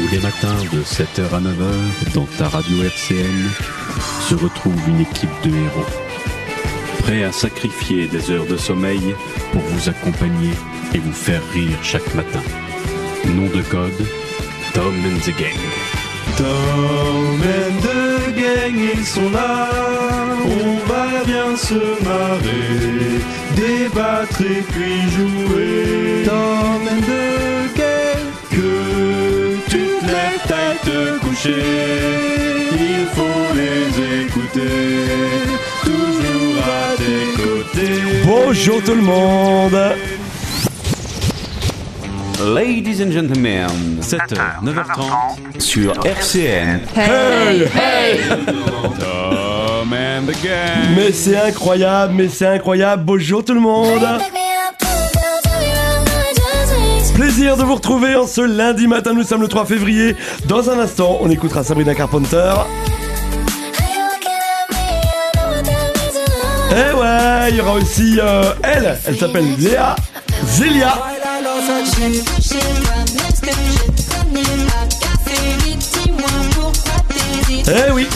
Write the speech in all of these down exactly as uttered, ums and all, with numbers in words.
les matins de sept heures à neuf heures, dans ta radio R C N, se retrouve une équipe de héros. Prêts à sacrifier des heures de sommeil pour vous accompagner et vous faire rire chaque matin. Nom de code, Tom and the Gang. Tom and the Gang, ils sont là. On va bien se marrer, débattre et puis jouer. Tom and the Gang, que tu te lèves à te coucher, il faut les écouter, toujours à tes côtés. Bonjour tout le monde. Ladies and gentlemen, sept heures, neuf heures trente, Sur R C N. Hey, hey. Tom and the Gang. Mais c'est incroyable, mais c'est incroyable. Bonjour tout le monde. Plaisir de vous retrouver en ce lundi matin, nous sommes le trois février. Dans un instant, on écoutera Sabrina Carpenter. Et ouais, il y aura aussi euh, elle, elle s'appelle Léa Zélia. Eh oui.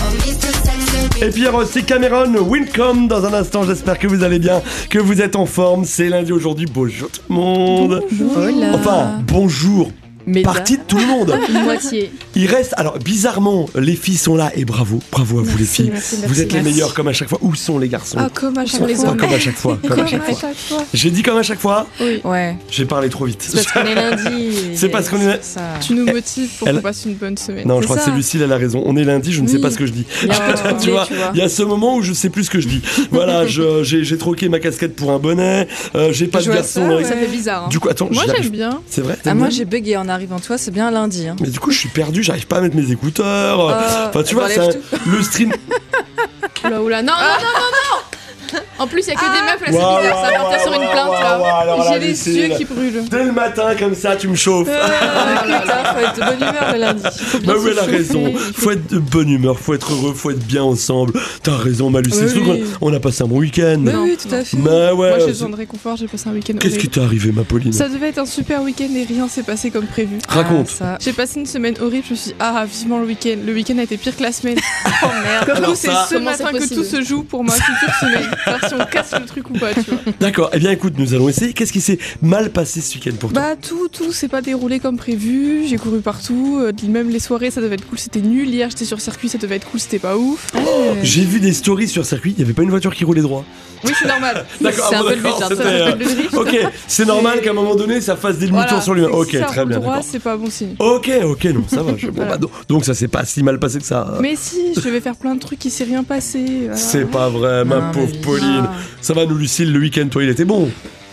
Et puis il y aura aussi Cameron Wincombe dans un instant. J'espère que vous allez bien, que vous êtes en forme. C'est lundi aujourd'hui. Bonjour tout le monde. Bonjour. Enfin, bonjour. Partie de tout le monde. Une moitié. Il reste, alors bizarrement, les filles sont là et bravo, bravo à vous merci, les filles. merci, vous merci, êtes les merci. meilleurs comme à chaque fois. Où sont les garçons? Ah, comme à chaque Où les sont- hommes. Comme à chaque fois. Comme à chaque fois. fois. J'ai dit comme à chaque fois. Oui. Ouais, J'ai parlé trop vite. c'est parce qu'on est lundi. et C'est parce qu'on est- ça. Tu nous motives pour Elle- qu'on passe une bonne semaine. Non, je C'est crois que ça. c'est Lucille, elle a raison. On est lundi, je ne sais Oui. pas ce que je dis. Il y a un truc tu vois, tu vois. il y a ce moment où je sais plus ce que je dis. Voilà, je- j'ai j'ai troqué ma casquette pour un bonnet. euh, j'ai pas Je de vois garçon. ça, dans les- ouais. Ça fait bizarre. Hein. Du coup, attends, Moi j'y arrive. j'aime bien. C'est vrai? Ah, t'aimes moi bien j'ai bugué en arrivant, toi, c'est bien lundi. Hein. Mais du coup, je suis perdu, j'arrive pas à mettre mes écouteurs. Euh, enfin, tu vois, enlève ça, le stream. Oula, oula. Non, non, non, non, non. En plus, il y a que des meufs là, c'est Waouh, bizarre. Ça va waouh, partir sur une waouh, plainte waouh, waouh, là. alors là, J'ai les Lucille. yeux qui brûlent. Dès le matin, comme ça, tu me chauffes. Ah, écoute, hein, faut être de bonne humeur le lundi. Faut bien Bah se oui, elle a chauffer, raison. il faut- Faut être de bonne humeur, faut être heureux, faut être bien ensemble. T'as raison, Malu. C'est Oui, surtout oui. qu'on- on a passé un bon week-end. Mais Non, oui, tout à fait. Bah ouais. Moi j'ai c'est- besoin de réconfort, j'ai passé un week-end Qu'est-ce qui horrible. t'est arrivé, ma Pauline? Ça devait être un super week-end et rien s'est passé comme prévu. Raconte. Ah, ça. J'ai passé une semaine horrible, je me suis dit, ah, vivement le week-end. Le week-end a été pire que la semaine. Oh merde. Comme Alors nous, c'est ça- ce Comment matin c'est que possible tout se joue pour ma future semaine. Voir si on casse le truc ou pas, tu vois. D'accord. Eh bien, écoute, nous allons essayer. Qu'est-ce qui s'est mal passé ce week-end pour toi? Bah, tout, tout s'est pas déroulé comme prévu. J'ai couru partout. euh, Même les soirées, ça devait être cool, c'était nul. Hier, j'étais sur circuit, ça devait être cool, c'était pas ouf. J'ai vu des stories sur circuit. Il y avait pas une voiture qui roulait droit. Oui, c'est normal. D'accord. C'est ah un bon, peu le but, d'accord, hein, c'était, ça euh, s'appelle le drift. Ok, c'est normal qu'à un moment donné, ça fasse des demi-tours Voilà, sur lui. c'est que Ok, si ça très roule bien. droit, D'accord. c'est pas bon signe. Ok, ok, non, ça va. je- bon, Voilà. bah, donc, donc ça s'est pas si mal passé que ça. Mais si, je vais faire plein de trucs, il s'est rien passé. voilà. C'est pas vrai, ma Non, pauvre mais- Pauline. Ah. Ça va, nous, Lucille, le week-end, toi, il était bon.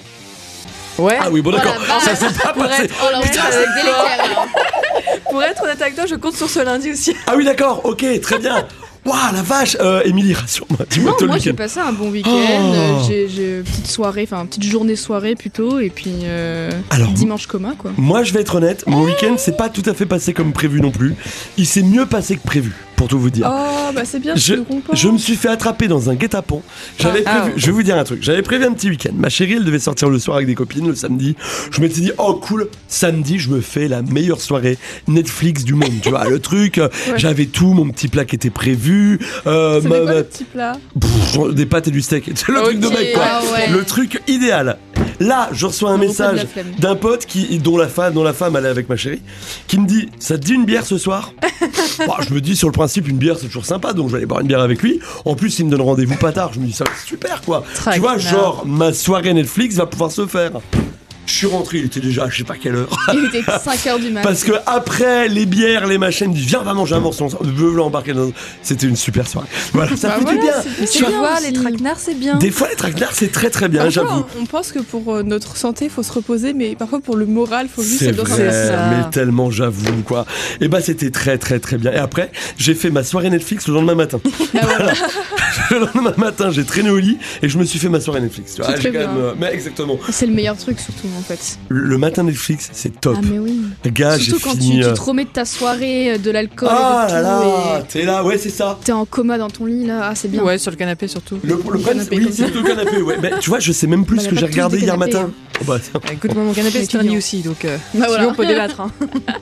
Ouais. Ah oui, bon, d'accord. Oh la vache. ça s'est pas Pour passé. être, oh, là, Putain, c'est c'est délicat, là. Pour être honnête avec toi, je compte sur ce lundi aussi. Ah oui, d'accord, ok, très bien. Waouh, la vache. Euh, Émilie, rassure-moi. Dis-moi Non, toi moi le j'ai week-end. passé un bon week-end. Oh. euh, J'ai j'ai petite soirée, enfin petite journée soirée plutôt, et puis euh, Alors, dimanche commun quoi. Moi, je vais être honnête, mon week-end, c'est pas tout à fait passé comme prévu non plus. Il s'est mieux passé que prévu, pour tout vous dire. Oh bah c'est bien, Je, je te comprends. je me suis fait attraper dans un guet-apens. J'avais Ah, prévu, ah. je vais vous dire un truc, j'avais prévu un petit week-end. Ma chérie, elle devait sortir le soir avec des copines le samedi. Je m'étais dit, oh cool, samedi, je me fais la meilleure soirée Netflix du monde. Tu vois, le truc, euh, j'avais tout, mon petit plat qui était prévu. Euh, C'était ma- quoi ma- le petit plat? Pff, des pâtes et du steak. C'est le truc de Ok, mec, quoi. ah ouais. Le truc idéal. Là, je reçois un On reprend de message la flemme. d'un pote qui, dont la femme, dont la femme allait avec ma chérie, qui me dit, ça te dit une bière ce soir? Bon, je me dis, sur le principe, une bière, c'est toujours sympa, donc je vais aller boire une bière avec lui. En plus, il me donne rendez-vous pas tard. Je me dis, ça va, c'est super, quoi. Tu vois, Traquenard. genre, ma soirée Netflix va pouvoir se faire. Je suis rentré, il était déjà, je sais pas quelle heure. Il était cinq heures du mat. Parce que après les bières, les machins, il me dit viens, on va manger un morceau ensemble. Veux l'embarquer dans. C'était une super soirée. Voilà, ça Bah fait voilà, du bien. c'est- Mais c'est tu bien vois, aussi. les traquenards, c'est bien. Des fois, les traquenards, c'est très très bien, Parfois, j'avoue. on pense que pour euh, notre santé, il faut se reposer, mais parfois pour le moral, il faut juste C'est être dans un vrai, C'est ça. mais tellement j'avoue quoi. Et bah c'était très très très bien. Et après, j'ai fait ma soirée Netflix le lendemain matin. Ah, voilà. Le lendemain matin, j'ai traîné au lit et je me suis fait ma soirée Netflix. Tu vois, C'est j'ai très quand même, bien. euh, mais exactement. C'est le meilleur truc surtout en fait. Le, le matin Netflix, c'est top. Ah mais oui. Gars, j'ai Surtout quand fini. tu, euh, tu te remets de ta soirée, euh, de l'alcool, Ah et de là tout, là, et t'es là, ouais c'est ça. t'es en coma dans ton lit là, ah c'est bien. Ouais, sur le canapé surtout. Le, le problème, canapé oui, comme c'est ça. le canapé, ouais. Mais tu vois, je sais même plus Bah, ce y a que pas j'ai tous regardé des hier canapés, matin. hein. Oh, bah, tiens. Bah, écoute, moi, mon canapé, c'est Étudiant. Sterling aussi, donc euh, Bah, si voilà. on peut débattre. Hein.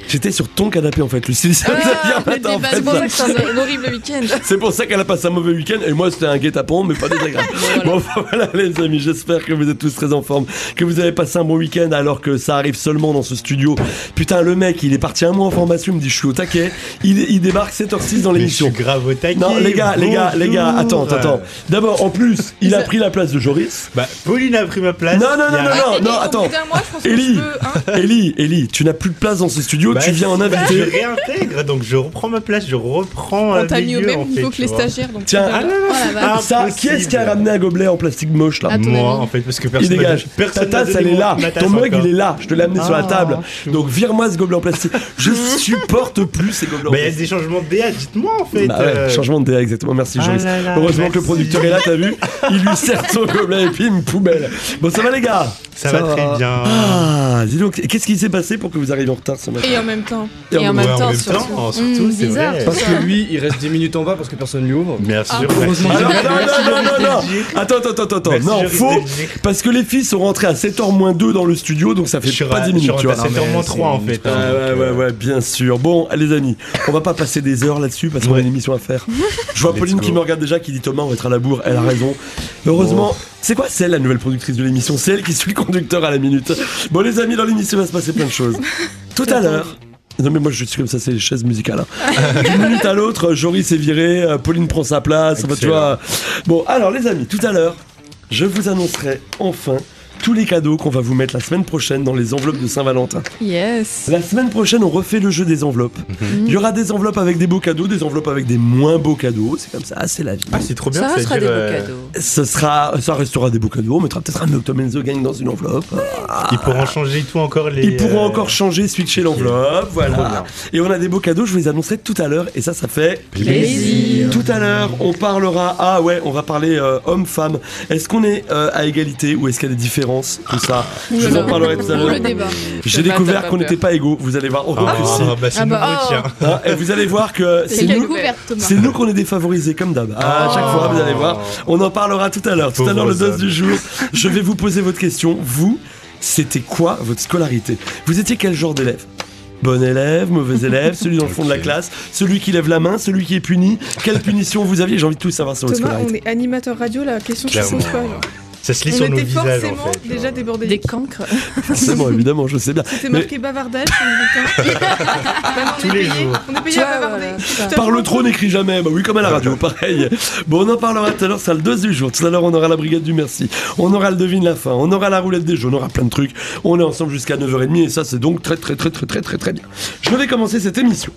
J'étais sur ton canapé en fait, Lucie. Ça Ah, vient le matin, en débat, fait, c'est pour ça. ça que c'est un, un horrible week-end. C'est pour ça qu'elle a passé un mauvais week-end et moi c'était un guet-apens mais pas désagréable. Bon enfin, voilà les amis, j'espère que vous êtes tous très en forme, que vous avez passé un bon week-end alors que ça arrive seulement dans ce studio. Putain le mec il est parti un mois en formation, il me dit je suis au taquet, il, il débarque sept heures six dans Mais je l'émission. suis grave au taquet. Non les gars, les gars, les gars, attends, Bonjour. attends, attends. D'abord en plus il a pris la place de Joris. Bah, Pauline a pris ma place. Non, non, non, Il y a- non, non, Ellie, non, au attends. bout d'un mois, je pense que Ellie, je peux, hein. Ellie, Ellie, tu n'as plus de place dans ce studio, Bah, tu viens en Je invité. réintègre, donc je reprends ma place, je reprends On euh, t'a mis au milieu, même en niveau fait, que les tu vois. stagiaires. Donc Tiens, c'est Ah bien. non, non, Oh la vache. Ça, qui est-ce qui a ramené un gobelet en plastique moche là À ton Moi, avis. en fait, parce que Il personne dégage. m'a- personne Ta m'a tasse, donné elle est mon- là. ma tasse Ton mug, encore. il est là. Je te l'ai amené sur la Ah, table. chou. Donc, vire-moi ce gobelet en plastique. Je supporte plus ces gobelets en Bah, il y a plastique. des changements de D A, dites-moi en fait. Bah ouais, euh. changement de D A, exactement. Merci, Ah Joris. là là, Heureusement que le merci. producteur est là, t'as vu. Il lui sert son gobelet et puis une poubelle. Bon, ça va, les gars? Ça va très bien. Ah, dis donc, qu'est-ce qui s'est passé pour que vous arriviez en retard ce matin? Et en même temps. Et en Ouais, même temps, en même surtout. temps, surtout, Mmh, c'est bizarre, vrai. tout Parce ça. que lui, il reste dix minutes en bas parce que personne lui ouvre. Bien sûr. Ah, merci. Alors, non, Merci, non, non, non, non, non. Belgique. Attends, attends, attends, attends. Merci, Non, Joris faux. Belgique. Parce que les filles sont rentrées à sept heures moins deux dans le studio, donc ça fait Je suis pas ra- dix je suis minutes, tu rentré vois. à sept heures moins trois en fait. Ah, hein, ouais, donc, ouais, euh, ouais, bien sûr. Bon, les amis, on va pas passer des heures là-dessus parce qu'on a Ouais. une émission à faire. Je vois Let's Pauline go. qui me regarde déjà, qui dit Thomas, on va être à la bourre. Elle a raison. Heureusement, c'est quoi, c'est elle la nouvelle productrice de l'émission? C'est elle qui suit le conducteur à la minute. Bon, les amis, dans l'émission, il va se passer plein de choses. Tout à l'heure. Non mais moi je suis comme ça, c'est les chaises musicales. Hein. D'une minute à l'autre, Joris est viré, euh, Pauline prend sa place, enfin, tu vois. Bon alors les amis, tout à l'heure, je vous annoncerai enfin tous les cadeaux qu'on va vous mettre la semaine prochaine dans les enveloppes de Saint-Valentin. Yes. La semaine prochaine, on refait le jeu des enveloppes. Il y aura des enveloppes avec des beaux cadeaux, des enveloppes avec des moins beaux cadeaux. C'est comme ça, c'est la vie. Ah, c'est trop bien. Ça veut restera des dire, beaux euh, cadeaux. Ce sera, ça restera des beaux cadeaux. On mettra peut-être un Octo Menzo Gang dans une enveloppe. Ah. Ils pourront changer tout encore les. Ils pourront euh, encore changer, switcher l'enveloppe, Trop voilà. bien. Et on a des beaux cadeaux, je vous les annoncerai tout à l'heure, et ça, ça fait Plaisir. Tout à l'heure, on parlera. Ah ouais, on va parler euh, homme-femme. Est-ce qu'on est euh, à égalité ou est-ce qu'il y a des différences? Tout ça, je vous en parlerai tout à Le l'heure. débat. J'ai T'as pas- découvert t'as qu'on pas n'était peur. pas égaux. Vous allez voir. Oh, Ah, que si. bah c'est Ah bah, nouveau, oh. tiens. Hein, et vous allez voir que c'est C'est nous. découverte, Thomas. C'est nous qu'on est défavorisés comme d'hab. À Oh. chaque fois, vous allez voir. On en parlera tout à l'heure. Tout à l'heure, le Pauvres dos du jour. Je vais vous poser votre question. Vous, c'était quoi votre scolarité? Vous étiez quel genre d'élève? Bon élève, mauvais élève, celui dans le fond de la Ok. classe, celui qui lève la main, celui qui est puni. Quelle punition vous aviez? J'ai envie de tout savoir sur votre Thomas, on scolarité. est animateur radio, la question se pose Clairement. pas. genre. Ça se lit On sur nos était visages forcément en fait. déjà genre. débordés. Des cancres. Forcément, évidemment, je sais bien. C'était Mais marqué bavardage sur le bulletin. Bah, on Tous est les payé, jours. On est payé Tu à vois, bavarder. voilà, Je ça. te Parle jure. trop, n'écrit jamais. Bah oui, comme à la radio, pareil. Bon, on en parlera tout à l'heure, c'est le dos du jour. Tout à l'heure, on aura la brigade du merci. On aura le devine la fin. On aura la roulette des jeux. On aura plein de trucs. On est ensemble jusqu'à neuf heures trente et ça, c'est donc très, très, très, très, très, très, très bien. Je vais commencer cette émission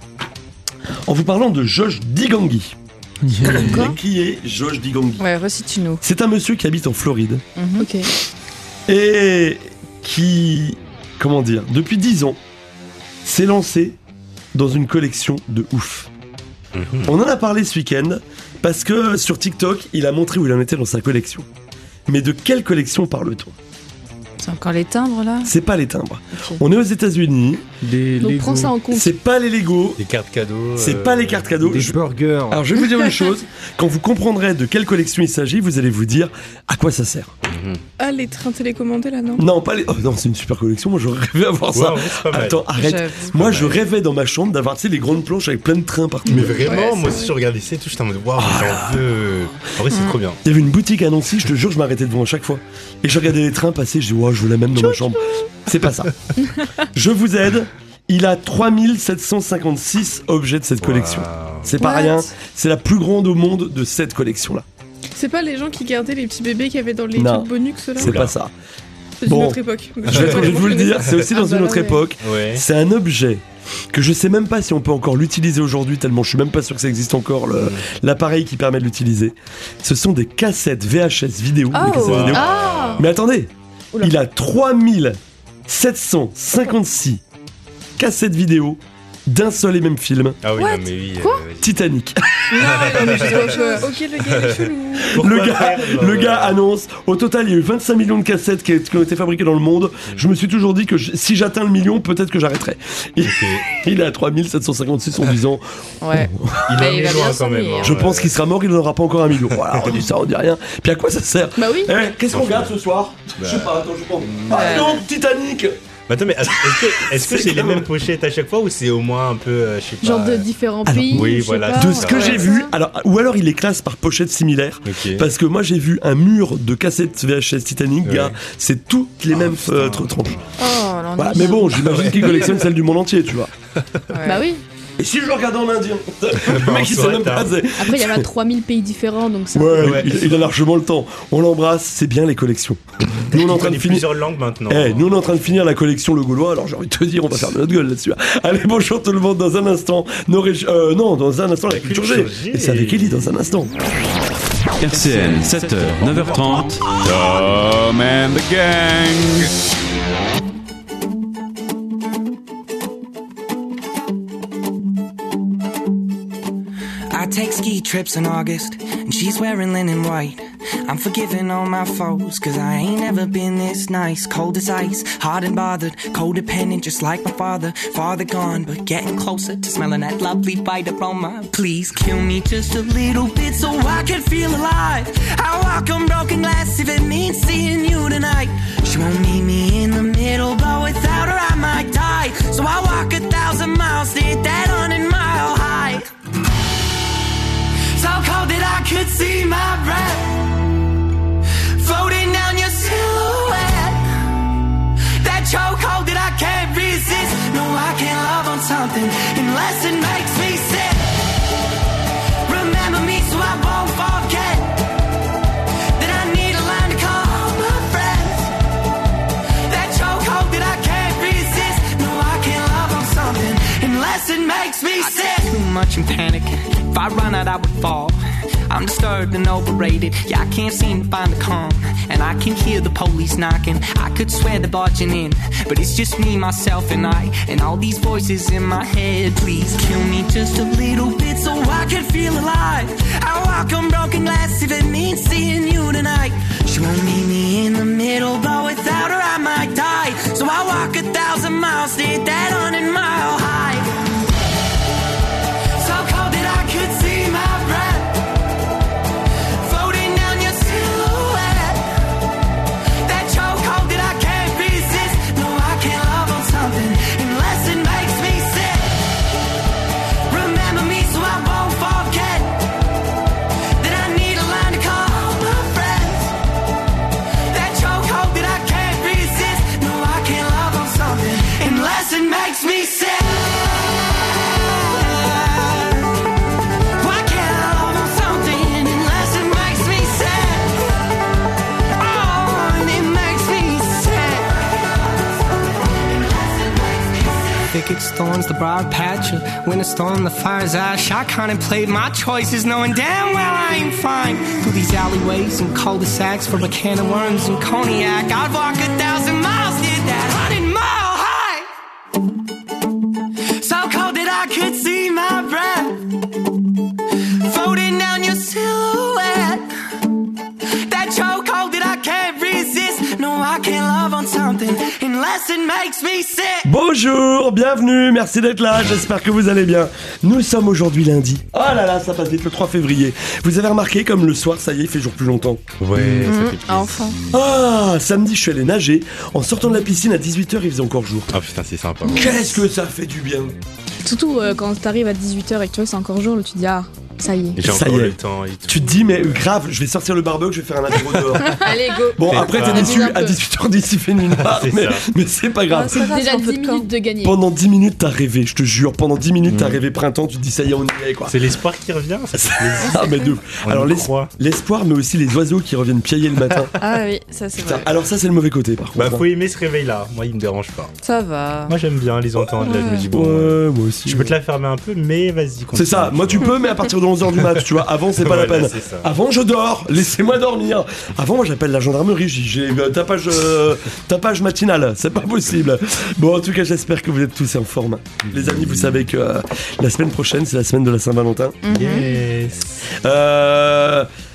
en vous parlant de Josh Digangui. Quoi Qui est Josh Digangui? Ouais, recite-nous. C'est un monsieur qui habite en Floride Mhm. Ok. et qui, comment dire, depuis dix ans, s'est lancé dans une collection de ouf. Mhm. On en a parlé ce week-end parce que sur TikTok, il a montré où il en était dans sa collection. Mais de quelle collection parle-t-on? C'est encore les timbres là C'est pas les timbres. Ok. On est aux États-Unis, Des Donc Lego, prends ça en compte. c'est pas les Lego, Des cartes cadeaux. c'est euh, pas les cartes cadeaux. des Je- burgers. Alors je vais vous dire une chose, quand vous comprendrez de quelle collection il s'agit, vous allez vous dire à quoi ça sert. Ah, les trains télécommandés là, non? Non, pas les... Oh non, c'est une super collection, moi j'aurais rêvé d'avoir Ouais, ça. en vrai, c'est pas mal. Attends, arrête. J'avoue. Moi pas je mal. rêvais dans ma chambre d'avoir, tu sais, les grandes planches avec plein de trains partout. Mais vraiment, Ouais, moi c'est aussi je regardais ça et tout, j'étais en mode waouh, j'en veux. En vrai, c'est trop bien. Il y avait une boutique à Nancy, je te jure, je m'arrêtais devant à chaque fois. Et je regardais les trains passer, je dis, ouais, je veux la même dans ma chambre. C'est pas ça. Je vous aide. Il a trois mille sept cent cinquante-six objets de cette collection. Waouh. C'est pas What rien. C'est la plus grande au monde de cette collection-là. C'est pas les gens qui gardaient les petits bébés qu'il y avait dans les Non. trucs Bonux là? C'est pas ça. C'est Bon. une autre époque. Je vais, je vais vous le dire, c'est aussi dans Ah bah une autre là, ouais. époque. Ouais. C'est un objet que je sais même pas si on peut encore l'utiliser aujourd'hui, tellement je suis même pas sûr que ça existe encore, le- l'appareil qui permet de l'utiliser. Ce sont des cassettes V H S vidéo. des Oh. cassettes Wow. vidéo. Ah Mais attendez, Oula. il a trois mille sept cent cinquante-six cassettes vidéo d'un seul et même film, Ah oui, What non, mais oui. Quoi euh, vas-y. Titanic. Non, mais je sais pas. Ok, le gars il est chelou. Pourquoi Le gars, faire, genre, le gars euh, annonce, au total il y a eu vingt-cinq millions de cassettes qui, qui ont été fabriquées dans le monde. Je me suis toujours dit que je- si j'atteins le million, peut-être que j'arrêterai. Il, Ok. il est à trois mille sept cent cinquanté-six en disant, Ouais. Il Bah, en il est va loin bien quand même. s'ennuyer. hein, je ouais. pense qu'il sera mort, il n'en aura pas encore un million. Voilà, on dit ça, on dit rien. Puis à quoi ça sert? Bah oui. Eh, qu'est-ce qu'on regarde ce soir? Je sais pas, attends, je prends. Ah non, Titanic! Attends, mais est-ce que est-ce que c'est, c'est les mêmes pochettes à chaque fois ou c'est au moins un peu, euh, je sais pas. Genre de différents alors, pays. oui, je sais voilà, pas. De ce que Ouais, j'ai ça. vu, alors ou alors il les classe par pochette similaire. Ok. Parce que moi j'ai vu un mur de cassettes V H S Titanic, Ouais. gars, c'est toutes les Oh, mêmes putain. euh, tr- tranches. Oh, l'ennui. Voilà, mais bon, j'imagine qu'ils collectionnent celles du monde entier, tu vois. Ouais. Bah oui. Et si je le regarde en indien, le mec il sait saurait même pas. tard. c'est- Après, il y en a trois mille pays différents, donc ça. Ouais, Ouais. Il, il a largement le temps. On l'embrasse, c'est bien les collections. Nous on est en On train de connaît finir. plusieurs langues maintenant. Eh, nous on est en train de finir la collection Le Gaulois, alors j'ai envie de te dire, on va faire de notre gueule là-dessus. Allez, bonjour tout le monde, dans un instant, nos régi- euh, non, dans un instant la culture G. culture G. Et c'est avec Ellie dans un instant. R C N, sept heures, neuf heures trente. Tom and the Gang. I take ski trips in August, and she's wearing linen white. I'm forgiving all my foes, cause I ain't ever been this nice. Cold as ice, hard and bothered, codependent just like my father. Father gone, but getting closer to smelling that lovely white aroma. Please kill me just a little bit so I can feel alive. I walk on broken glass if it means seeing you tonight. She won't meet me in the middle, but without her I might die. So I walk a thousand miles to hit that hundred mile high. So cold that I could see my breath floating down your silhouette. That chokehold that I can't resist. No, I can't love on something unless it makes me sick. Remember me so I won't forget that I need a line to call my friends. That chokehold that I can't resist. No, I can't love on something unless it makes me sick. Too much in panic. If I run out, I would fall. I'm disturbed and overrated. Yeah, I can't seem to find the calm. And I can hear the police knocking. I could swear they're barging in. But it's just me, myself, and I. And all these voices in my head. Please kill me just a little bit so I can feel alive. I walk on broken glass if it means seeing you tonight. She won't meet me in the middle, but without her I might die. So I walk a thousand miles to hit that hundred mile high. So cold that I could see my breath floating down your silhouette. That chokehold that I can't resist. No, I can't love on something unless it makes me sick. Remember me so I won't forget that I need a line to call my friends. That chokehold that I can't resist. No, I can't love on something unless it makes me sick. Why can't I love on something unless it makes me sick? Oh, and it makes me sick. Unless it makes me sick. Thickets, thorns, the broad patch of winter storm, the fire's ash. I contemplate my choices, knowing damn well I ain't fine. Through these alleyways and cul-de-sacs for a can of worms and cognac, I'd walk a thousand miles to hit that hundred mile high. So cold that I could see my breath floating down your silhouette. That chokehold that I can't resist. No, I can't love on something unless it makes me sick. Bonjour, bienvenue, merci d'être là, j'espère que vous allez bien. Nous sommes aujourd'hui lundi. Oh là là, ça passe vite, le trois février. Vous avez remarqué comme le soir, ça y est, il fait jour plus longtemps. Ouais, ça fait plaisir. Enfin. Ah, samedi, je suis allé nager. En sortant de la piscine à dix-huit heures, il faisait encore jour. Ah putain, c'est sympa. Qu'est-ce que ça fait du bien. Surtout euh, quand t'arrives à dix-huit heures et que tu vois c'est encore jour, là, tu te dis ah, ça y est. Et j'ai Ça encore y est. le temps et tout. Tu te dis, mais grave, je vais sortir le barbecue, je vais faire un apéro dehors. Allez, go. Bon, C'est après, pas- t'es déçu, Abuse un peu. à dix-huit heures dix, il fait nuit noire, C'est mais, ça. mais c'est pas grave. Ah, c'est pas Déjà grave, dix un peu de temps. minutes de gagner. Pendant dix minutes, t'as rêvé, je te jure. Pendant dix minutes, t'as Mm. rêvé printemps, tu te dis, ça y est, on y est, quoi. C'est l'espoir qui revient. Ça fait plaisir. Ah, mais de ouf. On Alors, y l'es- croit. l'espoir, mais aussi les oiseaux qui reviennent piailler le matin. Ah oui, ça c'est Putain, vrai. alors, ça, c'est le mauvais côté, par contre. Bah, faut aimer ce réveil-là. Moi, il me dérange pas. Ça va. Moi, j'aime bien les entendre. Là, je me dis, bon, Ouais, moi aussi. je peux te la fermer un peu, mais vas-y. C'est ça, moi tu peux, mais à partir de onze heures du mat, tu vois. Avant, c'est pas la Voilà, peine. c'est ça. Avant, je dors, laissez-moi dormir. Avant, moi, j'appelle la gendarmerie, j'ai j'ai, euh, tapage, euh, tapage matinal, c'est pas possible. Bon, en tout cas, j'espère que vous êtes tous en forme. Les amis, vous savez que euh, la semaine prochaine, c'est la semaine de la Saint-Valentin. Yes. Euh.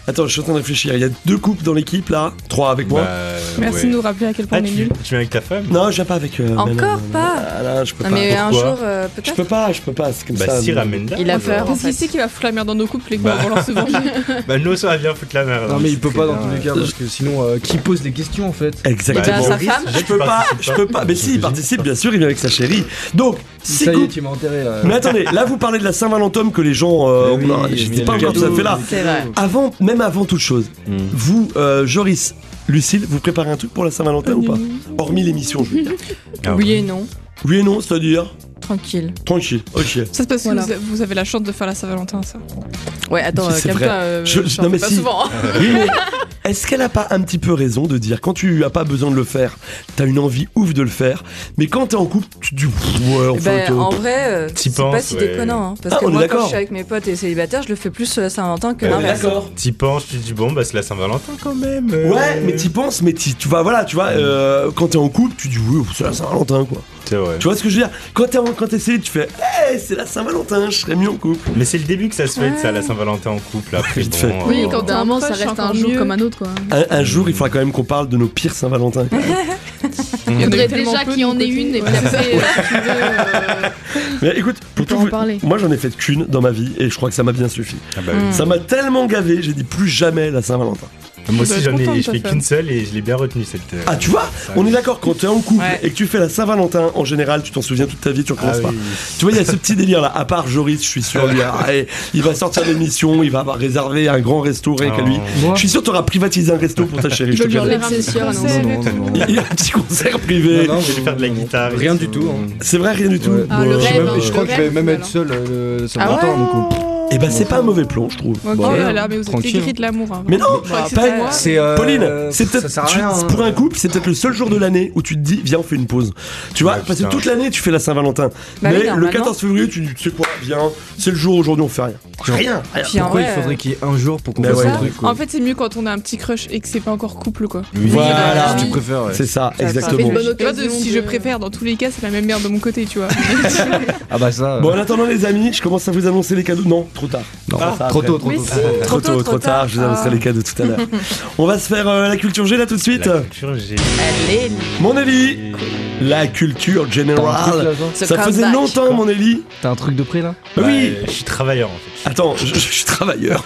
Attends, je suis en train de réfléchir. Il y a deux couples dans l'équipe là, trois avec moi. Bah, Merci ouais. de nous rappeler à quel point Ah, on est tu, nuls. tu viens avec ta femme? Non, je viens pas avec. Euh, Encore mais non, non, pas non, ah, non, je peux Non, pas. mais un Pourquoi jour, euh, Je peut-être. peux pas, je peux pas. C'est comme Bah ça. si, mais- ramène-la. Il a peur. Parce En fait. qu'il sait qu'il va foutre la merde dans nos couples et qu'on Bah. va vouloir se venger. Bah nous, ça va bien foutre la merde. Non mais il peut pas dans Très tous les bien. cas parce que sinon euh, qui pose les questions en fait? Exactement. Eh ben, sa Maurice, femme. déjà, Je tu peux pas, participes je peux pas. Mais si, il participe, bien sûr, il vient avec sa chérie. Donc, six Ça y est, couples. tu m'as enterré là. Mais attendez, là vous parlez de la Saint-Valentin que les gens. Euh, Mais oui, non, mais je il y sais a pas les encore tout ça cadeaux, fait là. C'est vrai. Avant, même avant toute chose, Hmm. vous, euh, Joris, Lucille, vous préparez un truc pour la Saint-Valentin ou pas? Hormis l'émission, je veux dire. Ah Oui oui. et non. Oui et non, c'est-à-dire Tranquille. tranquille. Ok. Ça c'est parce que Voilà. vous, a- vous avez la chance de faire la Saint-Valentin, ça. Ouais, attends, C'est euh, vrai. calme-toi. euh, Je- j'en non, mais fais pas si. souvent. hein. Oui, mais est-ce qu'elle a pas un petit peu raison de dire quand tu as pas besoin de le faire, t'as une envie ouf de le faire, mais quand t'es en couple, tu te dis pff, ouais, en Eh fait. ben, euh, en vrai, euh, T'y c'est pas penses, si ouais. déconnant. Hein, parce Ah, que on est moi, quand d'accord. je suis avec mes potes et célibataires, je le fais plus la Saint-Valentin que on est l'inverse. d'accord. T'y penses, tu te dis bon bah c'est la Saint-Valentin quand même. euh. Ouais, mais t'y penses, mais t'y- tu vas, voilà, tu vois, euh, quand t'es en couple, tu dis oui, c'est la Saint-Valentin quoi. C'est vrai. Tu vois ce que je veux dire? Quand t'es en- quand t'es célib, tu fais, hey, c'est la Saint-Valentin, je serais mieux en couple. Mais c'est le début que ça se fait de ça, la Saint-Valentin en couple. Après, Vite bon, fait. euh, Oui, Oui, quand quand t'es en normalement, ça crush, reste c'est un encore jour mieux. comme un autre, quoi. Un, un jour, il faudra quand même qu'on parle de nos pires Saint-Valentin. quand même. Il y en a Faudrait tellement déjà peu qu'il y de en mon ait côté. une et puis Ouais. après, euh, si tu veux. euh, Mais écoute, pour On peut tout en vous- parler. moi j'en ai fait qu'une dans ma vie et je crois que ça m'a bien suffi. Ah bah oui. Mm. Ça m'a tellement gavé, j'ai dit plus jamais la Saint-Valentin. Moi Tu aussi dois j'en être ai, contente, je fais ta qu'une femme. seule et je l'ai bien retenue cette. euh, Ah tu vois, ça, on oui. est d'accord, quand t'es en couple Ouais. et que tu fais la Saint-Valentin, en général tu t'en souviens toute ta vie, tu Ah recommences pas. oui. Tu vois, il y a ce petit délire là, à part Joris, je suis sûr, lui, ah, et il va sortir d'émission, il va avoir réservé un grand resto rien qu'à lui. Moi Je suis sûr que t'auras privatisé un resto pour ta chérie, je te veulent lui préviens. enlever un C'est petit sûr, non, concert non, et non, tout. non, non. Il y a un petit concert privé. Non, non, Je vais faire de la guitare. et Rien tout. du tout. hein. C'est vrai, rien du tout. Ouais. Ah, le Bon, Je sais rêve, même- hein, je crois le que je vais rêve, même être alors. seul euh, le Ah ouais Saint-Valentin donc. euh, Eh ben c'est pas un mauvais plan, je trouve. Ok, Bon, oh là là, mais vous êtes tranquille. les gris de l'amour. hein. Mais non, Je croyais que pas- c'était moi. C'est euh, Pauline, c'est ça peut-être sert à tu- rien. hein. pour un couple, c'est peut-être le seul jour de l'année où tu te dis viens on fait une pause. Tu vois, Ouais, parce que putain. toute l'année tu fais la Saint-Valentin. Bah oui, mais le normalement. quatorze février tu dis tu sais quoi, viens, c'est le jour aujourd'hui on fait rien. Rien, rien. Puis en Pourquoi vrai, il faudrait qu'il y ait un jour pour qu'on Mais fasse ouais. un truc quoi. En fait, c'est mieux quand on a un petit crush et que c'est pas encore couple, quoi. Oui. Voilà. Si tu préfères. ouais. C'est ça, Ça fait exactement. une bonne Tu vois, de- occasion si de- je préfère, dans tous les cas, c'est la même merde de mon côté, tu vois. Ah bah ça. Bon en attendant les amis, je commence à vous annoncer les cadeaux. Non, trop tard. Non, Ah, ça trop après. tôt, trop Mais tôt. si. Trop tôt, trop tard, je vous annoncerai Ah. les cadeaux tout à l'heure. On va se faire euh, la culture G là tout de suite. La culture, j'ai. Allez, Mon Eli, la culture T'as un truc, générale. là, Jean ce Ça faisait comeback. longtemps mon Eli. T'as un truc de près là Oui. Ouais, je suis travailleur en fait. Attends, je, je suis travailleur.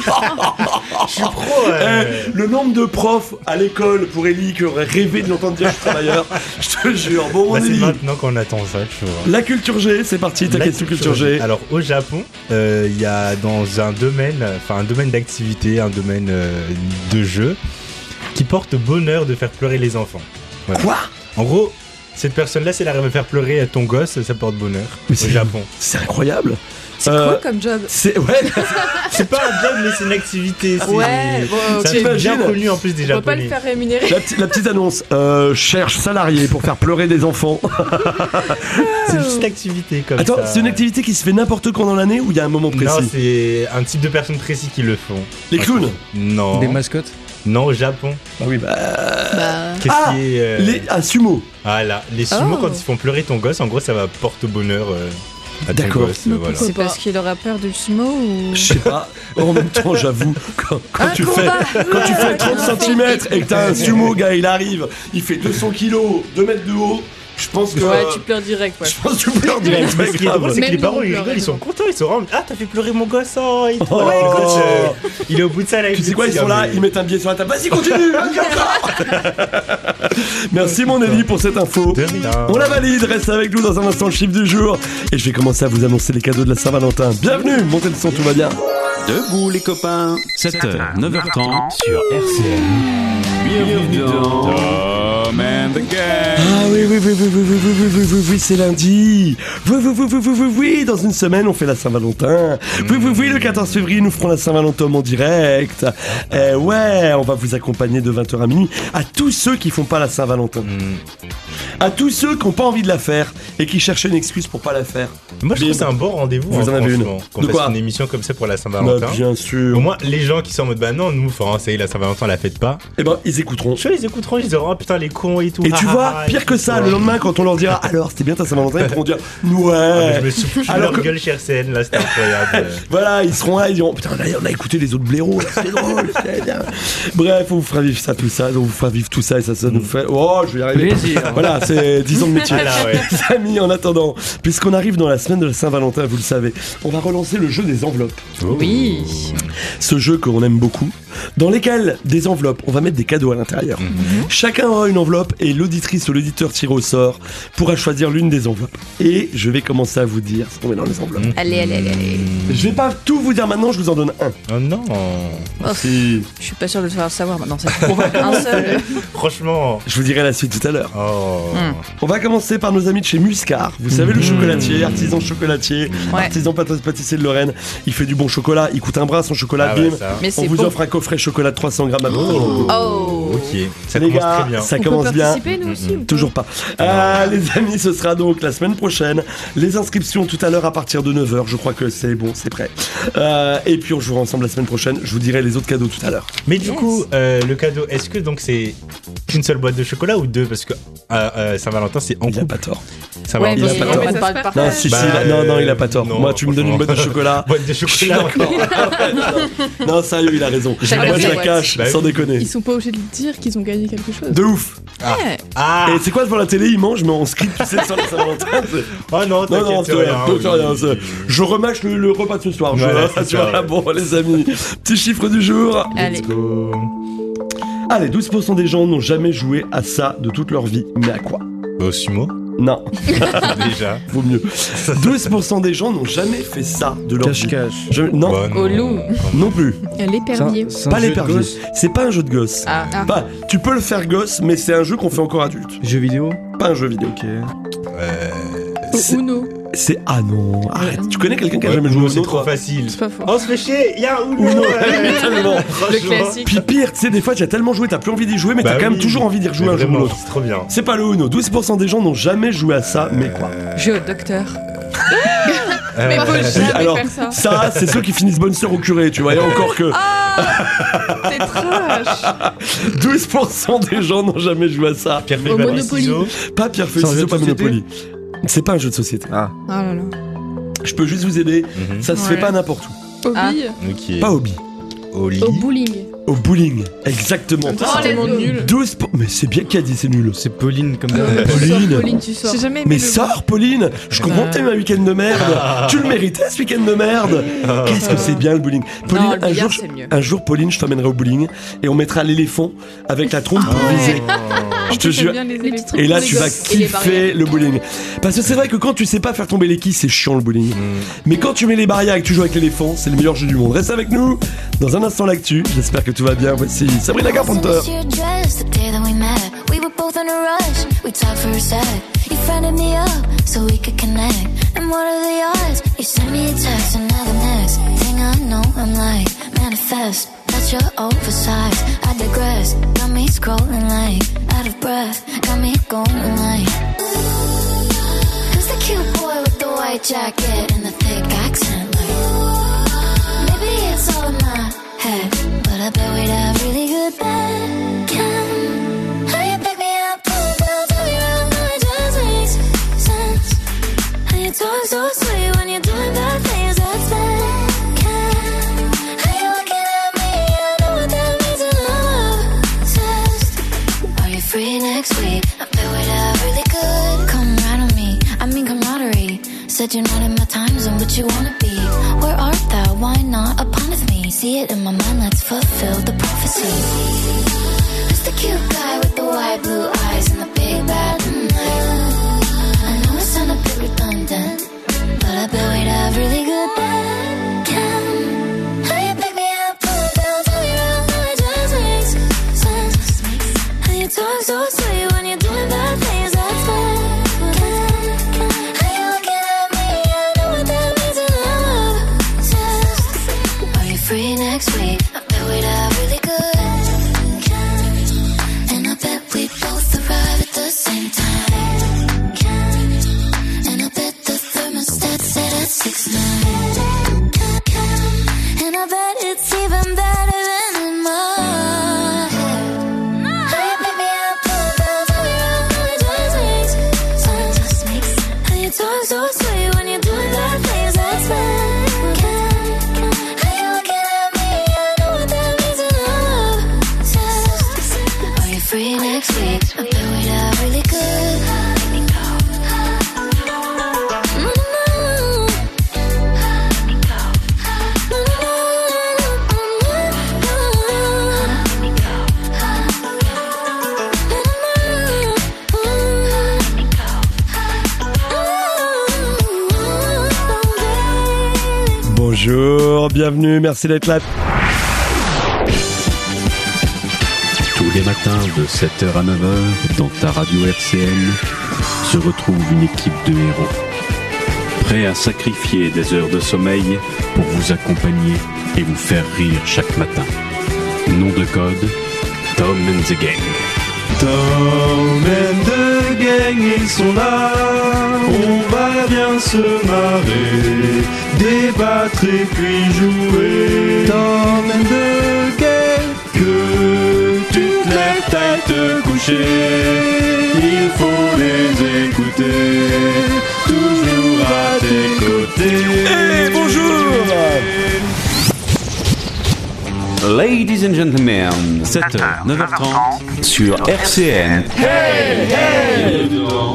Je suis pro. ouais. Eh, le nombre de profs à l'école pour Ellie qui auraient rêvé de l'entendre dire je suis travailleur, je te jure. Bon, Bah, mon c'est Ellie, maintenant qu'on attend ça, tu vois. la culture G, c'est parti, ta La question culture G. Alors au Japon, euh, il y a dans un domaine, enfin un domaine d'activité, un domaine euh, de jeu, qui porte bonheur de faire pleurer les enfants. Voilà. Quoi? En gros, cette personne-là, si elle arrive à faire pleurer ton gosse, ça porte bonheur. Mais Au c'est- Japon. C'est incroyable. C'est Euh, quoi comme job? C'est ouais. C'est pas un job, mais c'est une activité. c'est- Ouais, bon, c'est un ok. truc bien T'imagines connu en plus des On va pas le Japonais. faire rémunérer. La, petite- la petite annonce. Euh, cherche salarié pour faire pleurer des enfants. C'est une petite activité comme Attends, ça. c'est une activité qui se fait n'importe quand dans l'année ou il y a un moment Non, précis? c'est un type de personnes précis qui le font. Les clowns. Non. Des mascottes. Non, au Japon. Ah oui, bah. Bah, Qu'est-ce Ah, qui est. euh, Les, un sumo. Voilà, les sumo Oh. quand ils font pleurer ton gosse, en gros ça va porte bonheur euh, à ton D'accord. gosse, euh, voilà. c'est parce qu'il aura peur du sumo ou. Je sais pas. En même temps, j'avoue, quand, quand Un tu fais, combat. quand tu fais trente centimètres et que t'as un sumo, gars, il arrive, il fait deux cents kilos, deux mètres de haut, je pense que. Ouais, tu pleures direct, ouais. Je pense que tu pleures Mais direct, ce mec, qui est drôle, grave. c'est que Même les nous, parents on ils pleure, rigolent, ils sont ouais. contents, ils se rendent. Ah, t'as fait pleurer mon gosse, oh, et tout. Oh. Ouais, écoute, euh, il est au bout de sa life. Tu sais quoi, ils sont là, ils mettent un billet sur la table. Vas-y, continue, vas-y encore. Merci mon Eli pour cette info. De rien. On la valide, reste avec nous dans un instant le chiffre du jour. Et je vais commencer à vous annoncer les cadeaux de la Saint-Valentin. Bienvenue, montez le son, tout va bien. Debout les copains, sept heures, neuf heures trente sur R C N. Bienvenue dans Tom and the Gang. Ah oui, oui, oui, oui, oui, oui, oui, oui, oui, oui, oui, c'est lundi. Oui, oui, oui, oui, oui, oui, oui, dans une semaine, on fait la Saint-Valentin. Oui, oui, oui, le quatorze février, nous ferons la Saint-Valentin en direct. Eh ouais, on va vous accompagner de vingt heures à minuit. À tous ceux qui font pas la Saint-Valentin. Hmm. À tous ceux qui n'ont pas envie de la faire et qui cherchaient une excuse pour pas la faire. Moi je trouve Bim. que c'est un bon rendez-vous. Vous hein, en avez une. franchement, Qu'on De fasse quoi une émission comme ça pour la Bah, Saint-Valentin. bien sûr. Au moins, les gens qui sont en mode bah non, nous, enfin, ça y est, la Saint-Valentin, la fête pas. Eh ben, ils écouteront. Je sais, ils écouteront, ils diront, oh putain, les cons et tout. Et tu Ah, vois, ah, pire que ça, tout, le lendemain, quand on leur dira alors c'était bien ta Saint-Valentin, ils pourront dire Ah, mais ouais. je me suis foutu de Alors leur que- gueule chez R C N, là, c'était incroyable. Voilà, ils seront là, ils diront putain, on a, on a écouté les autres blaireaux, là, c'est drôle, c'est bien. Bref, on vous fera vivre ça, tout ça, on vous fera vivre tout ça et ça, ça nous fait. Oh, je vais y arriver. Plaisir. Voilà, c'est dix ans de métier. Voilà, ouais. Les amis, en attendant, puisqu'on arrive dans la semaine de la Saint-Valentin, vous le savez, on va relancer le jeu des enveloppes. Oui. Ce jeu qu'on aime beaucoup, dans lesquels des enveloppes, on va mettre des cadeaux à l'intérieur. Chacun aura une enveloppe et l'auditrice ou l'auditeur tiré au sort pourra choisir l'une des enveloppes. Et je vais commencer à vous dire ce qu'on met dans les enveloppes. Allez, allez, allez, allez. Je vais pas tout vous dire maintenant, je vous en donne un. Oh non. Oh, Si. Je suis pas sûre de le faire savoir maintenant. C'est un seul. Franchement. Je vous dirai la suite tout à l'heure. Oh. Hmm. On va commencer par nos amis de chez Muscar. Vous savez, le chocolatier, artisan chocolatier, Ouais. artisan pât- pâtissier de Lorraine. Il fait du bon chocolat, il coûte un bras son chocolat, Ah ouais, bim. ça. Mais On c'est vous bon. offre un coffret chocolat de trois cents grammes à Oh. Oh. Ok, ça Les commence gars, très bien. ça On commence peut bien. participer, nous aussi ou pas Toujours pas. Euh, les amis, ce sera donc la semaine prochaine. Les inscriptions tout à l'heure à partir de neuf heures. Je crois que c'est bon, c'est prêt. Euh, et puis on jouera ensemble la semaine prochaine. Je vous dirai les autres cadeaux tout à l'heure. Mais du coup, euh, le cadeau, est-ce que donc c'est qu'une seule boîte de chocolat ou deux? Parce que euh, euh, Saint-Valentin, c'est en Il a couple. pas tort. Ouais, Saint-Valentin, il a mais pas on tort. ne Ça parle se pas. Non, si, si, Bah, il a- non, non, il a pas tort. non, Moi, tu me donnes une boîte de chocolat. boîte de Je suis chocolat. d'accord. non, sérieux, il a raison. Chacun Moi, je ses la boîtes. cache, Bah sans oui. déconner. Ils sont pas obligés de dire qu'ils ont gagné quelque chose. De ouf. Ouais. Ah. Et c'est quoi devant la télé? Ils mangent, mais on skip, tu sais, sur la Saint-Valentin. c'est- Oh non, Non, non, t'inquiète, c'est c'est rien. rien. c'est rien, c'est- Je remâche le, le repas de ce soir. Je- Voilà, c'est tu ça, vois, ouais. bon, les amis. Petit chiffre du jour. Allez. Go. Allez, douze pour cent des gens n'ont jamais joué à ça de toute leur vie. Mais à quoi? Au sumo, Non, déjà. vaut mieux. douze pour cent des gens n'ont jamais fait ça de leur vie. Cache-cache. Je- Non, Bah, Au loup. non plus. L'épervier. C'est un Pas jeu de l'épervier. gosse. C'est pas un jeu de gosse. Ah. Bah, tu peux le faire gosse, mais c'est un jeu qu'on fait encore adulte. Jeu vidéo. Pas un jeu vidéo. Ok. Euh, C'est- Au Uno. C'est ah non, arrête. Tu connais quelqu'un qui a ouais, jamais joué Uno, au c'est Uno, trop toi? facile. C'est pas fort. Oh, on se fait chier, il y a un Uno. Uno, ouais. tellement. Le classique. Puis pire, tu sais, des fois, tu as tellement joué, t'as plus envie d'y jouer, mais Bah t'as quand même oui. toujours envie d'y rejouer Mais un jour ou vraiment, l'autre. c'est trop bien. C'est pas le Uno. douze pour cent des gens n'ont jamais joué à ça, mais quoi? Jeu au docteur. Mais faut jamais Alors, faire ça. ça, c'est ceux qui finissent bonne sœur au curé, tu vois. Et encore que C'est trash. douze pour cent des gens n'ont jamais joué à ça. Pierre Au Feuille, papier, Monopoly. ciseaux. Pas Pierre Feuille, C'est un jeu ciseaux, de pas société Monopoly. C'est pas un jeu de société. Ah. Oh là là. Je peux juste vous aider. Mhm. Ça se Ouais. fait pas n'importe où. Au Ah. billes. Ok. Pas au billes. Au lit. Au bowling. Au bowling. Exactement. Oh, c'est tellement nul. douze pour... Mais c'est bien qui a dit c'est nul. C'est Pauline comme Euh, ça. Pauline. Pauline, tu sors. J'ai jamais aimé Mais le- sors, Pauline. Je comprends que t'aimes un week-end de merde. Tu le méritais, ce week-end de merde. Qu'est-ce que c'est bien le bowling. Pauline, Non, le un, billard, jour, c'est mieux. un jour, Pauline, je t'emmènerai au bowling et on mettra l'éléphant avec la trompe pour viser. Je te J'aime jure. bien les petits électrons. Et là, les tu vas gosses et les kiffer barrières. le bowling. Parce que c'est vrai que quand tu sais pas faire tomber les quilles, c'est chiant le bowling. Mais quand tu mets les barrières et que tu joues avec l'éléphant, c'est le meilleur jeu du monde. Reste avec nous. Dans un instant, l'actu. J'espère que tout va bien. Voici Sabrina Carpenter. Your dress, the day that we met, we were both in a rush. We talked for a sec. You friended me up so we could connect. And what are the odds? You sent me a text, and now the next thing I know, I'm like manifest. That's your oversized. I digress. Got me scrolling like out of breath. Got me going like. Who's the cute boy with the white jacket and the thick accent? Like, maybe it's all in my head, but I bet we'd have really good bed. Can how you pick me up, pull down, turn me around, now it just makes sense. How you talk so sweet when you're doing bad things, that's bad. Can how you looking at me? I know what that means, and I'm obsessed. Are you free next week? I bet we'd have really good. Come right on me, I mean camaraderie. Said you're not in my time zone, but you wanna be. Where art thou? Why not upon with me? See it in my mind, let's fulfill the prophecy. Who's the cute guy with the wide blue eyes and the big bad night? I know it sound a bit redundant, but I bet we'd have really good bed. Can how you pick me up, pull down, turn me around, now it just makes sense. How you talk so sweet when you're doing bad things, that's bad. Can how you looking at me? I know what that means, and I'm obsessed. Are you free next week? I bet we'd have really good. And I bet we both Bonjour, bienvenue, merci d'être là. Tous les matins de sept heures à neuf heures, dans ta radio R C L, se retrouve une équipe de héros. Prêts à sacrifier des heures de sommeil pour vous accompagner et vous faire rire chaque matin. Nom de code, Tom and the Gang. Tom and the gang, ils sont là. On va bien se marrer, débattre et puis jouer. Tom and the gang, que tu te lèves tard te coucher. Il faut les écouter, toujours à tes côtés. Hey, bonjour. Ladies and gentlemen, sept heures, neuf heures trente. sur R C N. Hey, hey,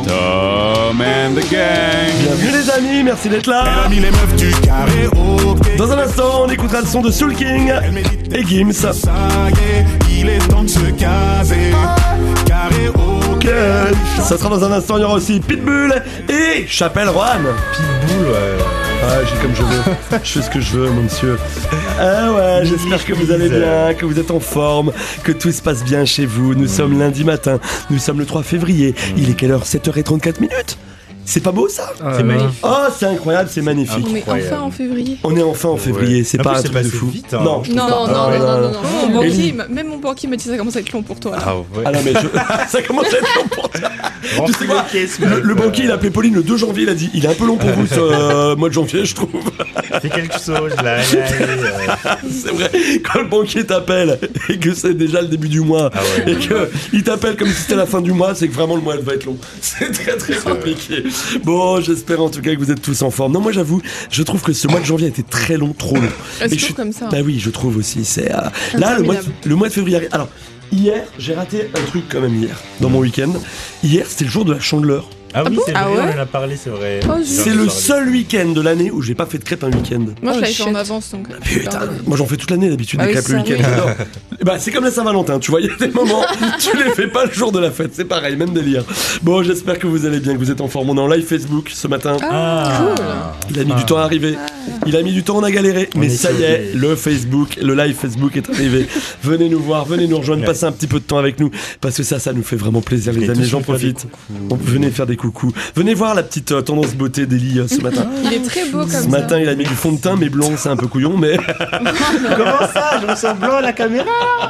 Tom and the Gang. Bienvenue les amis, merci d'être là. mis les meufs du carré au pied. Dans un instant, on écoutera le son de Soul King et Gims. Ça y est, il est temps de se caser. Carré au pied. Ça sera dans un instant, il y aura aussi Pitbull et Chapelle Roanne. Pitbull, ouais. Ah, j'ai comme je veux. Je fais ce que je veux, mon monsieur. Ah ouais, j'espère que vous allez bien, que vous êtes en forme, que tout se passe bien chez vous. Nous sommes lundi matin, nous sommes le trois février. Il est quelle heure? sept heures trente-quatre minutes. C'est pas beau ça? C'est magnifique. Oh, c'est incroyable, c'est magnifique. On est Incroyable. enfin en février. On est enfin en février, c'est En pas plus, un c'est truc de passé fou. vite, hein. Non, je Non, trouve non, pas. non, Ah, non, non, non, non. Mon Ellie. banquier, m'a- même mon banquier m'a dit ça commence à être long pour toi. Là. Ah ouais. Ah non mais je... ça commence à être long pour toi. Tu Remplis sais quoi, les caisses, le, meuf. le banquier il a appelé Pauline le deux janvier, il a dit il est un peu long pour vous ce euh, mois de janvier je trouve. Fais quelque chose là. allez, allez, euh. C'est vrai, quand le banquier t'appelle et que c'est déjà le début du mois Ah ouais. et qu'il t'appelle comme si c'était la fin du mois, c'est que vraiment le mois va être long. C'est très très compliqué. Bon, j'espère en tout cas que vous êtes tous en forme. Non, moi j'avoue, je trouve que ce mois de janvier a été très long, trop long. C'est Et je toujours suis- comme ça. Bah oui, je trouve aussi. C'est euh, là le mois, de, le mois de février. arrive. Alors hier, j'ai raté un truc quand même hier dans mon week-end. Hier, c'était le jour de la Chandeleur. Ah oui, bon c'est Ah vrai, ouais on en a parlé, c'est vrai. Oh, J'en ai C'est le parlé. seul week-end de l'année où j'ai pas fait de crêpes un week-end. Moi, je Oh, l'avais fait en shit. avance donc. Putain, moi j'en fais toute l'année d'habitude Ah des oui, crêpes le ça, week-end. oui. j'adore. Bah c'est comme la Saint-Valentin, tu vois, il y a des moments, tu les fais pas le jour de la fête, c'est pareil, même délire. Bon, j'espère que vous allez bien, que vous êtes en forme. On est en live Facebook ce matin. Ah, Il a mis du temps à arriver. Il a mis du temps, on a galéré. Mais est ça y sauvés. est, le Facebook, le live Facebook est arrivé. Venez nous voir, venez nous rejoindre, Ouais. passez un petit peu de temps avec nous. Parce que ça, ça nous fait vraiment plaisir, les Et amis. tous J'en nous faire des profite. On- Venez faire des coucous. Venez voir la petite euh, tendance beauté d'Eli euh, ce matin. Il est très beau comme Ce ça. matin, il a mis du fond de teint, mais blond, c'est un peu couillon, mais comment ça? Je ressens blanc à la caméra.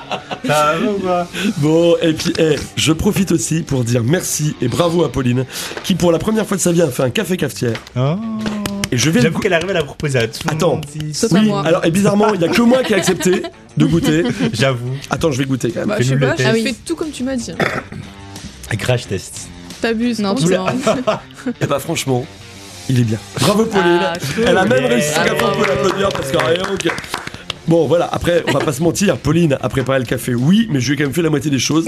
Ça va ou pas? bon. Et puis, eh, je profite aussi pour dire merci et bravo à Pauline, qui pour la première fois de sa vie a fait un café cafetière. Oh. Et je vais le J'avoue qu'elle arrive à la proposer à tout le Attends. monde. si- Sauf à Oui, moi. alors, et bizarrement, il y a que moi qui ai accepté de goûter. J'avoue. Attends, je vais goûter quand même. Bah, je sais Fais-nous pas, le j'ai test. Ah oui. fait tout comme tu m'as dit. Crash test. T'abuses, Non, franchement. Et bah, franchement, il est bien. Bravo Pauline. Ah, cool. Elle a même Yeah. réussi à Ah, on peut l'applaudir parce que rien. ok. Bon, voilà, après, on va pas se mentir, Pauline a préparé le café, oui, mais je lui ai quand même fait la moitié des choses.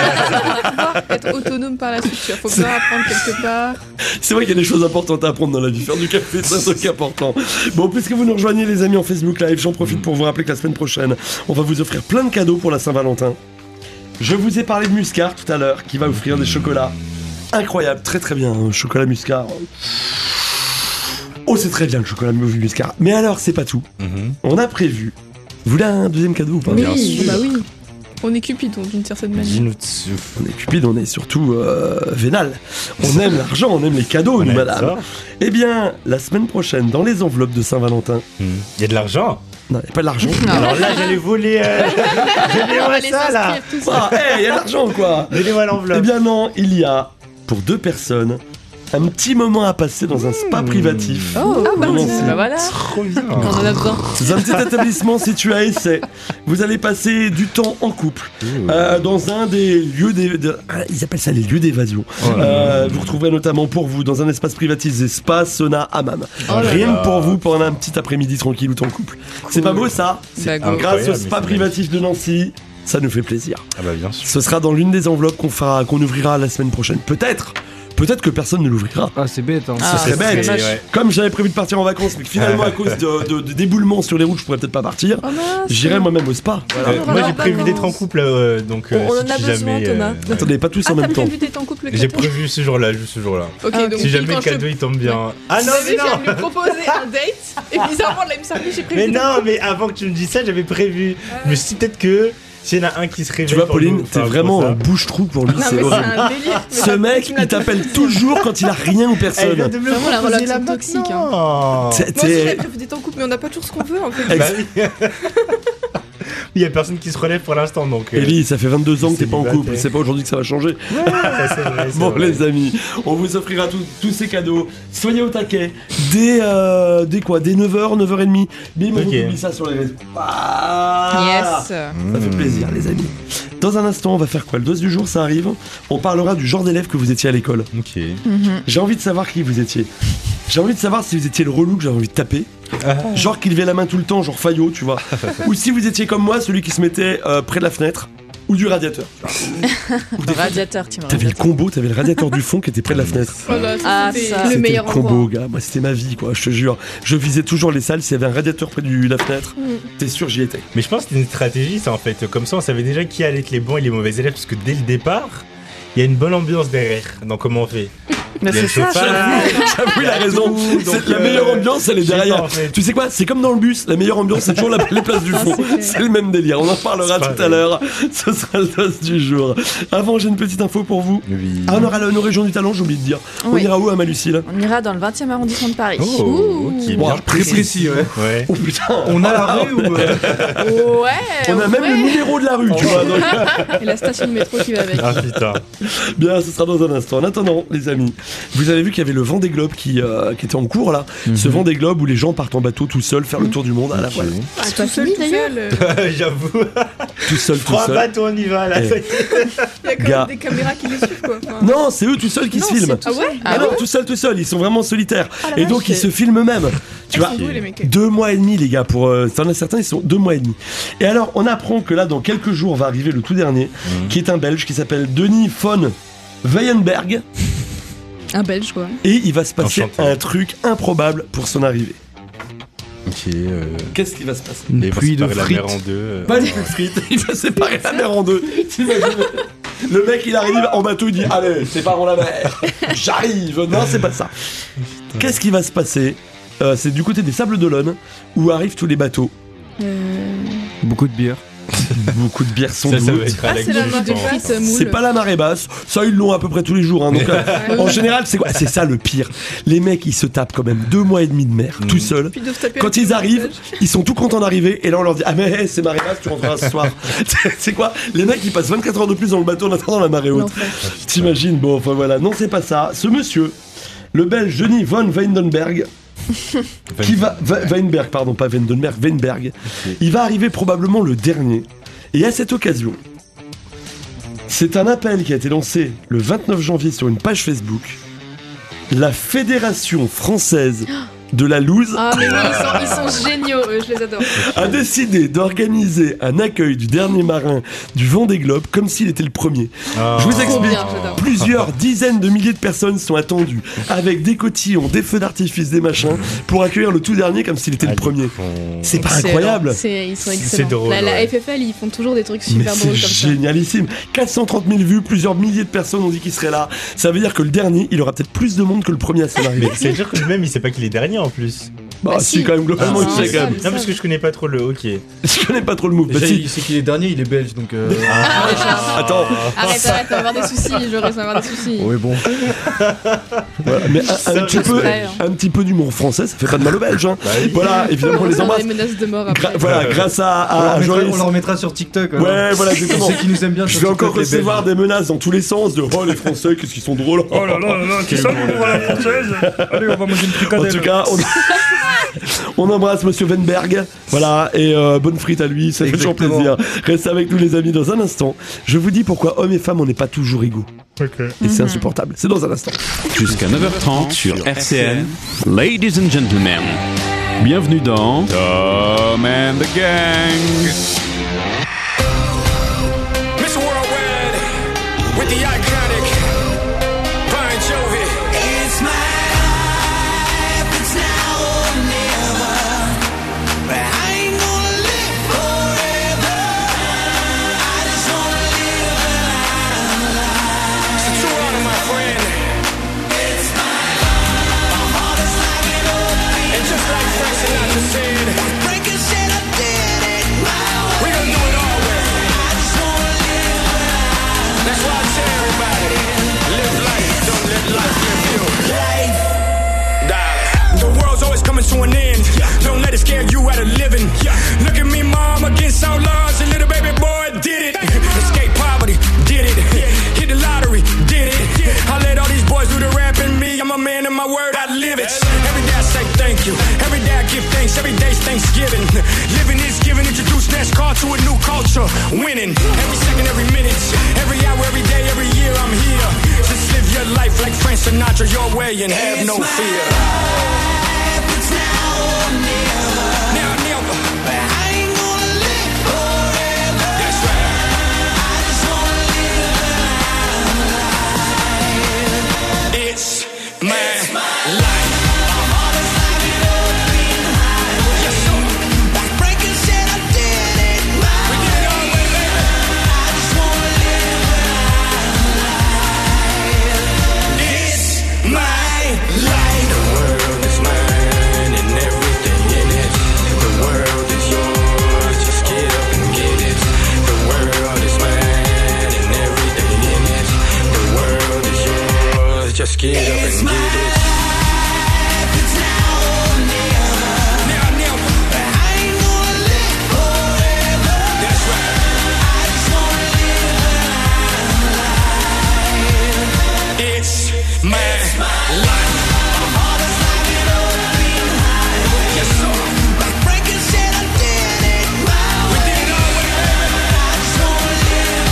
Être autonome par la suite, tu vois. Faut bien apprendre quelque part. C'est vrai qu'il y a des choses importantes à apprendre dans la vie. Faire du café, c'est un truc important. Bon, puisque vous nous rejoignez, les amis, en Facebook Live, j'en profite pour vous rappeler que la semaine prochaine, on va vous offrir plein de cadeaux pour la Saint-Valentin. Je vous ai parlé de Muscar tout à l'heure, qui va offrir des chocolats. Incroyable, très très bien, un chocolat Muscar. Oh, c'est très bien le chocolat Muscar. Mais alors, c'est pas tout. On a prévu. Vous voulez un deuxième cadeau ou pas? Oui, Bien sûr. bah oui. On est cupidon d'une certaine manière. Dis-nous dessus. On est cupide, on est surtout euh, vénal. On aime l'argent, on aime les cadeaux, nous, On aime madame. ça. Eh bien, la semaine prochaine, dans les enveloppes de Saint-Valentin, Il y a de l'argent. non, il n'y a pas de l'argent. Alors là, j'allais voler. Euh... Donnez-moi Allez ça là. s'inscrire, tout ça. Ah, hey, il y a de l'argent, quoi. Donnez-moi Eh l'enveloppe. bien non, il y a, pour deux personnes, un petit moment à passer dans un spa privatif. Oh, Ah bah, Comment tiens, c'est bah voilà. Trop bien. On en a besoin. C'est un petit établissement situé à Essay. Vous allez passer du temps en couple euh, dans un des lieux des, de- ah, ils appellent ça les lieux d'évasion. Euh, vous retrouverez notamment pour vous dans un espace privatisé spa, sauna, hammam. là Rien là. que pour vous pendant un petit après-midi tranquille ou en couple. C'est pas beau ça? Bah, go. incroyable. Grâce au mais spa c'est privatif de Nancy, ça nous fait plaisir. Ah bah bien sûr. Ce sera dans l'une des enveloppes qu'on fera, qu'on ouvrira la semaine prochaine. Peut-être peut-être que personne ne l'ouvrira. Ah, c'est bête, hein. Ce serait bête. ouais. Comme j'avais prévu de partir en vacances, mais que finalement, à cause de, de, de déboulements sur les routes, je pourrais peut-être pas partir, Oh mince. j'irai moi-même au spa. Voilà. Euh, on moi va j'ai en prévu vacances. d'être en couple, euh, donc euh, On en si a besoin, jamais. Thomas. euh, Attendez, pas tous Ah, en même t'as temps. prévu d'être en couple le J'ai quatorze. prévu ce jour-là, juste ce jour-là. Ok, Ah, donc Si jamais quand le je te- cadeau il tombe bien. Ah non, Vous mais savez, je viens non de lui proposer un date et bizarrement là il me semblait j'ai prévu Mais d'être non, mais avant que tu me dises ça, j'avais prévu. Je me suis dit peut-être que s'il y en a un qui se réveille. Tu vois, pour Pauline, nous, t'es enfin, vraiment pour un ça. bouche-trou pour lui, Non, c'est mais c'est horrible. un délire. Mais Ce t'as- mec, tu me l'as il t'appelle dit. toujours quand il a rien ou Elle vient personne. de me Vraiment, la proposer relation là toxique, maintenant. T'es- Moi aussi j'avais t'es- prévu d'être en couple mais on n'a pas toujours ce qu'on veut en fait. Bah oui. Il y a personne qui se relève pour l'instant donc. euh, Ellie, ça fait vingt-deux ans que t'es pas en couple, Célibataire. c'est pas aujourd'hui que ça va changer. ouais, c'est vrai, c'est Bon vrai. les amis, on vous offrira tous- tous ces cadeaux. Soyez au taquet. Dès, euh, dès quoi Dès neuf heures, neuf heures trente. Bim, on Ok. vous publie ça sur les réseaux. Ah Yes. Ça fait plaisir les amis. Dans un instant, on va faire quoi? Le dos du jour, ça arrive. On parlera du genre d'élève que vous étiez à l'école. Ok. J'ai envie de savoir qui vous étiez. J'ai envie de savoir si vous étiez le relou que j'avais envie de taper. Genre qui levait la main tout le temps, genre Fayot, tu vois. Ou si vous étiez comme moi, celui qui se mettait euh, près de la fenêtre. Ou du radiateur. Ou des fois, Radiateur, tu m'as T'avais le combo, t'avais le radiateur du fond qui était près de la fenêtre. Voilà, ça, Ah, c'était ça. le C'était meilleur le combo, endroit. gars. Moi, c'était ma vie, quoi. Je te jure. Je visais toujours les salles. S'il y avait un radiateur près de la fenêtre, t'es sûr, j'y étais. Mais je pense que c'était une stratégie, ça en fait. Comme ça, on savait déjà qui allait être les bons et les mauvais élèves, parce que dès le départ, il y a une bonne ambiance derrière. Donc comment on fait? Mais Il y a c'est le ça, chauffage, J'avoue, il a raison. tout, C'est donc, la euh, meilleure ambiance, elle est je sais pas, derrière. en fait. Tu sais quoi? C'est comme dans le bus. La meilleure ambiance, c'est toujours la- les places du Ah, fond. c'est clair. C'est le même délire. On en parlera C'est tout à pareil. l'heure. Ce sera le dos du jour. Avant, j'ai une petite info pour vous. Oui. Ah, on aura la- nos régions du talent, j'ai oublié de dire. On Oui. ira où, à Malucille? On ira dans le vingtième arrondissement de Paris. Oh, ok, Bon, bien Très précis, ouais. Ouais. Oh putain. On a la rue ou. euh, Ouais. On a même ouais. le numéro de la rue, tu vois. donc- Et la station de métro qui va avec. Ah putain. Bien, ce sera dans un instant. En attendant, les amis, vous avez vu qu'il y avait le Vendée Globe qui, euh, qui était en cours là. Ce Vendée Globe où les gens partent en bateau tout seuls faire le tour du monde. À la voilà. Ah, C'est pas tout seul, fini, tout d'ailleurs seul. euh, J'avoue. Tout seul, tout Trois seul. bateaux, on y va là. Eh. ça y est. Il y a quand Gars. même des caméras qui les suivent quoi. Enfin, Non, c'est eux tout seuls qui Non, se filment. c'est Ah ouais Ah non, tout seuls, tout seuls. Ils sont vraiment solitaires. Ah, la Et vache, donc, ils c'est- se filment eux-mêmes. Tu Ils vois, sont doués, les mecs. deux mois et demi, les gars. Pour, euh, t'en as certains, ils sont deux mois et demi. Et alors, on apprend que là, dans quelques jours, va arriver le tout dernier, qui est un Belge qui s'appelle Denis von Weyenberg. Un belge, quoi. Et il va se passer Enchanté. un truc improbable pour son arrivée. Ok. euh, Qu'est-ce qui va se passer? Une il va pluie de séparer la frites. mer en deux. euh. Pas les coups de frites, il va séparer la mer en deux. T'imagines? Le mec il arrive en bateau, il dit allez, séparons la mer. J'arrive. Non, c'est pas ça. Qu'est-ce qui va se passer? Euh, C'est du côté des Sables d'Olonne où arrivent tous les bateaux. Beaucoup de bière. Beaucoup de bières sans Ça, ça doute. va être à Ah, la c'est la gueule, main je de pense. frites moule. C'est pas la marée basse, ça ils l'ont à peu près tous les jours. Hein, donc, euh, en général, c'est quoi? C'est ça le pire. Les mecs ils se tapent quand même deux mois et demi de mer tout seuls. Puis ils doivent taper Quand un ils peu arrivent, au ils sont tout contents d'arriver et là on leur dit ah mais hey, c'est marée basse, tu rentreras ce soir. C'est quoi? Les mecs ils passent vingt-quatre heures de plus dans le bateau en attendant la marée haute. L'enfer. T'imagines? Bon enfin voilà, non c'est pas ça. Ce monsieur, le Belge Denis von Weindenberg, qui va Va- Weinberg pardon pas Weindenberg, Weinberg, il va arriver probablement le dernier. Et à cette occasion, c'est un appel qui a été lancé le vingt-neuf janvier sur une page Facebook. La Fédération française de la loose Ah mais oui, ils sont, ils sont géniaux, eux, je les adore. a décidé d'organiser un accueil du dernier marin du Vendée Globe comme s'il était le premier. Ah. Je vous explique. bien, j'adore. Plusieurs dizaines de milliers de personnes sont attendues avec des cotillons, des feux d'artifice, des machins pour accueillir le tout dernier comme s'il était le Ah, premier. ils font- C'est pas Excellent. incroyable? C'est, ils sont C'est excellents. drôle. La, la ouais. F F L, ils font toujours des trucs Mais super c'est drôles comme ça. génialissime. quatre cent trente mille vues, plusieurs milliers de personnes ont dit qu'il serait là. Ça veut dire que le dernier, il aura peut-être plus de monde que le premier à son arrivée. Mais c'est dire que lui-même il sait pas qu'il est dernier en plus. Bah, Bah, si, si. quand même, globalement, Ah, il c'est sait quand ça. même. Non parce que je connais pas trop le hockey. Je connais pas trop le move. Bah, Déjà, si. il sait qu'il est dernier, il est belge donc. euh, Attends, Arrête, arrête, on va avoir des soucis, Joris, on va avoir des soucis. Oui, bon. voilà. Mais un, un Ça, petit peu, exprès, hein. un petit peu d'humour français, ça fait pas de mal aux Belges. Hein. Bah oui. Voilà, évidemment, on les Ça, embrasse. des menaces de mort après. Gra- voilà, grâce à, On, leur à mettra, Joris. on leur mettra sur TikTok. alors. Ouais, voilà, exactement. On sait qu'ils nous aiment bien. Je sur vais encore TikTok, les recevoir Belges. des menaces dans tous les sens de oh les Français, qu'est-ce qu'ils sont drôles. Oh là là là là, qui ça pour la française? Allez, on va manger une En fricadelle. tout cas, on, on embrasse Monsieur Weinberg. Voilà, et euh, bonne frite à lui, ça fait toujours Exactement. plaisir. Restez avec nous, les amis, dans un instant. Je vous dis pourquoi hommes et femmes, on n'est pas toujours égaux. Ok. Et c'est insupportable. C'est dans un instant. Jusqu'à neuf heures trente sur R C N. Ladies and gentlemen, bienvenue dans Tom and the Gang. Miss Worldwide with the iconic Bon Jovi. Yeah, look at me, mom, against so large, a little baby boy did it. Escape poverty, did it. Hit the lottery, did it. I let all these boys do the rap and me, I'm a man of my word, I live it. Every day I say thank you, every day I give thanks, every day's Thanksgiving. Living is giving, introduce NASCAR to a new culture, winning. Every second, every minute, every hour, every day, every year I'm here. Just live your life like Frank Sinatra, your way, and have no fear. It's now or never. Now, never. But I ain't gonna live forever. That's right. I just wanna live life. It's my life. My mother's like an open highway. Yes, sir. Like Franklin said, I did it my We did it all way, baby. I just wanna live life. It's my life. The world is mine and everything in it. The world is yours, just get up and get it. The world is mine and everything in it. The world is yours, just get up and get it. It's now or never. Now, never. But I ain't gonna live forever. That's right. I just wanna live life. It's my life. My mother's like an open highway. Yes, sir. Like Franklin said, I did it my We way. did it all way, baby. I just wanna live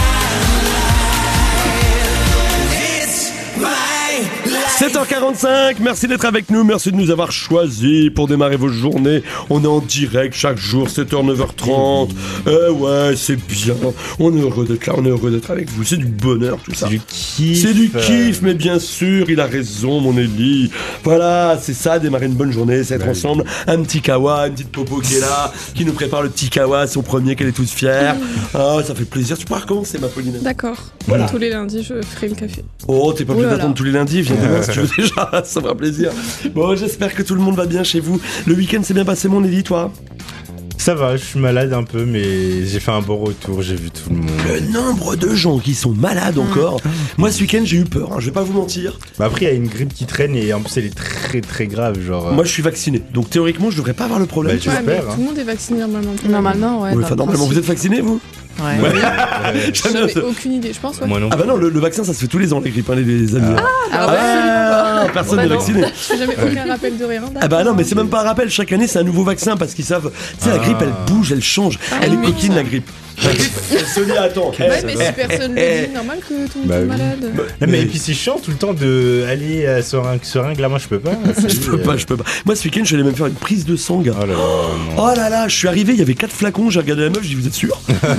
life. It's my life. sept heures quarante-cinq, merci d'être avec nous, merci de nous avoir choisis pour démarrer vos journées. On est en direct chaque jour, sept heures, neuf heures trente. Eh ouais, c'est bien. On est heureux d'être là, on est heureux d'être avec vous. C'est du bonheur tout ça. C'est du kiff. C'est du euh, kiff, mais bien sûr, il a raison, mon Élie. Voilà, c'est ça, démarrer une bonne journée, c'est être Bah, ensemble. Un petit kawa, une petite popo qui est là, qui nous prépare le petit kawa, son premier, qu'elle est tous fière. Ah, ça fait plaisir. Tu pourras recommencer, ma Pauline. D'accord. Voilà. Tous les lundis, je ferai le café. Oh, t'es pas Oh obligé là d'attendre là. tous les lundis, viens demain si tu veux déjà, ça fera plaisir. Bon, j'espère que tout le monde va bien chez vous. Le week-end s'est bien passé, mon Élie, toi? Ça va, je suis malade un peu, mais j'ai fait un bon retour, j'ai vu tout le monde. Le nombre de gens qui sont malades encore. Moi, ce week-end, j'ai eu peur, hein, je vais pas vous mentir. Bah après, il y a une grippe qui traîne et en plus, elle est très très grave. Genre, Moi, je suis vacciné, donc théoriquement, je devrais pas avoir le problème. Bah, tu vois. Ouais, mais J'espère, hein. tout le monde est vacciné normalement. Normalement, ouais. Ouais, dans enfin, le normalement, vous principe. êtes vacciné, vous? Ouais. Ouais. Ouais. J'aime bien J'en ai ça. aucune idée, je pense, ouais. Moi non. Ah bah non, le, le vaccin, ça se fait tous les ans, les grippes, hein, les, les amis. Ah, bah, Ah, personne Bah n'est non. vacciné. Je fais jamais aucun rappel de rien. Ah bah non, mais c'est même pas un rappel, chaque année c'est un nouveau vaccin parce qu'ils savent, tu sais, la grippe elle bouge, elle change, Ah, elle est oui. coquine la grippe. La grippe, elle se dit, attends. Ouais, eh, mais eh, si personne eh, le dit, normal que tout le monde Bah soit oui. malade. Non, mais et puis c'est chiant tout le temps de aller à seringue, seringue, là moi je peux pas. Je peux pas, je peux pas. Moi ce week-end je suis allé même faire une prise de sang, gars. Oh là là, non. Oh là là, je suis arrivé, il y avait quatre flacons, j'ai regardé la meuf, j'ai dit vous êtes sûr?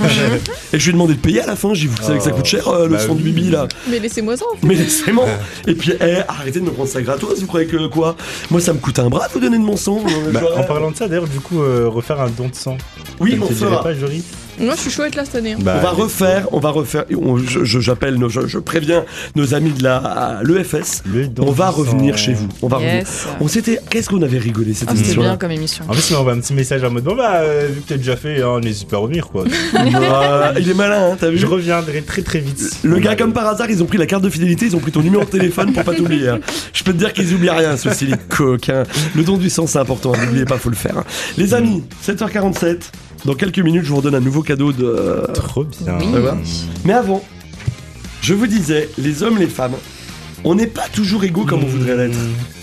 Et je lui ai demandé de payer à la fin, j'ai dit vous savez que ça coûte cher euh, le Bah sang du oui. bibi là. Mais laissez-moi ça, en fait. Mais laissez-moi. Et puis eh, arrêtez de me prendre ça gratos, vous croyez que quoi? Moi ça me coûte un bras de vous donner de mon sang. euh, Bah, genre, en parlant de ça, d'ailleurs, du coup, euh, refaire un don de sang. Oui, Ça ne on te dirait fera. pas, Jory? Moi, je suis chouette là cette année. hein. Bah, On va allez, refaire, on va refaire. on- je- je- J'appelle, nos- je, je préviens nos amis de la l'E F S. le don On va du revenir sang. chez vous. On va revenir. Yes. On s'était. Qu'est-ce qu'on avait rigolé cette Ah, c'était émission bien comme émission. En plus, il m'envoie un petit message en mode bon bah euh, vu que t'as déjà fait, hein, n'hésite pas à revenir quoi. Il est malin, hein, t'as vu? Je reviendrai très très vite. Le On gars, a- comme par hasard, ils ont pris la carte de fidélité, ils ont pris ton numéro de téléphone pour pas t'oublier. hein. Je peux te dire qu'ils oublient rien, ceux-ci, les coquins. Le don du sang, c'est important, hein, n'oubliez pas, faut le faire. hein. Les amis, sept heures quarante-sept. Dans quelques minutes, je vous redonne un nouveau cadeau de. Trop bien. Oui. Ouais, ouais. Mais avant, je vous disais, les hommes, les femmes, on n'est pas toujours égaux comme on voudrait l'être.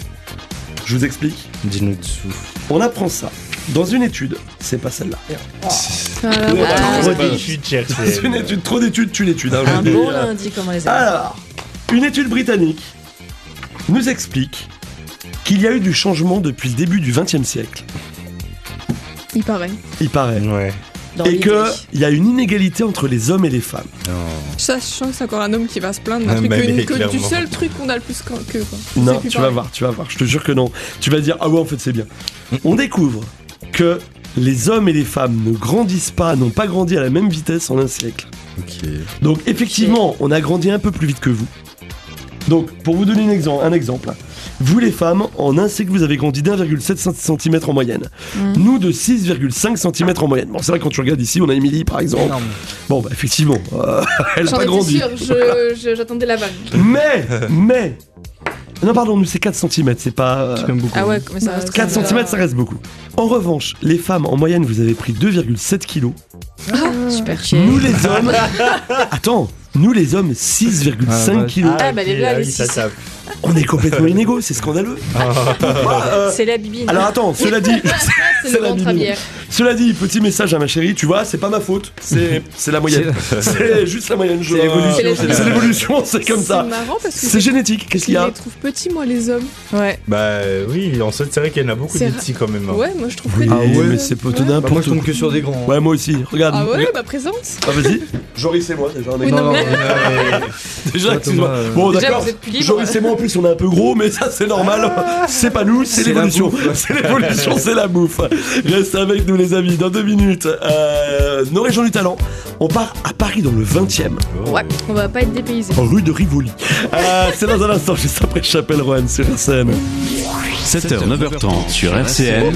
Je vous explique. Dis-nous dessous. On apprend ça dans une étude. C'est pas celle-là. Voilà. Ouais, Ah, trop Trop d'études. d'études, cher C'est une étude, trop d'études, tu l'études. hein, je Un vous le dis, beau hein. lundi, comme on les aime. Alors, une étude britannique nous explique qu'il y a eu du changement depuis le début du vingtième siècle, Il paraît. il paraît, Ouais. Dans et l'idée. qu'il y a une inégalité entre les hommes et les femmes. Sachant que c'est encore un homme qui va se plaindre d'un Ah, truc bah, que, mais que du clairement. seul truc qu'on a le plus qu'un- que. Quoi. Non, C'est plus tu vas pareil. voir, tu vas voir, je te jure que non. Tu vas dire, ah ouais, en fait c'est bien. On découvre que les hommes et les femmes ne grandissent pas, n'ont pas grandi à la même vitesse en un siècle. Ok. Donc effectivement, on a grandi un peu plus vite que vous. Donc, pour vous donner un exemple, un exemple, vous les femmes, en un siècle, vous avez grandi d'un virgule sept centimètres en moyenne. Mm. Nous, de six virgule cinq centimètres en moyenne. Bon, c'est vrai, quand tu regardes ici, on a Émilie, par exemple. Bon, bah effectivement, euh, elle n'a J'en pas étais grandi. sûre, je- je- j'attendais la vanne. Mais, mais, Non, pardon, nous c'est quatre centimètres, c'est pas. euh, C'est quand même beaucoup. Ah ouais, mais ça reste. quatre centimètres, ça reste beaucoup. En revanche, les femmes, en moyenne, vous avez pris deux virgule sept kilos. Super chier. Nous les hommes. Attends, nous les hommes, six virgule cinq Ah, kilos. Ah, bah, les ok, blagues, ah oui, les ça six. tape. On est complètement inégaux, c'est scandaleux. Pourquoi, euh, C'est la bibine. Alors attends, cela dit. C'est le la ventre à bibine. bière. Cela dit, petit message à ma chérie, tu vois, c'est pas ma faute, c'est c'est la moyenne. C'est juste la moyenne. je- C'est l'évolution, c'est C'est l'évolution, c'est comme ça. C'est marrant parce que C'est génétique, qu'est-ce qu'il y je a les trouve petits, moi, les hommes. Ouais. Bah euh, oui, en fait, c'est vrai qu'il y en a beaucoup C'est des ra- petits quand même. hein. Ouais, moi je trouve Oui, que Ah ouais, mais c'est pas Ouais. étonnant Bah, pour moi, je tout. tombe que sur des grands. Ouais, moi aussi, regarde. Ah ouais, regarde. bah présente. Ah, vas-y. Joris et moi, déjà, on est Oui, non, mais- Déjà, Toi, excuse-moi. Thomas, euh, Bon, Déjà, d'accord. vous êtes plus libre. Joris et moi, en plus, on est un peu gros, mais ça, c'est normal. C'est pas nous, c'est C'est la l'évolution. bouffe, ouais. C'est l'évolution, c'est la bouffe. Restez avec nous, les amis. Dans deux minutes, euh, nos régions du talent. On part à Paris dans le vingtième, Ouais, on va pas être dépaysés. rue de Rivoli. Euh, c'est dans un instant, juste après Chapelle Rouen sur R C N. sept heures neuf heures trente sur R C N.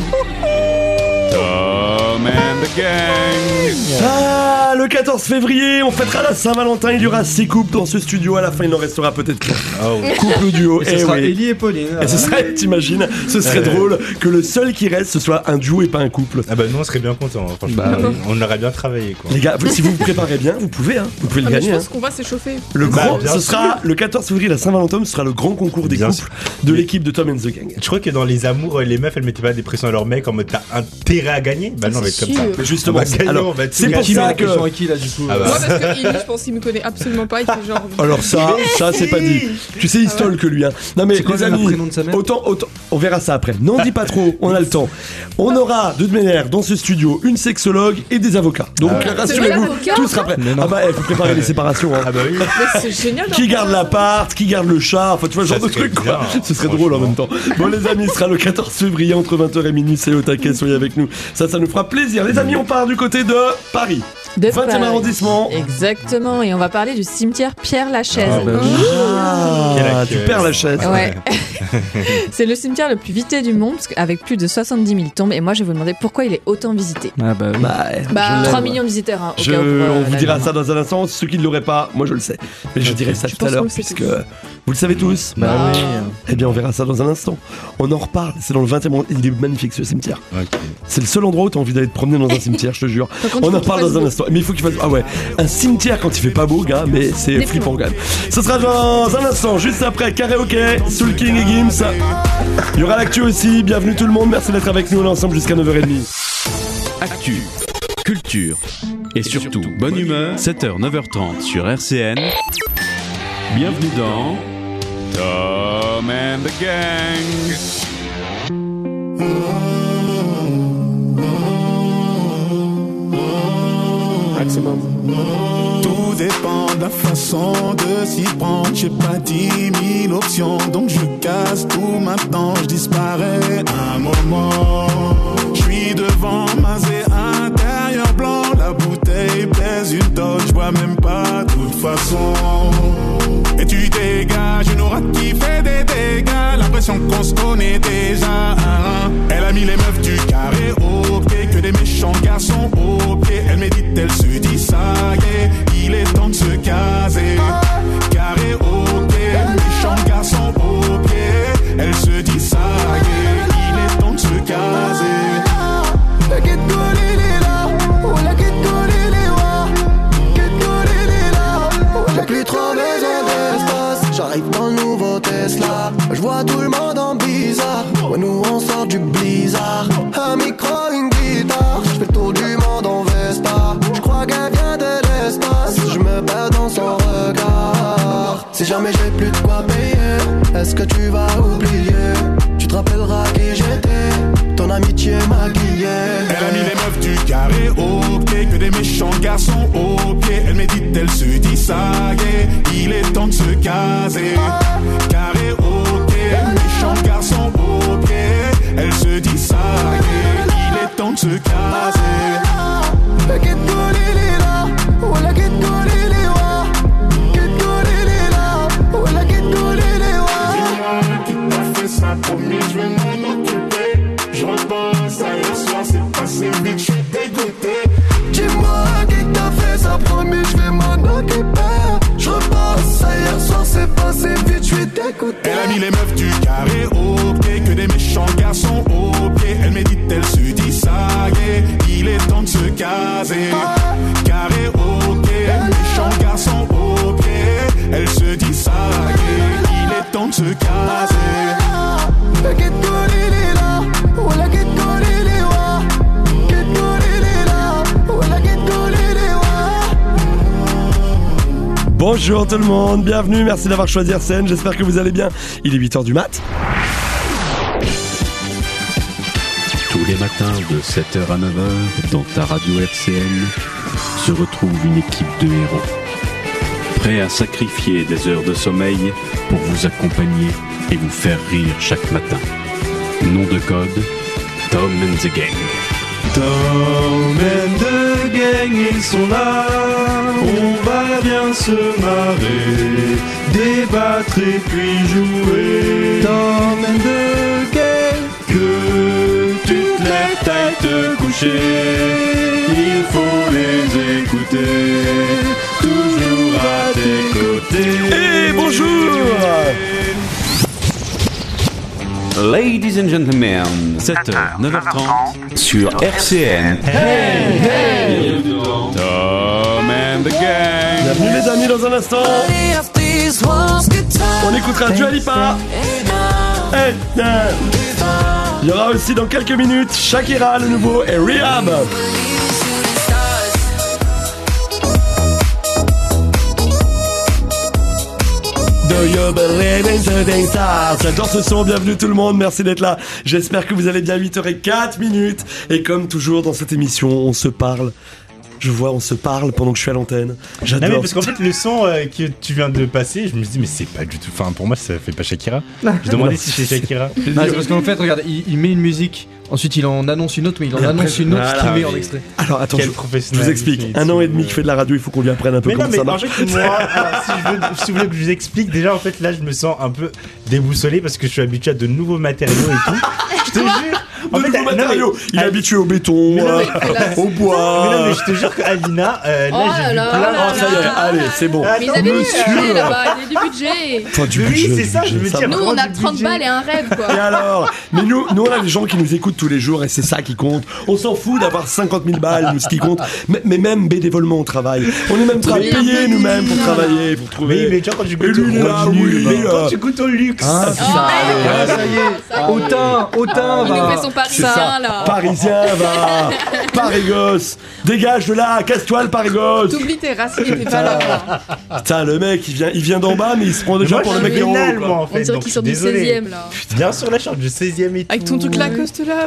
Tom and the Gang. Ah, le quatorze février, on fêtera la Saint-Valentin. Il y aura six couples dans ce studio. À la fin, il en restera peut-être qu'un. Couple ou duo. Et ce Eh sera oui. Ellie et Pauline. Et ce serait, t'imagines, ce serait drôle que le seul qui reste, ce soit un duo et pas un couple. Ah bah nous on serait bien contents, hein, franchement. Bah oui. On aurait bien travaillé quoi. Les gars, vous- si vous vous préparez bien, vous pouvez, hein. Vous pouvez le Ah, mais je gagner. pense hein. qu'on va s'échauffer. Le Bah, grand, bien ce sûr. sera le quatorze février, la Saint-Valentin, ce sera le grand concours des Bien couples de Mais- l'équipe de Tom and the Gang. Je crois que dans les amours, les meufs elles mettaient pas des pressions à leurs mecs en mode t'as intérêt à gagner. Bah non, mais c'est comme ça. sûr. Mais justement, On va gagner, alors, on va tout c'est pour gagner. Qui met ça la que. pression à qui là du coup Ah bah. Moi, parce que Illy, je pense qu'il me connaît absolument pas. Il fait genre. Alors ça, ça c'est pas dit. Tu sais, il stole que lui. Hein. Non mais C'est quoi les le amis, prénom de sa mère autant, autant, on verra ça après. N'en dis pas trop, on a le temps. On aura de toute manière dans ce studio une sexologue et des avocats. Donc Ah ouais. rassurez-vous, C'est vrai, l'avocat tout sera prêt. Mais non. Ah bah, il faut préparer les séparations. Hein. Ah bah oui. Mais c'est génial. Qui garde l'appart, qui garde le chat, enfin tu vois, ce Ça genre de serait truc quoi. bien, Ce serait franchement. drôle en même temps. Bon les amis, ce sera le quatorze février entre vingt heures et minuit, c'est au taquet, soyez avec nous. Ça, ça nous fera plaisir. Les amis, on part du côté de Paris. De vingtième Paris. arrondissement. Exactement, et on va parler du cimetière Pierre-Lachaise. Ah bah oui. Ah, Quel tu accueil. perds la chaise. Ouais. C'est le cimetière le plus visité du monde, parce qu'avec plus de soixante-dix mille tombes. Et moi, je vais vous demander pourquoi il est autant visité. Ah bah oui. Bah, Bah, je l'aime. trois millions de visiteurs. Hein, au Je, cas où, voilà, on vous la dira norme. ça dans un instant. Ceux qui ne l'auraient pas, moi je le sais. Mais je dirai ça Je tout à pense l'heure, qu'on le sait puisque tous. vous le savez tous. Bah oui. Eh bien, on verra ça dans un instant. On en reparle. C'est dans le vingtième. Il est magnifique ce cimetière. Ok. C'est le seul endroit où tu as envie d'aller te promener dans un cimetière, je te jure. Par contre, On faut en qu'il reparle fasse dans un beau. instant. Mais il faut qu'il fasse. Ah ouais, un cimetière quand il fait pas beau, gars, mais c'est Des flippant quand même. Ce sera dans un instant, juste après karaoké, Soul King et Gims. Il y aura l'actu aussi. Bienvenue tout le monde. Merci d'être avec nous. On est ensemble jusqu'à neuf heures trente. Actu, culture et surtout bonne humeur. sept heures neuf heures trente sur R C N. Bienvenue dans Tom and the Gang. Tout dépend de la façon de s'y prendre. J'ai pas dix mille options, donc je casse tout maintenant. Je disparais un moment. Je suis devant Mazé intérieur blanc. La bouteille pèse une tonne, je bois même pas de toute façon. Et tu dégages une aura qui fait des dégâts. L'impression qu'on se connaît déjà. Elle a mis les meufs du carré au pied, que des méchants garçons au pied. Elle médite, elle se dit ça y est, il est temps de se caser. Carré au pied, méchants garçons au pied. Elle se dit ça y est, il est temps de se caser. La quête collée, elle est là. La quête collée, elle est là. Quête collée, elle est là. J'ai plus trop besoin d'espace. J'arrive dans le nouveau Tesla. Je vois tout le monde en bizarre. Ouais, nous on sort du blizzard. Un micro, une guitare. Je fais le tour du monde en Vespa. Je crois qu'elle vient de l'espace. Je me perds dans son regard. Si jamais j'ai plus de quoi payer, est-ce que tu vas oublier? Tu te rappelleras qui j'étais. Ton amitié m'a guillé. Elle a mis les meufs du carré au pied, que des méchants garçons au pied. Elle médite, elle se dit ça y est, il est temps de se caser. Carré au pied, méchants garçons au pied. Elle se dit ça y est, il est temps de se caser. La quête collée, elle est là. Ouais, la quête collée, elle est là. Quête collée, elle est là. Ouais, la quête collée, elle est là. Dis-moi qui t'a fait ça, promis, je vais m'en occuper. Je repense à hier soir, c'est passé vite, je suis dégoûté. Dis-moi qui t'a fait ça, promis, je vais m'en occuper. Je repense à hier soir, c'est passé vite, je suis dégoûté. Elle a mis les meufs du carré au pied, que des méchants garçons au pied. Elle médite, elle se dit ça y est, il est temps de se caser. Carré au pied, méchants garçons au pied. Elle se dit ça y est, il est temps de se caser. Bonjour tout le monde, bienvenue, merci d'avoir choisi R C N, j'espère que vous allez bien. Il est huit heures du mat. Tous les matins de sept heures à neuf heures, dans ta radio R C N, se retrouve une équipe de héros. Prêts à sacrifier des heures de sommeil pour vous accompagner et vous faire rire chaque matin. Nom de code, Tom and the Gang. Tom and the Gang, ils sont là, on va bien se marrer, débattre et puis jouer. Tom and the Gang, que tu te lèves, t'ailles te coucher, il faut les écouter, toujours à tes côtés. Et bonjour! Ladies and gentlemen, sept heures, neuf heures trente sur R C N. Hey, hey. Tom and the Gang. Bienvenue les amis dans un instant. On écoutera Dua Lipa. Hey, hey. Il y aura aussi dans quelques minutes Shakira le nouveau et Rehab. Do you believe in shooting stars? J'adore ce son, bienvenue tout le monde, merci d'être là. J'espère que vous allez bien, huit heures zéro quatre minutes. Et comme toujours dans cette émission, on se parle. Je vois, on se parle pendant que je suis à l'antenne. J'adore. Non mais parce qu'en fait le son euh, que tu viens de passer, je me suis dit mais c'est pas du tout. Enfin pour moi ça fait pas Shakira. Je demandais si c'est Shakira. Non, c'est parce qu'en fait regarde, il, il met une musique, ensuite il en annonce une autre, mais il en Et annonce après, une autre voilà, qui met mais- en extrait. Alors attends, Quel je, je professionnel, vous explique. Un an et demi qui fait de la radio, il faut qu'on lui apprenne un peu Mais comment non, mais ça en marche. fait, moi, alors, si, je veux, si vous voulez que je vous explique, déjà, en fait, là, je me sens un peu déboussolé parce que je suis habitué à de nouveaux matériaux et tout. Je te jure. En De fait, nouveaux non, mais- matériaux. Il est habitué au béton, Mais non, mais- euh, au bois. Mais non, mais je te jure qu'Alina, euh, là, Oh j'ai là vu là plein là Oh, ça y est, allez, c'est bon. Mais ils avaient du Monsieur. budget là-bas, il y avait du budget. Enfin, du Oui, budget, c'est du ça, je budget, veux ça dire. va. Nous, on a du trente budget. balles et un rêve, quoi. Et alors? Mais nous, nous, on a des gens qui nous écoutent tous les jours et c'est ça qui compte. On s'en fout d'avoir cinquante mille balles, nous, ce qui compte. Mais, mais même bénévolement, on travaille. On est même prêt à Oui, payer oui, nous-mêmes pour oui. travailler, pour Mais, trouver. mais tu vois, quand tu Et goûtes lui, il est au là, revenu, oui, bah, euh, quand tu goûtes au luxe. Ah, Oh, ça, ah, ça y est. Autant, autant Il nous va. fait son C'est parisien, ça. là. Parisien, va. Paris gosse. Dégage de là, casse-toi le Paris gosse. T'oublies tes racines, t'es pas là. Putain, le mec, il vient, il vient d'en bas, mais il se prend déjà Moi, pour je le mec suis en haut, vénal, quoi. moi, en On fait. dirait donc qu'ils je sortent suis du désolé. seizième, là. Bien sûr, là, je sors du seizième et tout. Avec ton truc Lacoste là.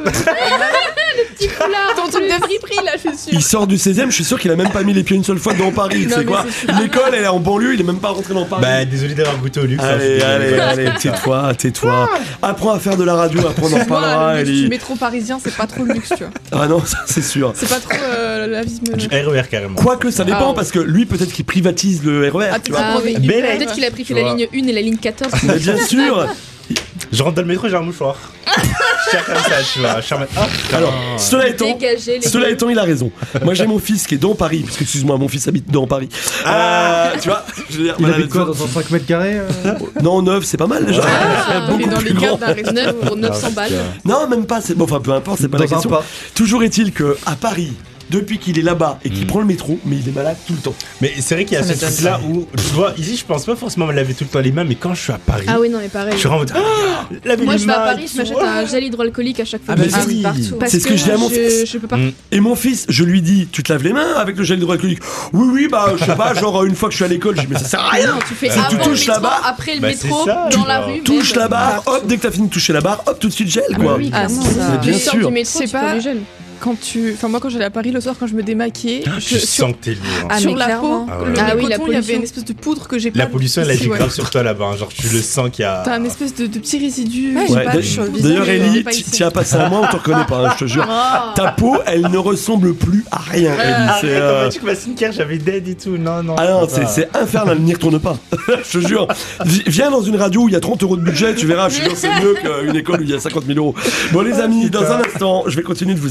Petit foulard. Ton truc de friperie là, je suis sûre. Il sort du seizième, je suis sûr qu'il a même pas mis les pieds une seule fois dans Paris. Non, C'est mais quoi? c'est sûr. L'école, elle est en banlieue, il est même pas rentré dans Paris. Bah, désolé d'avoir goûté au luxe. hein, je Allez, suis allez, désolé. allez, tais-toi, tais-toi. Apprends à faire de la radio, après on en Moi, reparlera, le luxe du Ellie. métro parisien, c'est pas trop le luxe, tu vois. Ah non, ça c'est sûr. C'est pas trop euh, la vie me. Du R E R carrément. Quoique ça dépend, Ah. parce que lui, peut-être qu'il privatise le R E R, Ah, tu t'es vois. pas Ah oui. mauvais. Mais Peut-être qu'il a pris que Tu la vois. ligne un et la ligne quatorze. Mais bien sûr. Je rentre dans le métro, j'ai un mouchoir. Je suis comme ça, tu vois. Je suis en mode, ah, putain. Alors, cela étant, Dégagez les cela gars. étant, il a raison. Moi, j'ai mon fils qui est dans Paris, parce que, excuse-moi, mon fils habite dans Paris. Ah. Euh, tu vois, je veux dire, Il voilà, habite quoi le- dans un cinq mètres carrés euh Non, neuf, c'est pas mal déjà. Ah, Beaucoup il est dans plus les grand. gardes d'un resto. neuf pour neuf cents balles. Non, même pas. C'est bon, enfin, peu importe, c'est pas la Dans un question. parc. Toujours est-il que à Paris, depuis qu'il est là-bas et qu'il Mm. prend le métro, mais il est malade tout le temps. Mais c'est vrai qu'il y a Ça ce m'étonne. truc-là où, tu vois, ici, je pense pas forcément me laver tout le temps les mains, mais quand je suis à Paris, Ah oui, non, mais pareil. je suis en mode, ah, laver Moi, les je vais à mains, Paris, je m'achète tout. un gel hydroalcoolique à chaque fois Ah, que mais je passe oui. partout. C'est ce que je dis à mon je, fils. Je peux pas. Mm. Et mon fils, je lui dis, tu te laves les mains avec le gel hydroalcoolique? Oui, oui, bah, je sais pas, genre, une fois que je suis à l'école, je dis, mais ça sert à rien. Non, tu fais Si avant tu le touches la métro, barre, après le bah, métro, c'est ça, dans tu la vois. rue. touche même. la barre, hop, dès que t'as fini de toucher la barre, hop, tout de suite gel, quoi. oui. Ah, Clairement. c'est ça. Mais bien Tu sors sûr. du métro, C'est tu pas- prends du gel. Quand tu. Enfin, moi, quand j'allais à Paris le soir, quand je me démaquillais, Je je- sur, sens que t'es lourd. hein. Ah, sur mais la clairement. peau, Ah ouais. le Ah oui, coton, la il y avait pollution. une espèce de poudre que j'ai pas. La pollution, elle ici, agit ouais. grave sur toi là-bas. hein. Genre, tu le sens qu'il y a. T'as un espèce de, de petit résidu. Ouais, je sais Ouais, pas, d'a- sur le visage, D'ailleurs, mais Ellie, pas tu ici. tu as passé un mois, on te reconnaît pas, hein, je te jure. Ah. Ta peau, elle ne ressemble plus à rien, Ellie. Arrête, C'est, on euh, m'a dit que ma skincare, j'avais dead et tout. Non, non. Ah non, je peux c'est pas. c'est infernal, n'y retourne pas. Je te jure. Vi- Viens dans une radio où il y a trente euros de budget, tu verras, je te jure, c'est mieux qu'une école où il y a cinquante mille euros. Bon, les amis, dans un instant, je vais continuer de vous annoncer les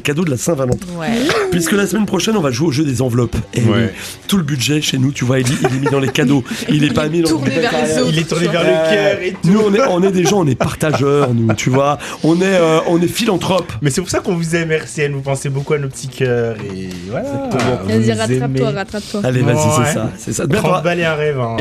cadeaux de la Saint-Valentin. Ouais. Puisque la semaine prochaine, on va jouer au jeu des enveloppes. Et Ouais. oui, tout le budget chez nous, tu vois, il, est- il est mis dans les cadeaux. Il est pas mis dans tourné le vers les autres. Il est tourné vers le cœur et tout. Nous, on est, on est des gens, on est partageurs, nous, tu vois. On est, euh, on est philanthropes. Mais c'est pour ça qu'on vous aime, R C N. Vous pensez beaucoup à nos petits cœurs et voilà. vous Vas-y, nous rattrape-toi, aimez. rattrape-toi. Allez, vas-y, Ouais. c'est ça, c'est ça. Mais trente t'auras- balles et un rêve. Hein.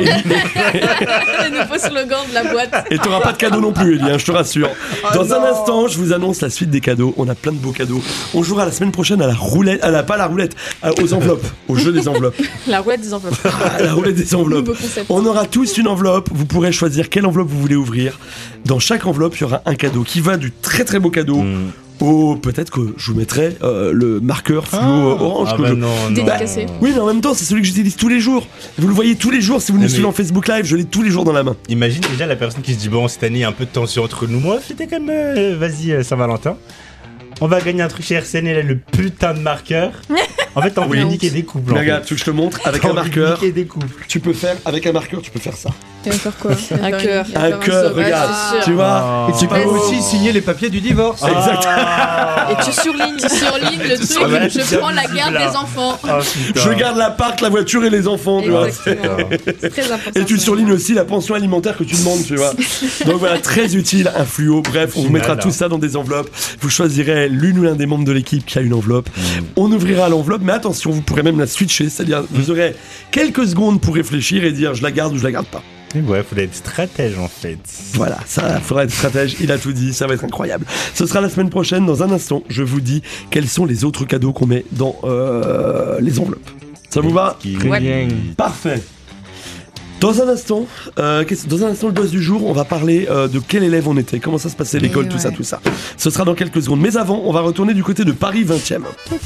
Le nouveau slogan de la boîte. Et t'auras pas de cadeau non plus, Elie, hein, je te rassure. Dans un instant, je vous annonce la suite des cadeaux. On a plein de beaux cadeaux. On jouera la semaine prochaine à la roulette, à la, pas à la roulette, à- aux enveloppes, au jeu des enveloppes. La roulette des enveloppes. À la roulette des enveloppes. Nouveau concept. On aura tous une enveloppe. Vous pourrez choisir quelle enveloppe vous voulez ouvrir. Dans chaque enveloppe, il y aura un cadeau qui va du très très beau cadeau. Mm. au peut-être que je vous mettrai euh, le marqueur fluo euh, orange Ah que bah je... non, non. Dédicacé. Oui, mais en même temps, c'est celui que j'utilise tous les jours. Vous le voyez tous les jours si vous nous Mais- suivez en Facebook Live, je l'ai tous les jours dans la main. Imagine déjà la personne qui se dit bon cette année il y a un peu de tension entre nous. Moi c'était quand même euh, vas-y euh, Saint-Valentin. On va gagner un truc chez R C N et là le putain de marqueur. En fait t'as envie de niquer des couples. en Mais regarde, fait. tu veux que je te montre avec T'as un envie de marqueur. niquer des couples. Tu peux faire avec un marqueur, tu peux faire ça. Et encore quoi Un cœur. Un cœur, regarde. Tu vois. Et tu peux Ah. aussi signer les papiers du divorce. Exact. Et tu surlignes. Tu surlignes le truc, Ah ouais, je c'est prends la visible, garde là. des enfants. Ah, putain. Je garde l'appart, la voiture et les enfants, tu vois. Exactement. C'est très important. Et tu ça. surlignes aussi la pension alimentaire que tu demandes, tu vois. Donc voilà, très utile, un fluo. Bref, on vous mettra tout ça dans des enveloppes. Vous choisirez l'une ou l'un des membres de l'équipe qui a une enveloppe. On ouvrira l'enveloppe, mais attention, vous pourrez même la switcher. C'est-à-dire, vous aurez quelques secondes pour réfléchir et dire je la garde ou je la garde pas. Mais ouais, faut être stratège en fait. Voilà, ça faudra être stratège, il a tout dit, ça va être incroyable. Ce sera la semaine prochaine, dans un instant, je vous dis quels sont les autres cadeaux qu'on met dans euh, les enveloppes. Ça vous va? Ouais. Parfait. Dans un instant, euh, qu'est-ce- dans un instant, le boss du jour, on va parler euh, de quel élève on était, comment ça se passait à l'école, Et tout ouais. ça, tout ça. Ce sera dans quelques secondes. Mais avant, on va retourner du côté de Paris vingtième.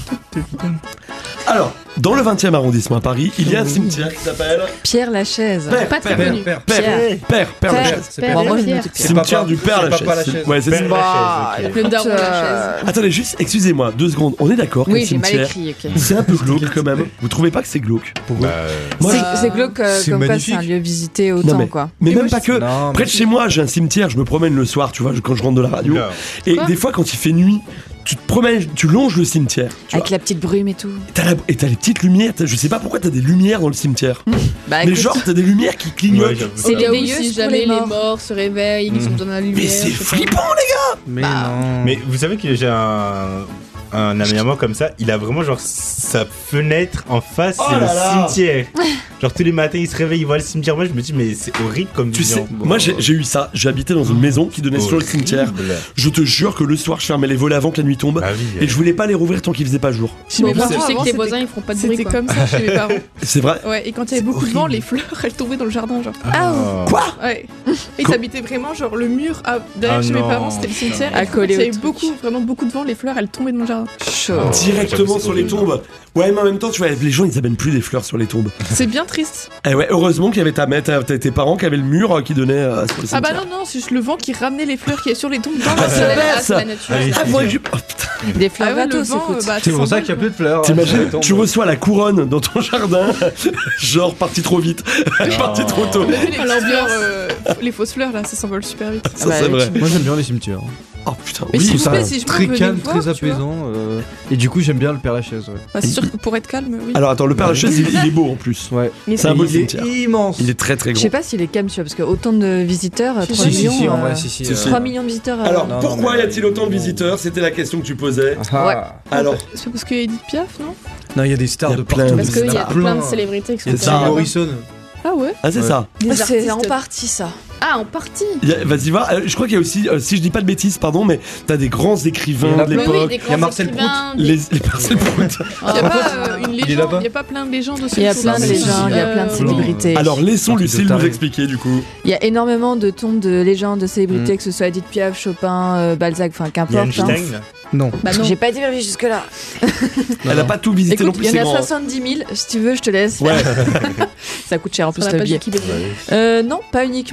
Alors, dans le vingtième arrondissement à Paris, il y a un cimetière qui s'appelle Pierre Lachaise. Père, Pas très Père, connu. Père, Pierre. Père, Père, Père Lachaise. C'est Père pas- Bon, moi, je Pierre. me dis Pierre. Cimetière papa- du Père c'est Lachaise. papa Lachaise. Ouais, c'est Père ça. Lachaise, ok. Le daron Écoute, Lachaise. euh, Attendez, juste, excusez-moi, deux secondes. On est d'accord que Oui, le j'ai mal cimetière, écrit, ok. c'est un peu glauque quand même. Vous trouvez pas que c'est glauque? Bah, Moi, C'est- je- C'est glauque euh, c'est comme quoi magnifique. c'est un lieu visité Non, autant, mais, quoi. mais Et même moi, pas je- que. Non, Près mais de chez moi, j'ai un cimetière, je me promène le soir, tu vois, je- quand je rentre de la radio. Oula. Et Quoi des fois, quand il fait nuit, tu te promènes, tu longes le cimetière. Tu Avec vois. la petite brume et tout. T'as la- et t'as les petites lumières, t'as- je sais pas pourquoi t'as des lumières dans le cimetière. Bah, Mais écoute, genre, t'as des lumières qui clignotent. Ouais, j'avoue. C'est Au cas où, réveilleux si si pour jamais les les morts. morts se réveillent, ils ont besoin de la lumière. mais c'est je sais pas. flippant, les Mais Bah, non. Mais vous savez que j'ai un, un ami à moi comme ça, il a vraiment genre sa fenêtre en face, Oh c'est le là là. cimetière. Genre tous les matins il se réveille, il voit le cimetière. Moi je me dis mais c'est horrible comme Tu sais, vision. moi j'ai j'ai eu ça. J'ai habité dans une maison qui donnait sur le Horrible. cimetière. Je te jure que le soir, je fermais les volets avant que la nuit tombe. Ah oui, Et je voulais pas les rouvrir tant qu'il faisait pas jour. Chez Bon, mes moi, parents, tu sais avant, que tes c'était- voisins ils feront pas de bruit. C'était quoi. comme ça chez mes parents. C'est vrai. Ouais, et quand il y avait beaucoup de vent, les fleurs elles tombaient dans le jardin, genre. Ah, Quoi? Ouais. Et Co- ils habitaient vraiment, genre le mur à- derrière Ah chez mes non, parents, c'était le putain. cimetière. À Et quand coller il y au avait truc. beaucoup, vraiment beaucoup de vent, les fleurs elles tombaient dans le jardin. chaud. Directement j'avoue, sur c'est les horrible. tombes. Ouais, mais en même temps, tu vois, les gens ils amènent plus des fleurs sur les tombes. C'est bien triste. Eh ouais, heureusement qu'il y avait ta mère, ta- ta- tes parents qui avaient le mur euh, qui donnait euh, sur le Ah bah cimetière. non, non, c'est juste le vent qui ramenait les fleurs qui est sur les tombes dans Ah, la c'est soleil. bête, Ah, c'est ça. la nature. Ah oui, Ah, c'est moi, sûr. je- oh, putain. Des fleurs Ah ouais, le gratos, vent, écoute. euh, bah, C'est pour ça sympa, qu'il n'y a quoi. plus de fleurs. T'imagines, hein, tu reçois la couronne dans ton jardin, genre parti trop vite, parti trop tôt. Les petites fleurs, euh, les fausses fleurs là, ça s'envole super vite. Ça, c'est vrai. Moi j'aime bien les cimetières. Oh putain, Mais oui, s'il vous ça. plaît, si je Très peux venir calme, me voir, très tu vois. apaisant. euh, Et du coup j'aime bien le Père Lachaise. Ouais. Bah, c'est sûr que pour être calme, oui. Alors attends, le Père Lachaise, il, il est beau en plus. Ouais. Mais C'est un beau Il est cimetière. immense. Il est très très Je grand. sais pas s'il est calme, tu vois, parce que autant de visiteurs, Si, trois si, millions. si, si, en euh, vrai, si, si. si, euh, si. trois millions de visiteurs. euh, Alors non, pourquoi non, mais- y a-t-il autant de visiteurs? C'était la question que tu posais. Ah. Alors, C'est parce qu'il y a Edith Piaf, non? Non, il y a des stars Il y a de plein partout. de Parce qu'il y a Plein. plein de célébrités qui Il y a sont ça. Jim là-bas. Morrison. Ah ouais? ah c'est Ouais. ça. Des C'est en artistes. partie ça. Ah, en partie. Il y a- Vas-y voir. Euh, je crois qu'il y a aussi, euh, si je dis pas de bêtises, pardon, mais t'as des grands Il y écrivains en a de plein. Oui, oui, l'époque. des Il y a grands Marcel écrivains, des- Les, les Marcel Proust. Il n'y a pas euh, une Il est légende, là-bas il n'y a pas plein de légendes aussi. Il y a sur plein de ça. légendes, il y a plein de Euh, célébrités. Alors laissons Un truc de Lucille nous taré. expliquer du coup. Il y a énormément de tombes de légendes, de célébrités, Mm. que ce soit Edith Piaf, Chopin, euh, Balzac, enfin Il y a qu'importe. hein. Einstein. Non. Bah non. J'ai pas été vérifiée jusque-là. Elle a pas tout visité non Écoute, plus. il y c'est en a grand. soixante-dix mille, si tu veux, je te laisse. Ouais. Ça coûte cher en plus Sur le la page billet. Wikipédia. Euh, non, pas uniquement du coup.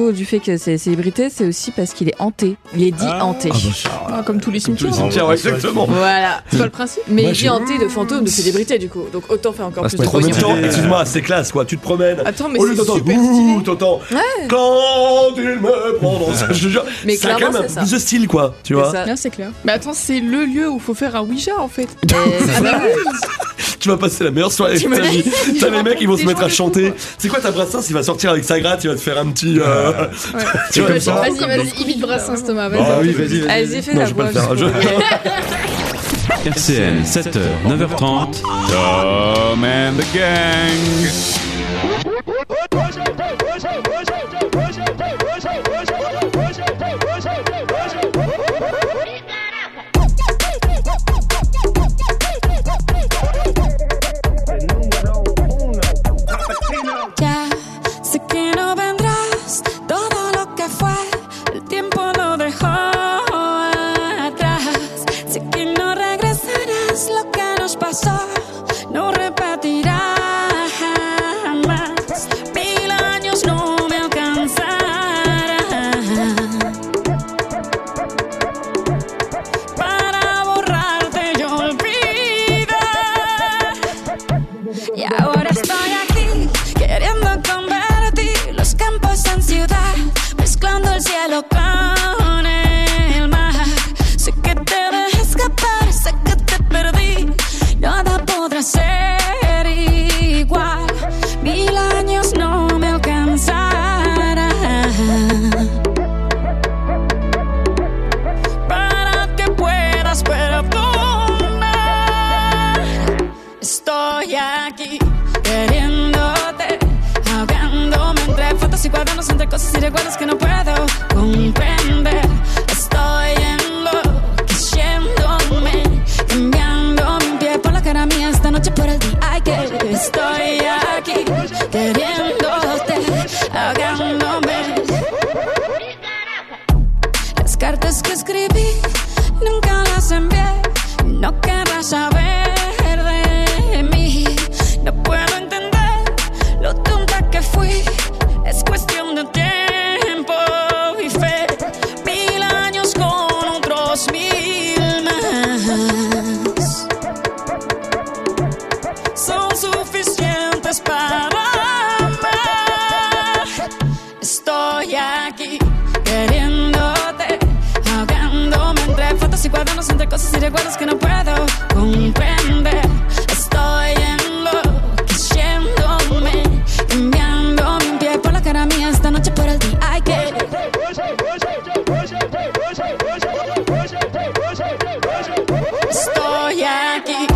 défaut du fait que c'est des célébrités, c'est aussi parce qu'il est hanté. Il est dit Ah. hanté. Ah bah, Ah, comme tous les cimetières. tous les cimetières, ouais, exactement. Voilà. C'est pas le principe. Mais Moi, il dit j'ai- hanté de fantômes de célébrités du coup. Donc autant faire encore Ah, plus c'est de pas En même pognon. temps, excuse-moi, c'est classe quoi. Tu te promènes. Attends, mais Au lieu c'est d'entendre super ouh, stylé. t'entends Ouais. quand il me prend dans sa. Je te jure, Mais ça a quand clairement, même c'est un ça. plus de style quoi. Tu vois. ça. Là, c'est clair. Mais attends, c'est le lieu où faut faire un Ouija en fait. Et- Ah bah oui. Tu vas passer la meilleure soirée de ta vie. T'as les mecs, ils vont se Des mettre gens à de fou, chanter. quoi. C'est quoi ta Brassens? Il va sortir avec sa gratte, il va te faire un petit. euh, Ouais. Tu vois, Vas-y, ça. vas-y, vas-y, imite Brassens, Thomas. Vas-y. Ah oui, vas-y, vas-y. Allez-y, fais Non, la je vais pas voix. le faire. juste Je- pour- R C N, sept heures, neuf heures trente. Tom and the Gang. Ya sé que no vendrás, todo lo que fue, el tiempo lo dejó atrás. Sé que no regresarás, lo que nos pasó no repetirá jamás. Mil años no me alcanzarán para borrarte y olvidar. Y ahora estoy aquí, queriendo convertir los campos en ciudad, mezclando el cielo con el mar. Sé que te dejé escapar, sé que te perdí, nada podrá ser igual. Mil años no me alcanzarán para que puedas perdonar. Estoy aquí queriéndote, ahogándome entre fotos y cuadernos, entre cosas y recuerdos que no puedo comprender. Estoy enloqueciéndome, cambiando mi pie por la cara mía esta noche por el día. Ay, que estoy aquí queriéndote, ahogándome. Las cartas que escribí nunca las envié, no querrás saber de mí. No puedo entender lo tonta que fui, es cuestión de tiempo y fe. Mil años con otros mil más son suficientes para amar. Estoy aquí queriéndote, ahogándome entre fotos y cuadernos, entre cosas y recuerdos que no puedo comprender. Estoy enloqueciéndome, cambiando mi pie por la cara mía esta noche por el día. Ay, que estoy aquí.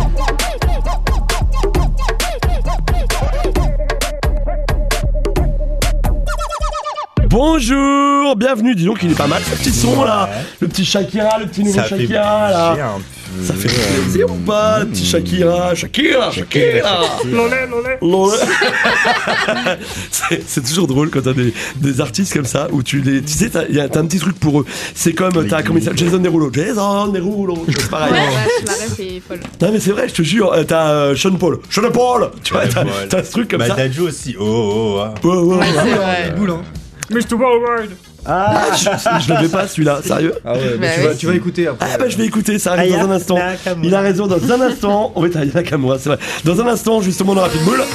Bonjour, bienvenue. Dis donc, il est pas mal ce petit son là. Le petit Shakira, le petit nouveau Ça fait Shakira là. bouger un peu. Ça fait plaisir ou pas, le petit Shakira, Shakira, Shakira. Lolé, lolé. Lolé. c'est, c'est toujours drôle quand t'as des, des artistes comme ça où tu les, tu sais, t'as, y a, t'as un petit truc pour eux. C'est comme t'as comme il s'appelle Jason Derulo, Jason Derulo, c'est pareil. Ouais, ouais, la ref est folle. Non mais c'est vrai, je te jure, euh, t'as euh, Sean Paul, Sean Paul, tu vois, t'as, Voilà. t'as ce truc comme Bah, ça. Dadju aussi. Oh, oh, oh. Ouais, ouais, ouais. C'est vrai. Boule, hein. mister Worldwide. Ah, je, je l'avais pas celui-là, sérieux. Ah ouais, mais Bah tu, oui. vas, tu vas écouter après. Ah bah je vais écouter, ça arrive Aya dans un instant. Nakamura. Il a raison, dans un instant. Oh, mais t'as rien qu'à moi, c'est vrai. Dans un instant, justement, dans Rapid Bull.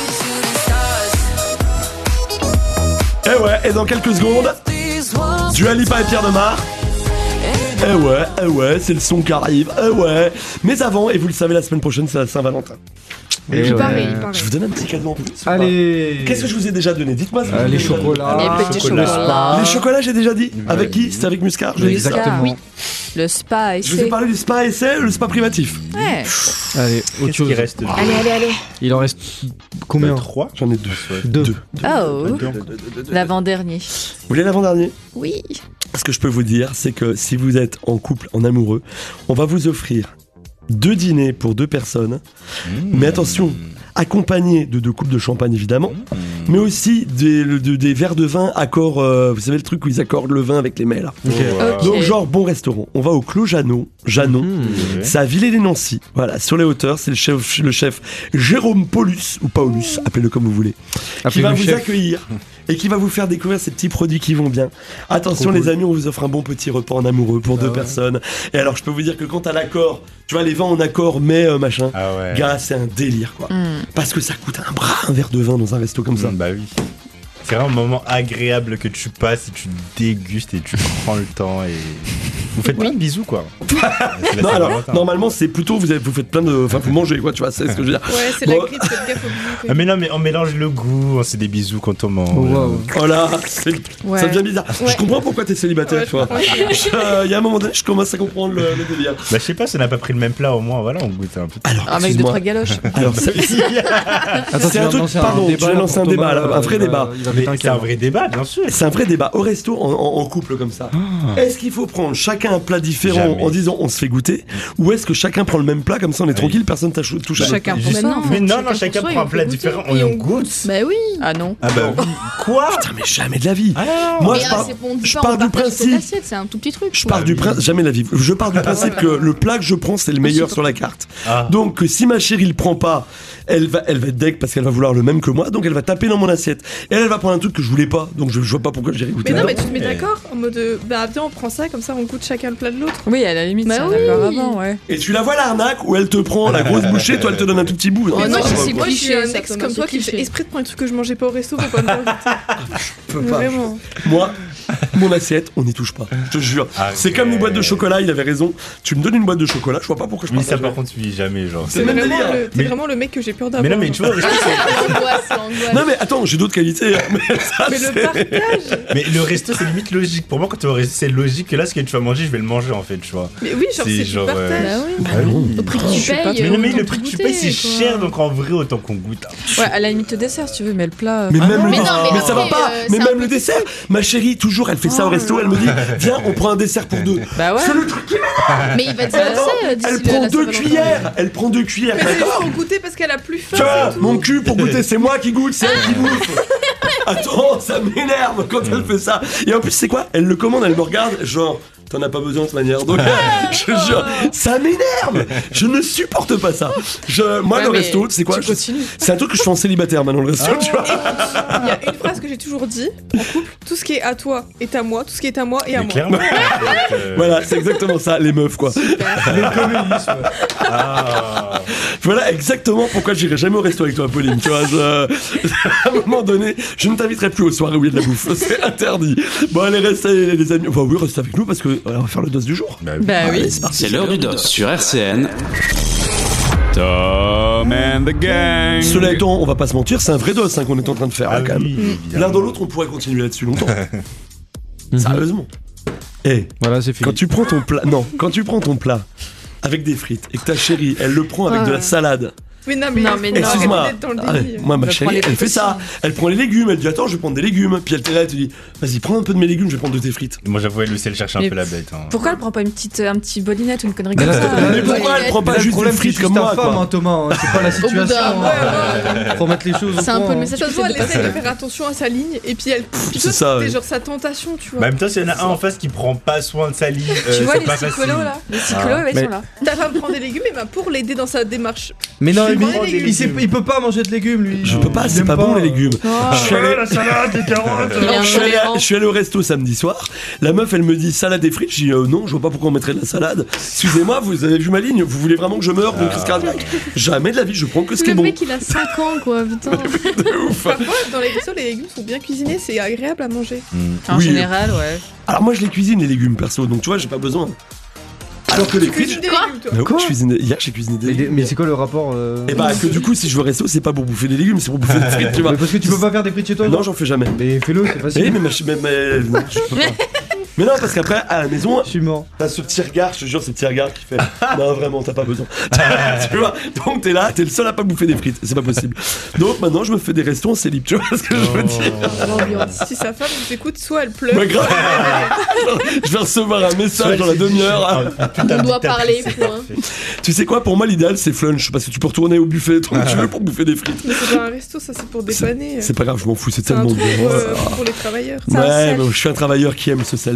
Et ouais, et dans quelques secondes, Dua Lipa et Pierre Demar. Eh ouais, eh ouais, c'est le son qui arrive. Eh ouais. Mais avant, et vous le savez, la semaine prochaine, c'est la Saint-Valentin. Et Il ouais. paraît, il paraît. Je vous donne un petit cadeau en plus. ou pas Allez. Qu'est-ce que je vous ai déjà donné? Dites-moi. ce que Euh, je vous ai les déjà donné. chocolats. Les petits chocolat. chocolats. Les chocolats, j'ai déjà dit. Avec qui? C'était avec Muscar. je l'ai dit. Muscar. Exactement. Oui. Le spa et Je vous ai parlé du spa essai, le spa privatif. Ouais. Allez, autre Qu'est-ce chose. qui reste? Allez, allez, allez. Il en reste combien? Trois. J'en ai deux. Deux. Oh. L'avant-dernier. Vous voulez l'avant-dernier? Oui. Ce que je peux vous dire, c'est que si vous êtes en couple, en amoureux, on va vous offrir deux dîners pour deux personnes. Mais attention, accompagnés de deux coupes de champagne évidemment, mais aussi des, de- des verres de vin accord, euh, vous savez le truc où ils accordent le vin avec les mets là. Ok. Donc genre bon restaurant. On va au Clos Janon, Janon. C'est à Villers-les-Nancy. Voilà, sur les hauteurs, c'est le chef, le chef Jérôme Paulus ou Paulus, appelez-le comme vous voulez, qui Appelez-le va vous chef. accueillir et qui va vous faire découvrir ces petits produits qui vont bien. Attention Trop les cool. amis, on vous offre un bon petit repas en amoureux pour Ah deux ouais. personnes. Et alors je peux vous dire que quand t'as l'accord, tu vois les vins en accord mais euh, machin, Ah ouais. gars c'est un délire quoi. Mm. Parce que ça coûte un bras un verre de vin dans un resto comme ça. Mm, bah oui. C'est vraiment un moment agréable que tu passes et tu dégustes et tu prends le temps et vous faites plein de bisous quoi. C'est la Non, alors, Saint-Valentin. normalement c'est plutôt vous, avez- vous faites plein de, enfin vous mangez quoi, tu vois, c'est ce que je veux dire. Ouais, c'est Bon. la grippe, faites gaffe au bisous. Ah, mais non mais on mélange le goût, on fait des bisous quand on mange. Oh, wow. Voilà, c'est- Ouais. ça devient bizarre. Ouais. Je comprends pourquoi t'es célibataire, Ouais, tu vois. je comprends. Il y a un moment donné, je commence à comprendre le, le délire. Bah je sais pas si on n'a pas pris le même plat au moins, voilà, on goûte un peu. Alors, Ah, avec deux, excuse-moi. trois galoches. Alors, c'est Attends, c'est un truc, pardon, je vais lancer un débat, là, un vrai débat. Mais c'est un vrai débat, bien sûr. C'est un vrai débat au resto en, en- en couple comme ça. Est-ce qu'il faut prendre chacun un plat différent Jamais. en disant on se fait goûter, ou est-ce que chacun prend le même plat comme ça on est tranquille, personne tâche- touche à l'autre. Chacun pour Juste- soi. Mais non, non, Chacun chacun pour soi, prend un et on plat fait différent goûter. et on goûte. Bah oui. Ah non. Ah bah oui. Quoi Putain, mais jamais de la vie. Ah non. Moi mais je ah, pars, c'est bon, on dit je pas, pars on du partage cette principe. assiette, c'est un tout petit truc. Je quoi. pars du principe, jamais de la vie. Je pars du principe que le plat que je prends c'est le meilleur sur la carte. Ah. Donc que si ma chérie le prend pas, elle va, elle va être deg parce qu'elle va vouloir le même que moi, donc elle va taper dans mon assiette. Et elle, elle va prendre un truc que je voulais pas, donc je, je vois pas pourquoi j'ai goûté. Mais non, là. mais tu te mets Mais- d'accord en mode euh, bah viens on prend ça comme ça on goûte chacun le plat de l'autre. Oui, à la limite, Bah c'est un oui. accord avant, ouais. Et tu la vois l'arnaque où elle te prend la grosse bouchée, toi elle te donne un tout petit bout. Non, Oh Mais ça non, va c'est pas, c'est quoi. moi je suis cliché, un ça, ex Thomas, comme c'est toi qui fait cliché. exprès de prendre un truc que je mangeais pas au resto pour pas me inviter. Je peux pas. Vraiment. Moi, mon assiette, on n'y touche pas. Je te jure. Arrête. C'est comme les boîtes de chocolat, il avait raison. Tu me donnes une boîte de chocolat, je vois pas pourquoi je Oui, ça partage. par contre, oui, jamais, genre. C'est C'est le même vraiment, délire. le, t'es Mais- vraiment le mec que j'ai peur d'avoir. Mais non, mais tu vois, au resto, c'est- L'angoisse, l'angoisse. Non mais attends, j'ai d'autres qualités. hein, Mais, ça, Mais le c'est- partage. mais le resto, c'est limite logique. Pour moi, quand tu vas au resto, c'est logique que là, ce que tu vas manger, je vais le manger en fait, tu vois. Mais oui, genre C'est c'est du genre, euh, partage. Bah oui. Ah oui. Au prix que Je tu sais pas, payes. Mais non, mais autant le tout prix que tu goûter, payes, c'est quoi. cher, donc en vrai, autant qu'on goûte. Ouais, à la limite le dessert si tu veux, mais le plat. euh, Mais Ah même non, le mais dessert, non, mais mais ça va après, pas. euh, mais c'est même un le petit dessert, ma chérie, toujours, elle fait ça au resto, elle me dit, viens, on prend un dessert pour deux. Bah ouais. C'est le truc qui m'énerve. Mais il va te Mais attends, passer euh, d'ici elle le- prend la deux Saint-Valentin. cuillères, elle prend deux cuillères, Mais c'est d'accord. pour goûter parce qu'elle a plus faim. Tu vois, c'est tout. mon cul pour goûter, c'est moi qui goûte, c'est elle qui bouffe. Attends, ça m'énerve quand elle fait ça. Et en plus, c'est quoi? Elle le commande, elle me regarde, genre, t'en as pas besoin de toute manière. Donc, je jure, ça m'énerve. Je ne supporte pas ça. Je, moi, Ouais, le mais resto, c'est quoi? tu Je- continues. C'est un truc que je fais en célibataire maintenant, le resto, tu vois. Il y a une phrase que j'ai toujours dit en couple tout ce qui est à toi est à moi, tout ce qui est à moi est à Mais moi. clairement. en fait, euh, Voilà, c'est exactement ça, les meufs, quoi. Le communisme. Ah. Voilà exactement pourquoi j'irai jamais au resto avec toi, Pauline. Tu vois, je... à un moment donné, je ne t'inviterai plus aux soirées où il y a de la bouffe. C'est interdit. Bon, allez, restez, les amis. Enfin, oui, restez avec nous parce que on va faire le dos du jour. Bah oui. Bah Allez, oui. c'est parti. C'est l'heure du dos sur R C N. Tom and the Gang. Cela étant, on va pas se mentir, c'est un vrai dos hein, qu'on est en train de faire Ah là, quand même. oui, évidemment. L'un dans l'autre, on pourrait continuer là-dessus longtemps. Sérieusement. Eh, Voilà, c'est fini. quand tu prends ton plat, non, quand tu prends ton plat avec des frites et que ta chérie, elle le prend avec Ah. de la salade. Mais non, mais, Non, mais non. Excuse-moi. arrêtez d'être dans le Ah ouais, délire. moi, ma Elle prend chérie, les elle fait ça. Elle prend les légumes. Elle dit attends, je vais prendre des légumes. Puis elle t'est là, elle te dit vas-y, prends un peu de mes légumes, je vais prendre de tes frites. Moi, j'avoue, elle aussi, elle cherche un Mais peu la bête. hein. Pourquoi elle prend pas une petite, un petit bolinette ou une connerie Mais comme là, ça c'est- euh, Mais pourquoi elle prend Mais pas là, le juste des problème, c'est frites juste comme ta moi femme, quoi. hein, Thomas. hein, C'est pas la bout d'un- situation. ouais, hein. Faut mettre les choses au C'est un point, peu le hein. message Ça que se voit, c'est elle de essaie de passer. faire attention à sa ligne et puis elle. Puis C'est toi, ça, t'es ouais. genre sa tentation, tu Bah, en vois. même temps, s'il y en a un en face qui prend pas soin de sa ligne, euh, Tu vois c'est les pas psycholos facile. là Les psycholos, Ah. ouais, ils Mais- sont là. Ta femme prend des légumes et bah pour l'aider dans sa démarche. Mais non, Je mais prends des il, sait- légumes. il peut pas manger de légumes, lui. Je peux pas, Il c'est aime pas bon les légumes. Je suis allé- la salade, les carottes. Il est je suis allé- intolérant. je suis allé au resto samedi soir. La meuf, elle me dit salade et frites. Je dis euh, non, je vois pas pourquoi on mettrait de la salade. Excusez-moi, vous avez vu ma ligne. Vous voulez vraiment que je meure d'une crise cardiaque? Jamais de la vie, je prends que ce qui est Le bon. mec il a cinq ans quoi, putain. De ouf. Parfois, dans les restos, les légumes sont bien cuisinés, c'est agréable à manger. En Oui. général, ouais. Alors moi, je les cuisine les légumes perso, donc tu vois, j'ai pas besoin. Alors que les Tu frites, cuisines des Quoi légumes, toi. bah oui, Quoi je cuisine. Hier, j'ai cuisiné des Mais, légumes. mais c'est quoi le rapport euh, Et bah que du coup, si je veux au resto, c'est pas pour bouffer des légumes, c'est pour bouffer des frites, tu vois. Mais parce que tu peux pas faire des frites chez toi Non, toi j'en fais jamais. Mais fais-le, c'est Eh facile. mais, ma ch- mais, mais- non, je peux pas. Mais non, parce qu'après, à la maison, Je suis mort. t'as ce petit regard, je te jure, ce petit regard qui fait non, vraiment, t'as pas besoin. Tu vois, donc t'es là, t'es le seul à pas bouffer des frites, c'est pas possible. Donc maintenant, je me fais des restos en célib, tu vois ce que je veux dire. L'ambiance. Si sa femme nous écoute, soit elle pleure. Bah, grave. Je vais recevoir un message dans la demi-heure. On doit parler, point. Tu sais quoi, pour moi, l'idéal, c'est flunch, parce que tu peux retourner au buffet tant que tu veux pour bouffer des frites. Mais c'est pas un resto, ça c'est pour dépanner. C'est pas grave, je m'en fous, c'est C'est un tellement truc bon. pour, euh, pour les travailleurs. Ouais, mais je suis un travailleur qui aime ce self.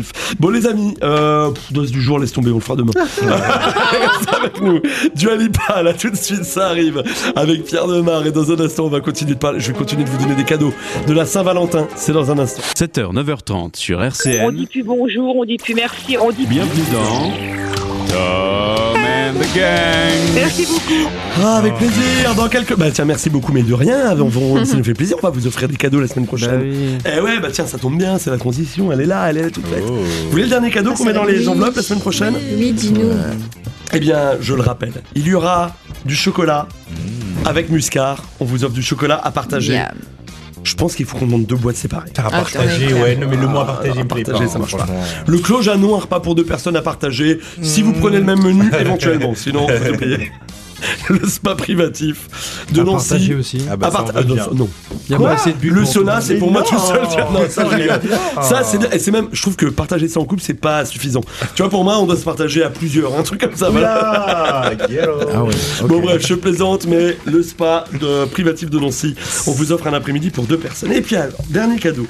privatif. Bon les amis, euh, pff, dose du jour, laisse tomber, on le fera demain. Reste avec nous. Dua Lipa, là tout de suite ça arrive avec Pierre Demar et dans un instant on va continuer de parler. Je vais continuer de vous donner des cadeaux de la Saint-Valentin. C'est dans un instant. sept heures neuf heures trente sur R C On N. dit plus bonjour, on dit plus merci, on dit plus... Bienvenue dans Tom and the Gang. Merci beaucoup. Ah, avec plaisir. Dans quelques. Bah tiens, merci beaucoup, mais de rien. On va- Ça nous fait plaisir. On va vous offrir des cadeaux la semaine prochaine. Eh ouais, bah tiens, ça tombe bien. C'est la transition. Elle est là, elle est là toute faite. Vous voulez le dernier cadeau qu'on met dans les enveloppes la semaine prochaine? Oui, dis-nous. Eh bien, je le rappelle, il y aura du chocolat avec Muscar. On vous offre du chocolat à partager. Miam. Je pense qu'il faut qu'on demande deux boîtes séparées. À partager, ouais, non mais le mot à partager à me plaît partager, pas. ça marche pas. franchement. Le clos Janon, un repas pour deux personnes à partager. Si vous prenez le même menu, éventuellement. Sinon, vous oubliez. Le spa privatif de À Nancy. partager aussi. Ah bah À ça, part- on veut ah, bien. non, non. Il y a Quoi pas assez de bulles Le pour sauna, tout. c'est pour Mais moi non. tout seul. Non, ça, je rigole. Ça, c'est, et c'est même, je trouve que partager ça en couple, c'est pas suffisant. Tu vois, pour moi, on doit se partager à plusieurs, un truc comme ça. Voilà. Oula, quiero. Ah ouais. Bon, bref, je plaisante, mais le spa de, privatif de Nancy, on vous offre un après-midi pour deux personnes. Et puis alors, dernier cadeau.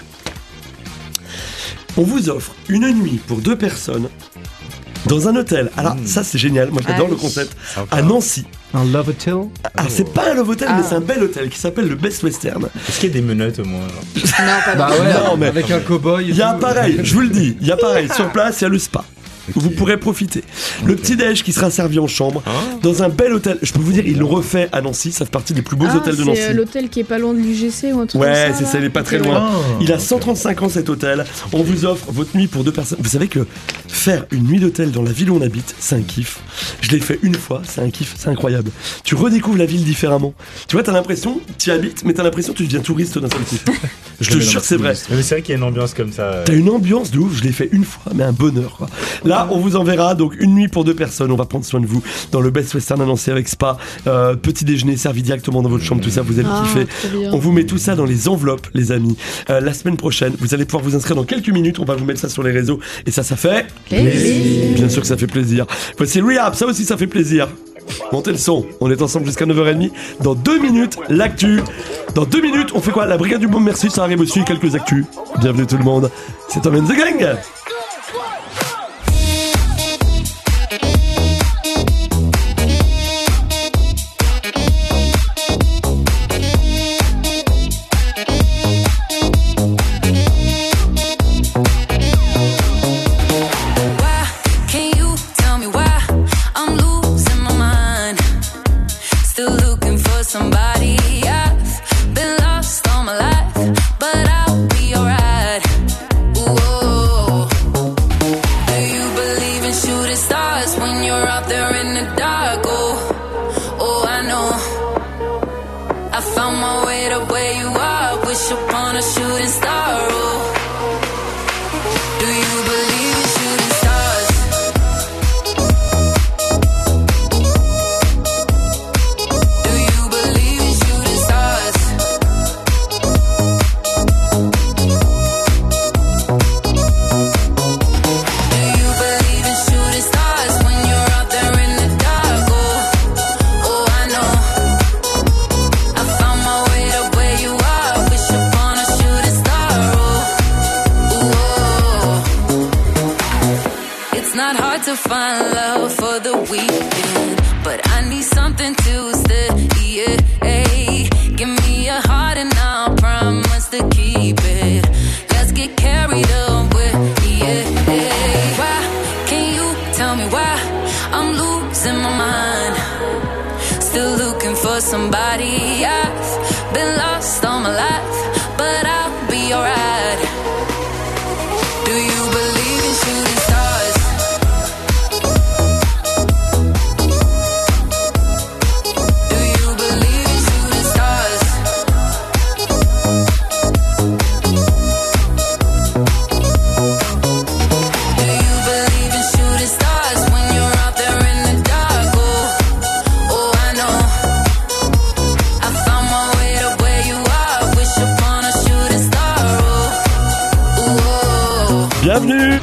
On vous offre une nuit pour deux personnes dans un hôtel. Alors, ça, c'est génial. Moi, j'adore Ah le oui. concept. Sympa. À Nancy. Un love hotel. Ah, c'est pas un love hotel, Ah. mais c'est un bel hôtel qui s'appelle le Best Western. Est-ce qu'il y a des menottes au moins? Non, pas Bah du tout. ouais, Non, mais- avec un cow-boy. et Il y a tout. pareil, je vous le dis, il y a pareil. Sur place, il y a le spa. Vous pourrez profiter. Le petit-déj qui sera servi en chambre dans un bel hôtel. Je peux vous dire, il le refait à Nancy. Ça fait partie des plus beaux Ah, hôtels de Nancy. c'est euh, l'hôtel qui est pas loin de l'U G C ou un truc comme ça. Ouais, c'est ça, il est pas très Ok, ouais. loin. Il a cent trente-cinq ans cet hôtel. On vous offre votre nuit pour deux personnes. Vous savez que faire une nuit d'hôtel dans la ville où on habite, c'est un kiff. Je l'ai fait une fois, c'est un kiff, c'est incroyable. Tu redécouvres la ville différemment. Tu vois, t'as l'impression, tu y habites, mais t'as l'impression que tu deviens touriste d'un seul coup. Je te Mais non, jure, c'est vrai. Mais c'est vrai qu'il y a une ambiance comme ça. T'as une ambiance de ouf, je l'ai fait une fois, mais un bonheur quoi. Là, on vous enverra donc une nuit pour deux personnes, on va prendre soin de vous dans le Best Western à Nancy avec spa, euh, petit déjeuner servi directement dans votre chambre, tout ça, vous allez Ah, kiffer. trop bien. On vous met tout ça dans les enveloppes, les amis. Euh, la semaine prochaine, vous allez pouvoir vous inscrire dans quelques minutes, on va vous mettre ça sur les réseaux, et ça, ça fait Plaisir. Bien sûr que ça fait plaisir. Voici Rehab, ça aussi ça fait plaisir. Montez le son, on est ensemble jusqu'à neuf heures trente. Dans deux minutes, l'actu. Dans deux minutes, on fait quoi? La brigade du bon merci, ça arrive aussi, quelques actus. Bienvenue tout le monde, c'est Tom and the Gang. Why can't you tell me why I'm losing my mind? Still looking for somebody. I've been lost all my life, but I'll be alright. Ooh. Do you believe in shooting stars when you're out there in the dark? Oh, oh, I know. I found my way to where you are. Wish upon a shooting star. Oh. Do you believe in shooting stars? Do you believe in shooting stars? Do you believe in shooting stars when you're out there in the dark? Oh, oh, I know. I found my way to where you are. Wish upon a shooting star. Oh, oh. It's not hard to find love for the weekend, but I need something to stay. Yeah, give me a heart and I'll promise to keep it. Let's get carried away. Yeah, why can't you tell me why I'm losing my mind? Still looking for somebody. I've been lost all my life, but I'll be alright. Do you believe in shooting stars? Do you believe in shooting stars? Do you believe in shooting stars when you're out there in the dark? Oh, oh, I know. I found my way to where you are. Wish upon a shooting star. Oh, oh. Bienvenue.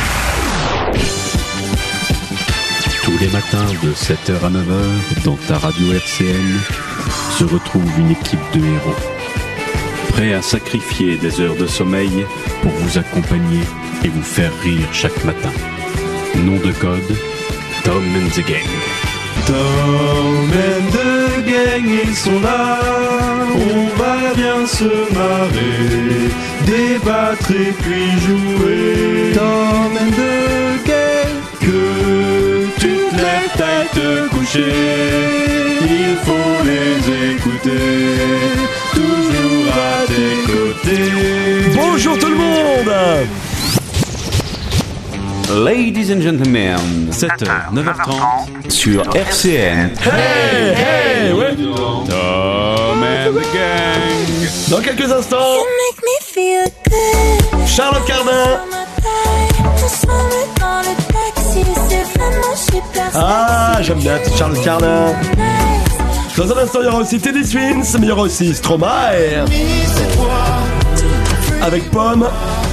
Tous les matins de sept heures à neuf heures, dans ta radio R C N, se retrouve une équipe de héros. Prêts à sacrifier des heures de sommeil pour vous accompagner et vous faire rire chaque matin. Nom de code, Tom and the Gang. Tom and the Gang, ils sont là. On va bien se marrer, débattre et puis jouer. Tom and the Gang, que tu te lèves, t'ailles te coucher. Il faut les écouter, toujours à tes côtés. Bonjour tout le monde. Ladies and gentlemen, sept heures, neuf heures trente sur R C N. Hey, hey, ouais. Tom and the Gang. Dans quelques instants, Charlotte Cardin. Ah, j'aime bien Charlotte Cardin. Dans un instant, il y aura aussi Teddy Swins, mais il y aura aussi Stromae. Avec Pomme.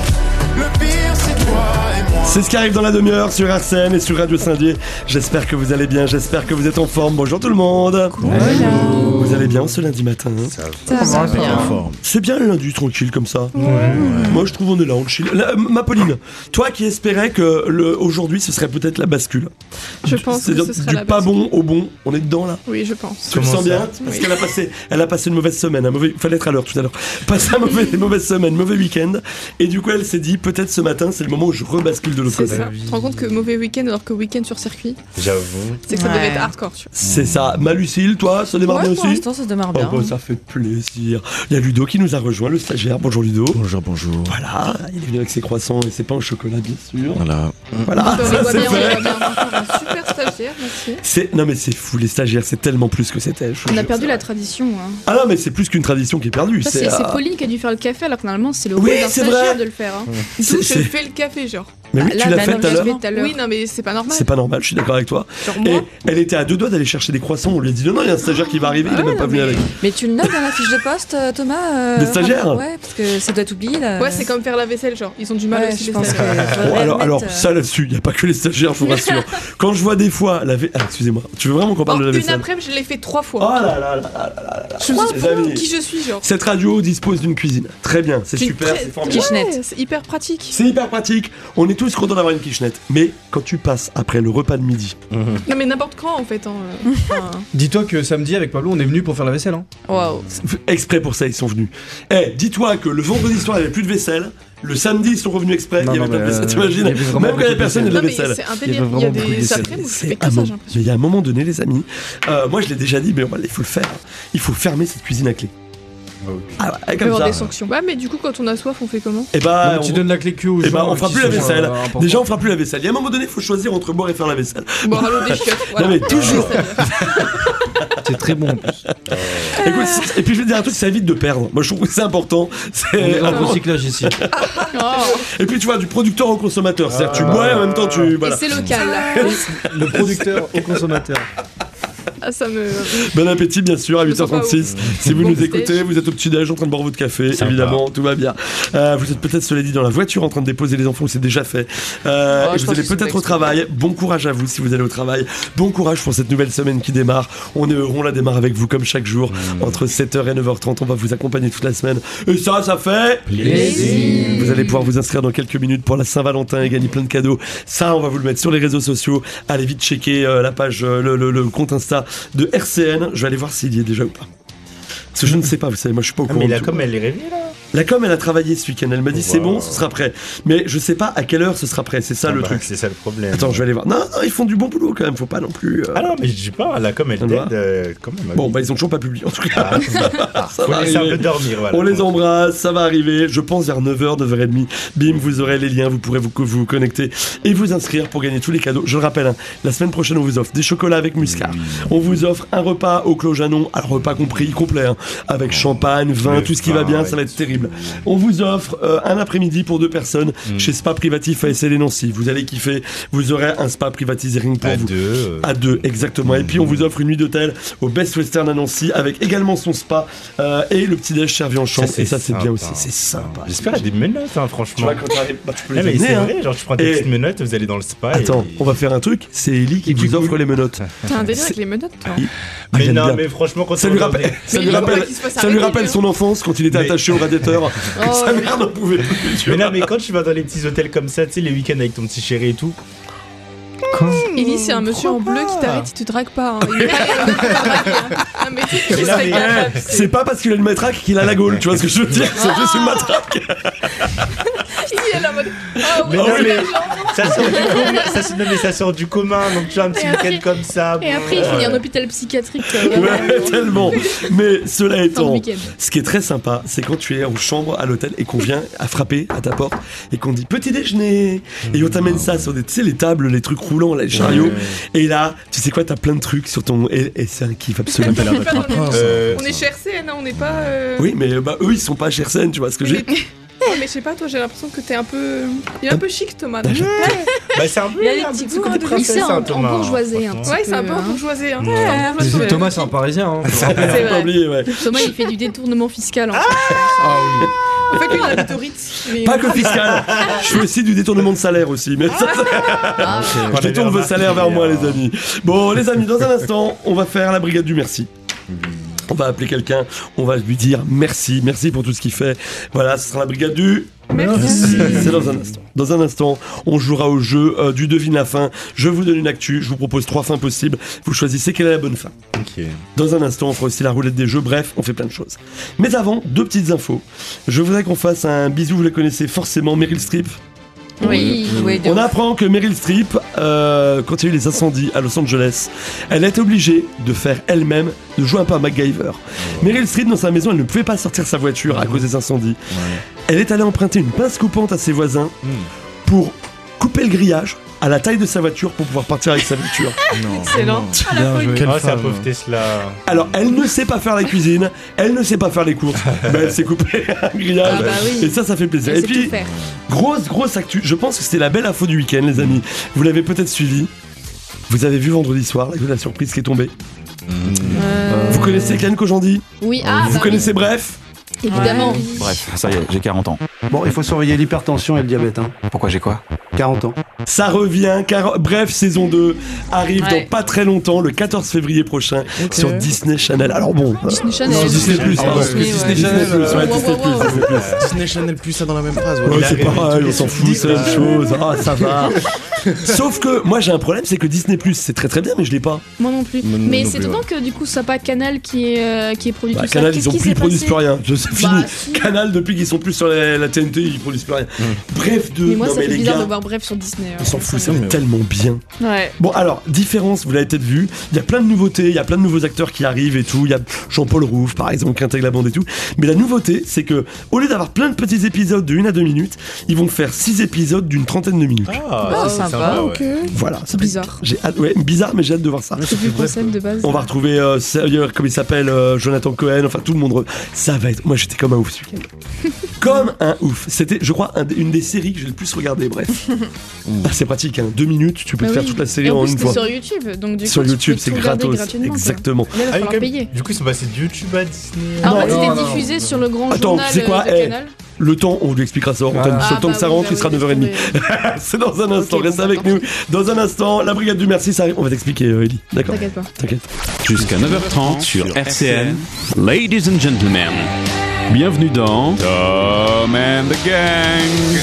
C'est ce qui arrive dans la demi-heure sur R C N et sur Radio Saint-Dié. J'espère que vous allez bien, j'espère que vous êtes en forme. Bonjour tout le monde. Hello. Vous allez bien ce lundi matin? Ça va bien. C'est bien le lundi tranquille comme ça. Ouais, ouais. Moi je trouve on est là, on chill. Là, ma Pauline, toi qui espérais que le, aujourd'hui ce serait peut-être la bascule. Je pense que C'est-à-dire ce serait du la pas bascule. bon au bon, on est dedans là. Oui, je pense. Tu le Comment sens ça? bien? Parce Oui. qu'elle a passé, elle a passé une mauvaise semaine, un mauvais, fallait être à l'heure tout à l'heure. Passé un mauvais, une mauvaise semaine, mauvais week-end. Et du coup elle s'est dit peut-être ce matin c'est le moment où je rebascule de l'autre C'est côté. ça. Tu te rends compte que mauvais week-end alors que week-end sur circuit, J'avoue. c'est que ça Ouais. devait être hardcore. Tu vois. C'est ça. Ma Lucille, toi, ça démarre Ouais, bien pour aussi? l'instant, ça démarre Oh bien. bah, ça fait plaisir. Il y a Ludo qui nous a rejoint, le stagiaire. Bonjour Ludo. Bonjour, bonjour. Voilà, il est venu avec ses croissants et ses pains au chocolat, bien sûr. Voilà. Voilà, on ça les voit c'est bien, on les fait. voit bien. Encore un super stagiaire, merci. C'est... Non mais c'est fou, les stagiaires, c'est tellement plus que c'était. je vous On a jure. perdu la tradition. Hein. Ah non, mais c'est plus qu'une tradition qui est perdue. Ça, c'est c'est euh, Pauline qui a dû faire le café, alors que normalement, c'est le Oui, rôle d'un c'est stagiaire vrai. de le faire. Hein. C'est- D'où je c'est- fais le café, genre. Mais oui, Là, tu l'as bah fait non, tout à je l'heure. l'ai fait tout à l'heure. Oui, non, mais c'est pas normal. C'est pas normal, je suis d'accord avec toi. Genre Et moi. elle était à deux doigts d'aller chercher des croissants. On lui a dit non, non, il y a un stagiaire qui va arriver, il est Ah même ouais, pas non, venu mais- avec. Mais tu le notes dans la fiche de poste, euh, Thomas euh, Des stagiaires Ouais, parce que ça doit t'oublier là. Ouais, c'est comme faire la vaisselle, genre. Ils ont du mal Ouais, aussi, je les pense stagiaires. que- Bon, faudrait alors, remettre, alors euh, ça là-dessus, il n'y a pas que les stagiaires, je vous rassure. Quand je vois des fois la vaisselle. Ah, excusez-moi, tu veux vraiment qu'on parle Or, de la une vaisselle? après-midi, je l'ai fait trois Oh fois. là là là là là là là. Je me Les suis amis, qui je suis, genre. cette radio dispose d'une cuisine. Très bien, c'est Une super, très- c'est formidable. Ouais, c'est hyper pratique. C'est hyper pratique. On est tous contents d'avoir une kitchenette. Mais quand tu passes après le repas de midi, Non, mais n'importe quand, en fait. Hein. Enfin, Dis-toi que samedi avec Pablo on est venu pour faire la vaisselle. Hein. Waouh. exprès pour ça, ils sont venus. Eh, dis-toi que le vendredi soir, il n'y avait plus de vaisselle. Le samedi, ils sont revenus exprès. Non, il y avait non, pas de mais, vaisselle, euh, t'imagines? il y avait vraiment Même quand il n'y avait beaucoup de personne, il y a de non, la mais vaisselle. c'est un Il y délire. avait Il y a vraiment beaucoup de des vaisselle. après où je C'est fais que un ça, moment- j'ai mais l'impression. il y a un moment donné, les amis, euh, moi je l'ai déjà dit, mais on va- il faut le faire. Il faut fermer cette cuisine à clé. Ah ouais, On peut comme avoir ça. des sanctions. Ouais, mais du coup, quand on a soif, on fait comment? Et bah, Non, mais tu on- donnes la clé que aux eh gens. bah, on qui fera plus la sont, vaisselle. euh, importants. Déjà, on fera plus la vaisselle. Il y a un moment donné, il faut choisir entre boire et faire la vaisselle. Boire à l'eau des chiottes. Voilà. Non, mais toujours. C'est très bon en plus. Écoute, c'est- et puis je vais te dire un truc, ça évite de perdre. Moi, je trouve que c'est important. On est C'est dans le recyclage ici. Oh. Et puis tu vois, du producteur au consommateur. C'est-à-dire, tu bois et en même temps, tu. Et Voilà. c'est local. Le producteur au consommateur. Ah, ça me. Bon appétit, bien sûr, à Je huit me sens heures pas trente-six. ouf. Si vous Bon nous petit écoutez, déj. vous êtes au petit-déj en train de boire votre café, Sympa. évidemment, tout va bien. Euh, vous êtes peut-être, cela dit, dans la voiture en train de déposer les enfants, ou c'est déjà fait. Euh, Oh, et je vous pense allez qu'ils sont peut-être au exprès. travail. Bon courage à vous si vous allez au travail. Bon courage pour cette nouvelle semaine qui démarre. On est heureux, on la démarre avec vous comme chaque jour. Entre sept heures et neuf heures trente, on va vous accompagner toute la semaine. Et ça, ça fait Plaisir. Vous allez pouvoir vous inscrire dans quelques minutes pour la Saint-Valentin et gagner plein de cadeaux. Ça, on va vous le mettre sur les réseaux sociaux. Allez vite checker euh, la page, euh, le, le- le compte Insta de R C N. Je vais aller voir s'il y est déjà ou pas. Parce que je ne sais pas, vous savez, moi je suis pas au Ah, courant. mais de la tout. com, elle est réveillée là. La com, elle a travaillé ce week-end. Elle m'a dit c'est Wow. bon, ce sera prêt. Mais je sais pas à quelle heure ce sera prêt. C'est ça Ah le bah, truc. C'est ça le problème. Attends, je vais aller voir. Non, non, ils font du bon boulot quand même. Faut pas non plus. euh, Ah non, mais je dis pas, la com, elle On va. t'aide euh, quand même. Bon, bah ils ont toujours pas publié en tout cas. Ah, Ça faut va laisser un arriver. peu dormir, voilà. On les embrasse, ça va arriver. Je pense vers neuf heures, neuf heures trente. Bim, vous aurez les liens, vous pourrez vous, vous connecter et vous inscrire pour gagner tous les cadeaux. Je le rappelle, hein, la semaine prochaine, on vous offre des chocolats avec muscat. On vous offre un repas au Clos Janon, alors repas compris, complet, hein, avec champagne, vin, Le tout ce qui va vin, bien, ouais. ça va être terrible. On vous offre euh, un après-midi pour deux personnes Mm. chez Spa Privatif à S L et Nancy. Vous allez kiffer, vous aurez un spa privatisé rien que pour À vous. deux. euh, À deux, exactement. Et puis on vous offre une nuit d'hôtel au Best Western à Nancy avec également son spa euh, et le petit-déj servi en chambre. c'est Et ça, c'est bien sympa. aussi. C'est sympa. J'espère qu'il y a des menottes, hein, Tu franchement. vois, quand t'arrives, bah, tu peux les Non, mais amener, c'est hein. vrai, genre tu prends des Et- petites menottes, vous allez dans le spa. Attends, et... on va faire un truc. C'est Ellie qui vous offre les menottes. T'as un délire C'est- avec les menottes, toi? Ah, Mais j'aime non, bien. mais franchement, quand ça on lui regarde rappelle, des- ça Mais lui il rappelle, faudrait qu'il se fasse ça lui arrêter, rappelle lui, son enfance quand il était Mais- attaché au radiateur. que Oh, sa ouais. mère n'en pouvait plus. tu Mais vois. non, mais quand tu vas dans les petits hôtels comme ça, tu sais, les week-ends avec ton petit chéri et tout. Ellie, c'est un monsieur en bleu qui t'arrête, il te drague pas. Hein. Il est pas il est pas dragué, hein. Ah, mais tu sais, Mais je là, serais mais- capable, c'est- C'est pas parce qu'il a une matraque qu'il a la gaule, tu vois ce que je veux dire. C'est juste une matraque. Il est là en mode. Ah Mais oui, non, c'est mais l'argent. ça sort du commun, ça, se- non, mais ça sort du commun, donc tu vois, un petit Et après- week-end comme ça. Et après, il bon, finit en euh, hôpital psychiatrique. euh, vraiment. Ouais, tellement. Mais cela Fin de étant, week-end. ce qui est très sympa, c'est quand tu es en chambre à l'hôtel et qu'on vient à frapper à ta porte et qu'on dit petit déjeuner et on t'amène ça sur des, tu sais, les tables, les trucs roulants, là, les chariots. Ouais, ouais. Et là, tu sais quoi, t'as plein de trucs sur ton et, et c'est un kiff absolu. On est pas dans le- Euh, On est chez R C N, hein, on n'est pas. euh, Oui, mais bah eux ils sont pas chers scène, tu vois ce que j'ai. Ouais, mais je sais pas, toi, j'ai l'impression que t'es un peu. Il est un peu chic, Thomas. non Bah, c'est un peu. Il y a des un petits petit goûts, côté hein, de princesse, lycée en- hein, en Thomas, bourgeoisie, un franchement. petit Ouais, c'est un peu peu, un hein. bourgeoisé. Hein. Ouais. Ouais, Mais bourgeoisé, ouais. Thomas, c'est un parisien. Hein, faut le rappeler. C'est Faut pas vrai. oublier, ouais. Thomas, il fait du détournement fiscal. En fait. Ah oui. En fait, lui, il habite au Ritz. mais- Pas que fiscal. Je fais aussi du détournement de salaire aussi, mais ça, Ah, je détourne vos salaires vers moi, les amis. Bon, les amis, dans un instant, on va faire la brigade du merci. On va appeler quelqu'un, on va lui dire merci, merci pour tout ce qu'il fait. Voilà, ce sera la brigade du Merci. C'est dans un instant. Dans un instant, on jouera au jeu euh, du devine la fin. Je vous donne une actu, je vous propose trois fins possibles. Vous choisissez quelle est la bonne fin. Ok. Dans un instant, on fera aussi la roulette des jeux. Bref, on fait plein de choses. Mais avant, deux petites infos. Je voudrais qu'on fasse un bisou, vous la connaissez forcément, Meryl Streep. Oui, oui. de On ouf. apprend que Meryl Streep, euh, quand il y a eu les incendies à Los Angeles, elle a été obligée de faire elle-même, de jouer un peu à MacGyver. Meryl Streep, dans sa maison, elle ne pouvait pas sortir sa voiture à cause des incendies. Elle est allée emprunter une pince coupante à ses voisins pour couper le grillage à la taille de sa voiture pour pouvoir partir avec sa voiture. Excellent. Ah, la Bien folie. joué. Ah, c'est la femme. pauvre Tesla. Alors, elle ne sait pas faire la cuisine, elle ne sait pas faire les courses, mais elle sait couper un grillage. Ah bah oui. Et ça, ça fait plaisir. Elle Et sait puis, tout faire. grosse, grosse actu. Je pense que c'était la belle info du week-end, les amis. Vous l'avez peut-être suivi. Vous avez vu vendredi soir la, la surprise qui est tombée. Euh, Vous connaissez Ken Kojandi Oui, ah, Vous bah connaissez Bref oui, évidemment. Bref, ça y est, j'ai quarante ans. Bon, il faut surveiller l'hypertension et le diabète. Hein. Pourquoi j'ai quoi quarante ans. Ça revient, car Bref, saison deux arrive Ouais. dans pas très longtemps, le quatorze février prochain, sur Disney Channel. Alors bon, euh, Disney Channel. non, Disney Plus, Ah, pardon. parce que Disney, Disney ouais. Channel, Disney Plus, ouais, euh, Disney wow, wow, Plus, Disney Plus. Disney Channel plus ça dans la même phrase. Ouais, Il a c'est rêvé pareil, tous on les s'en fout, c'est la même chose. Ah, ça va. Sauf que moi j'ai un problème, c'est que Disney Plus, c'est très très bien, mais je l'ai pas. Moi non plus. Moi non Mais plus, c'est étonnant que du coup, ce soit pas Canal qui est, euh, qui est produit Bah, tout ça. Canal, Qu'est-ce ils ont qui plus, s'est ils produisent passé plus rien. C'est Bah, fini. si. Canal, depuis qu'ils sont plus sur la, la T N T, ils produisent plus rien. Bref, de. Mais moi, non, ça mais fait les bizarre gars, de voir Bref sur Disney. on hein. s'en fout, Ça c'est me- tellement bien. Ouais. Bon, alors, différence, vous l'avez peut-être vu, il y a plein de nouveautés, il y a plein de nouveaux acteurs qui arrivent et tout. Il y a Jean-Paul Rouve, par exemple, qui intègre la bande et tout. Mais la nouveauté, c'est que, au lieu d'avoir plein de petits épisodes de une à deux minutes, ils vont faire six épisodes d'une trentaine de minutes. Ah, Ah, c'est sympa, ouais. Ok. Voilà, ça Bizarre. J'ai hâte, ouais, bizarre, mais j'ai hâte de voir ça. C'est plus concept de base. On va retrouver, euh, Sawyer, comme il s'appelle, euh, Jonathan Cohen, enfin tout le monde. re- Ça va être. Moi j'étais comme un ouf ce week-end. Comme un ouf. C'était, je crois, un des- une des séries que j'ai le plus regardé, bref. Ah, c'est pratique, hein. Deux minutes, tu peux Bah te faire oui. toute la série Et en en plus, une c'était fois. sur YouTube, donc du Sur coup, tu YouTube, peux c'est tout regarder gratos. gratuitement, quoi. Exactement. Là, il va Ah, falloir comme- payer. Du coup, ils sont passés de YouTube à Disney. Ah, en Non, fait, non, c'était non, diffusé sur le grand Attends, journal c'est quoi euh, de Eh, Canal. Le temps, on lui expliquera ça. Antenne. Ah, Sur le temps bah que ça oui, rentre, bah il sera oui, neuf heures trente. laisse C'est dans un instant, Ok, reste bon, avec bah, nous. Dans un instant, la brigade du merci, ça arrive. On va t'expliquer, euh, Ellie. D'accord. T'inquiète pas. T'inquiète. Jusqu'à neuf heures trente sur R C N. Ladies and gentlemen, bienvenue dans Tom and the Gang.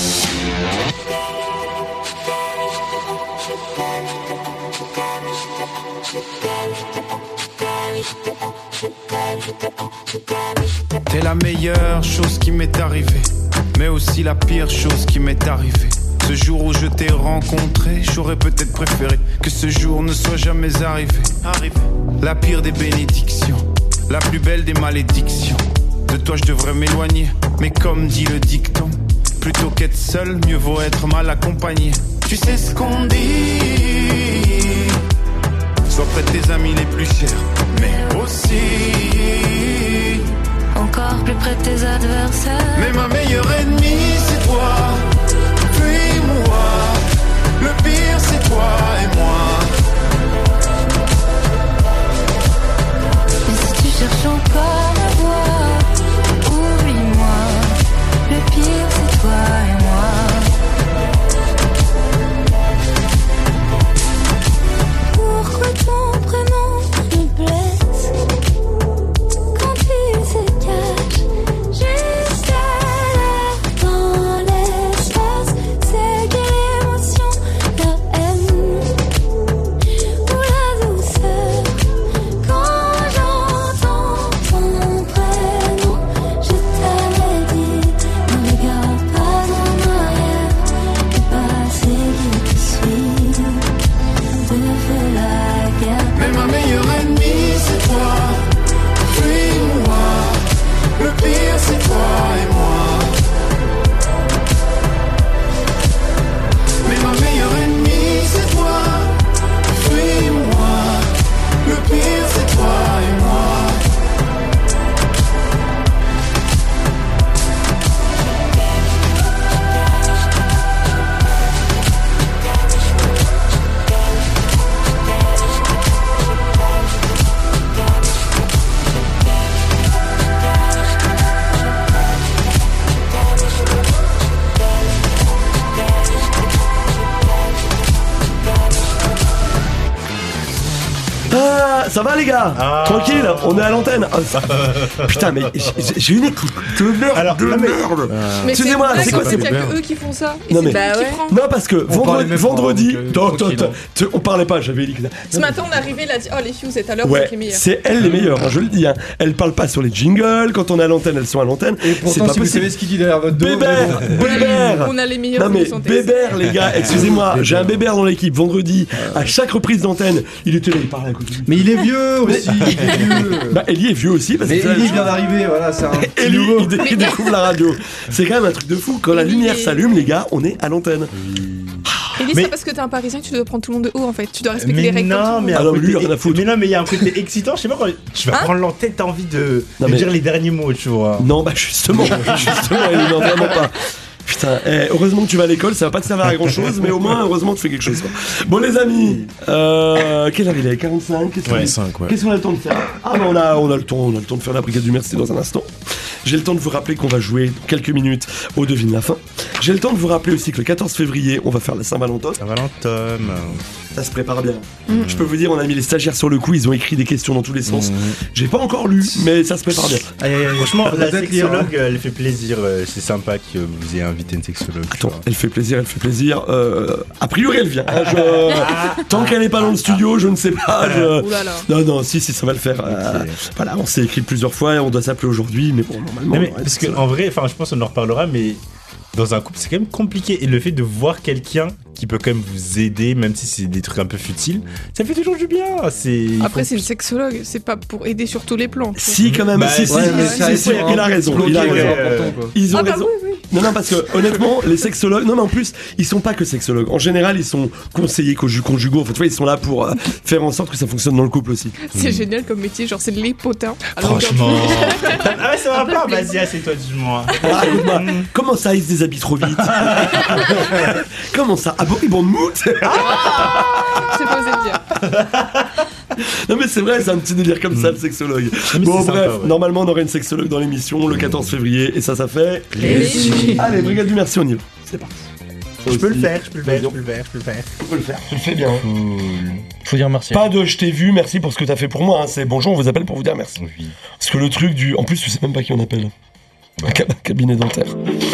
T'es la meilleure chose qui m'est arrivée, mais aussi la pire chose qui m'est arrivée. Ce jour où je t'ai rencontré, j'aurais peut-être préféré que ce jour ne soit jamais arrivé. Arrivé. La pire des bénédictions, la plus belle des malédictions. De toi je devrais m'éloigner, mais comme dit le dicton, plutôt qu'être seul, mieux vaut être mal accompagné. Tu sais ce qu'on dit, sois près de tes amis les plus chers, mais aussi Encore plus près de tes adversaires. mais ma meilleure ennemie c'est toi, puis moi. Le pire c'est toi et moi. Mais si tu cherches encore à voir, oublie-moi. Le pire c'est toi et moi. va, ça va les gars Ah. Tranquille, on est à l'antenne. Ah, ça- Putain, mais j'ai- j'ai une écoute de merde, Alors, de non, mais- merde. Mais Excusez-moi, c'est c'est quoi c'est c'est qu'il y a que eux qui font ça. Et Non, c'est mais- pas Bah eux ouais. qui prend. Non, parce que parlait vendredi, même pas, vendredi, donc, euh, Attends, attends, tranquille, attends, on parlait pas, j'avais dit que ça. Ce matin, on est arrivé, il a dit oh les filles, vous êtes à l'heure, vous Ouais, êtes les meilleurs. c'est elles les meilleures, hein, je le dis. Hein. Elles parlent pas sur les jingles, quand on est à l'antenne, elles sont à l'antenne. Et C'est pourtant, pas si vous possible. savez ce qu'il dit derrière votre dos. Bébert, mais bon. Bébert. On a les meilleurs Non mais émissions de télé. Bébert les gars, excusez-moi, j'ai un Bébert dans l'équipe vendredi, à chaque reprise d'antenne, il était là, il parlait à côté. Mais il est vieux aussi. Il est vieux. Bah Ellie est vieux aussi parce Mais que Ellie vient d'arriver, voilà, c'est un petit Ellie, nouveau. il, dé- il découvre la radio. C'est quand même un truc de fou. Quand la Ellie lumière est- s'allume, les gars, on est à l'antenne. Et dis Mais- ça parce que t'es un parisien que tu dois prendre tout le monde de haut en fait. Tu dois respecter Mais les règles. non, comme tout le mais, monde. Ah non, un lui, côté- rien à foutre. mais non, mais il y a un côté excitant. Je sais pas quand tu vas Hein prendre l'antenne, t'as envie de, Non, de mais- dire les derniers mots, tu vois. Non, bah justement, justement, Ellie, non, vraiment pas. Putain, eh, heureusement que tu vas à l'école, ça va pas te servir à grand chose, mais au moins, heureusement que tu fais quelque chose. Quoi. Bon, les amis, euh, quelle heure il est quarante-cinq Qu'est-ce qu'on Ouais, a- cinq, ouais. Qu'est-ce qu'on a le temps de faire Ah, bah on a, on a le temps, on a le temps de faire la brigade du merci dans un instant. J'ai le temps de vous rappeler qu'on va jouer dans quelques minutes au Devine la fin. J'ai le temps de vous rappeler aussi que le quatorze février, on va faire la Saint-Valentin. Saint-Valentin. Ça se prépare bien. Je peux vous dire, on a mis les stagiaires sur le coup, ils ont écrit des questions dans tous les sens. J'ai pas encore lu, mais ça se prépare bien. Aïe, aïe, aïe. Franchement, Ça la doit être lire, sexologue, elle fait plaisir. euh, C'est sympa que vous ayez invité une sexologue. tu Attends, vois. elle fait plaisir, elle fait plaisir. Euh, a priori, elle vient. hein, je- Tant qu'elle n'est pas dans le studio, je ne sais pas. je- Ouh là là. Non, non, si, si, ça va le faire. Euh, voilà, on s'est écrit plusieurs fois, on doit s'appeler aujourd'hui, mais bon, normalement. Non, mais on aurait parce dit que ça. en vrai, enfin, je pense qu'on en reparlera, mais dans un couple, c'est quand même compliqué. Et le fait de voir quelqu'un qui peut quand même vous aider, même si c'est des trucs un peu futiles, ça fait toujours du bien. C'est Après, c'est une sexologue, c'est pas pour aider sur tous les plans. tu vois. Si, quand même, Bah, si, si, ouais, mais si, ça, si, c'est si, il a un peu raison, bloqué, il a ouais, raison. c'est important, quoi. Ils ont Ah bah raison. oui, oui. Non, non, parce que honnêtement, les sexologues, non, mais en plus, ils sont pas que sexologues. En général, ils sont conseillers conju- conjugaux. Enfin, tu vois, ils sont là pour euh, faire en sorte que ça fonctionne dans le couple aussi. C'est génial comme métier, genre c'est les potins. à longueur de Franchement. journée. Ah ouais, ça va Un peu pas. de plaisir. Vas-y, assieds-toi, dis-moi. Ah, écoute-moi, comment ça, ils se déshabillent trop vite Comment ça Ah bon, ils bandent mout J'ai pas osé le dire. Non mais c'est vrai, c'est un petit délire comme ça, le sexologue. mais Bon c'est bref, sympa, ouais. normalement on aurait une sexologue dans l'émission le quatorze février, et ça, ça fait... Les- Allez, brigade du merci, on y va. C'est parti. Je peux le faire, je peux le faire, je peux le faire, je peux le faire. Tu peux le faire, tu le fais bien. Faut dire merci. Pas de je t'ai vu, merci pour ce que t'as fait pour moi, hein. C'est bonjour, on vous appelle pour vous dire merci. Parce que le truc du... En plus, tu sais même pas qui on appelle. Un cab- cabinet dentaire.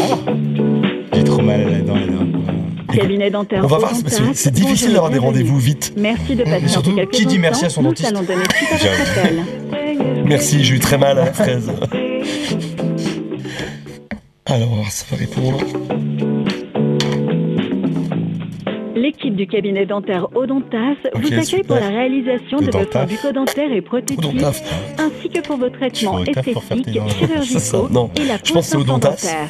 J'ai trop mal à la dent, là. Cabinet dentaire. On va voir, Odentas. c'est- c'est c'est difficile Bonjour, d'avoir des bienvenue. rendez-vous vite. Merci de patienter surtout, quelques qui dit instants. merci à son Nous dentiste allons donner suite à votre appel. Merci, j'ai eu très mal à la fraise. Alors, ça va répondre. L'équipe du cabinet dentaire Odentas Ok, vous accueille super. pour la réalisation de votre Odontaf. bucco-dentaire et prothétique, Odontaf. ainsi que pour vos traitements Je suis au taf pour faire esthétiques, tes dents. C'est ça, chirurgicaux non. et la Je pense que c'est pose Odentas. dentaire.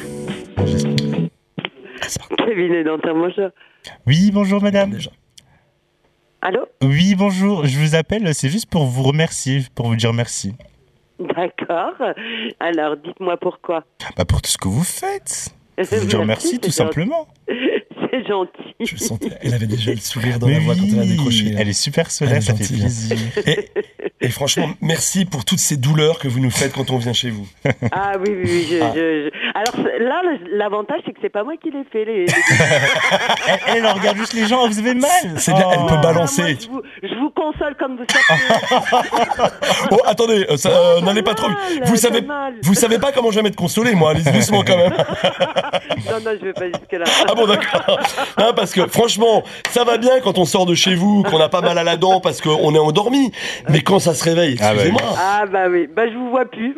Cabinet dentaire, bonjour. Oui, bonjour madame. Déjà. Allô? Oui, bonjour. Je vous appelle, c'est juste pour vous remercier, pour vous dire merci. D'accord. Alors, dites-moi pourquoi. Bah pour tout ce que vous faites. Pour vous dire merci, tout c'est simplement. C'est gentil. Je sentais, elle avait déjà le sourire dans Mais la voix quand elle a oui, décroché. elle est super Elle solaire, est ça fait gentille. plaisir. Et, et franchement, merci pour toutes ces douleurs que vous nous faites quand on vient chez vous. Ah oui, oui, oui. Je, Ah. je- je- Alors c'est- là, le- l'avantage, c'est que c'est pas moi qui l'ai fait. Les... les- elle, elle regarde juste les gens, vous avez mal. C'est bien, elle peut Ah, balancer. moi, je, vous, je vous console comme vous savez. Oh, attendez, euh, ça, euh, n'allez pas trop vite. mal, Vous t'as savez, mal. vous savez pas comment je vais m'être consolé, moi. Allez doucement quand même. non, non, je vais pas jusque-là. Ah bon, d'accord. Hein, parce que franchement, ça va bien quand on sort de chez vous, qu'on n'a pas mal à la dent parce qu'on est endormi. Mais quand ça se réveille, Ah bah oui. excusez-moi. Ah bah oui, bah je vous vois plus.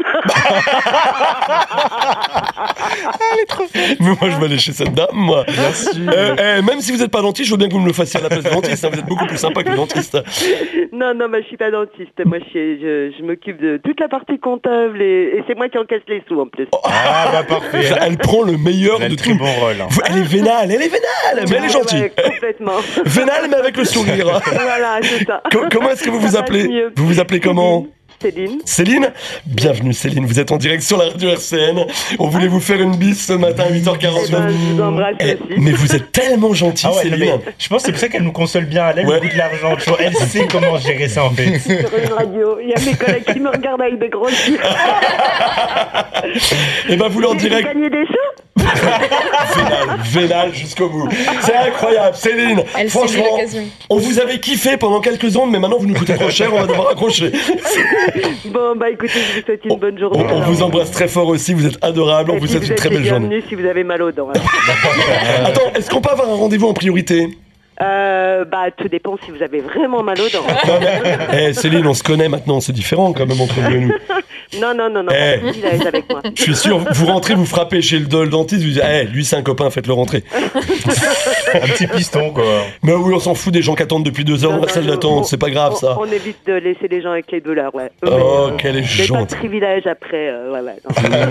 Mais moi, je vais aller chez cette dame, moi. Euh, eh, même si vous n'êtes pas dentiste, je veux bien que vous me le fassiez à la place du dentiste. Hein, vous êtes beaucoup plus sympa que le dentiste. non, non, bah, je suis pas dentiste. Moi, je, suis- je, je m'occupe de toute la partie comptable et, et c'est moi qui encaisse les sous en plus. Ah bah parfait. Elle prend le meilleur Elle a de un très tout. bon rôle. hein. Elle est vénale, elle est vénale, mais elle est gentille. Ouais, complètement. Vénale, mais avec le sourire. Voilà, c'est ça. Co- comment est-ce que vous vous Ça passe appelez mieux. Vous vous appelez comment Céline. Céline. Bienvenue Céline, vous êtes en direct sur la radio R C N. On voulait vous faire une bise ce matin à huit heures Eh ben, quarante-neuf. je vous embrasse Eh, aussi. mais vous êtes tellement gentille Ah ouais, non, Céline. mais je pense que c'est pour ça qu'elle nous console bien. Elle Ouais. a le goût de l'argent. tu vois. Elle sait comment gérer ça en fait. Sur une radio, il y a mes collègues qui me regardent avec des gros yeux. Et ben vous leur Vous direct. gagnez des sous? Vénal, vénal jusqu'au bout. C'est incroyable, Céline. Elle Franchement, saisit l'occasion. on vous avait kiffé pendant quelques ondes, mais maintenant vous nous coûtez trop cher, on va devoir accrocher. Bon, bah écoutez, je vous souhaite une bonne journée. On, on vous embrasse très fort aussi, vous êtes adorable, on Et vous puis, souhaite vous une êtes très les belle journée. bienvenus si vous avez mal aux dents. hein. Attends, est-ce qu'on peut avoir un rendez-vous en priorité? Euh, bah, tout dépend si vous avez vraiment mal aux dents. Non, mais, eh, Céline, on se connaît maintenant, c'est différent quand même entre vous et nous. Non, non, non, non, Eh. pas de village avec moi. Je suis sûr, vous rentrez, vous frappez chez le, le dentiste, vous dites, eh, lui c'est un copain, faites-le rentrer. Un petit piston, quoi. Mais oui, on s'en fout des gens qui attendent depuis deux heures Non, dans la non, salle je- d'attente, on- c'est pas grave ça. On, on évite de laisser les gens avec les douleurs, ouais. Eux, Oh, mais, euh, qu'elle est mais pas gentille. de privilège après, euh, ouais, ouais.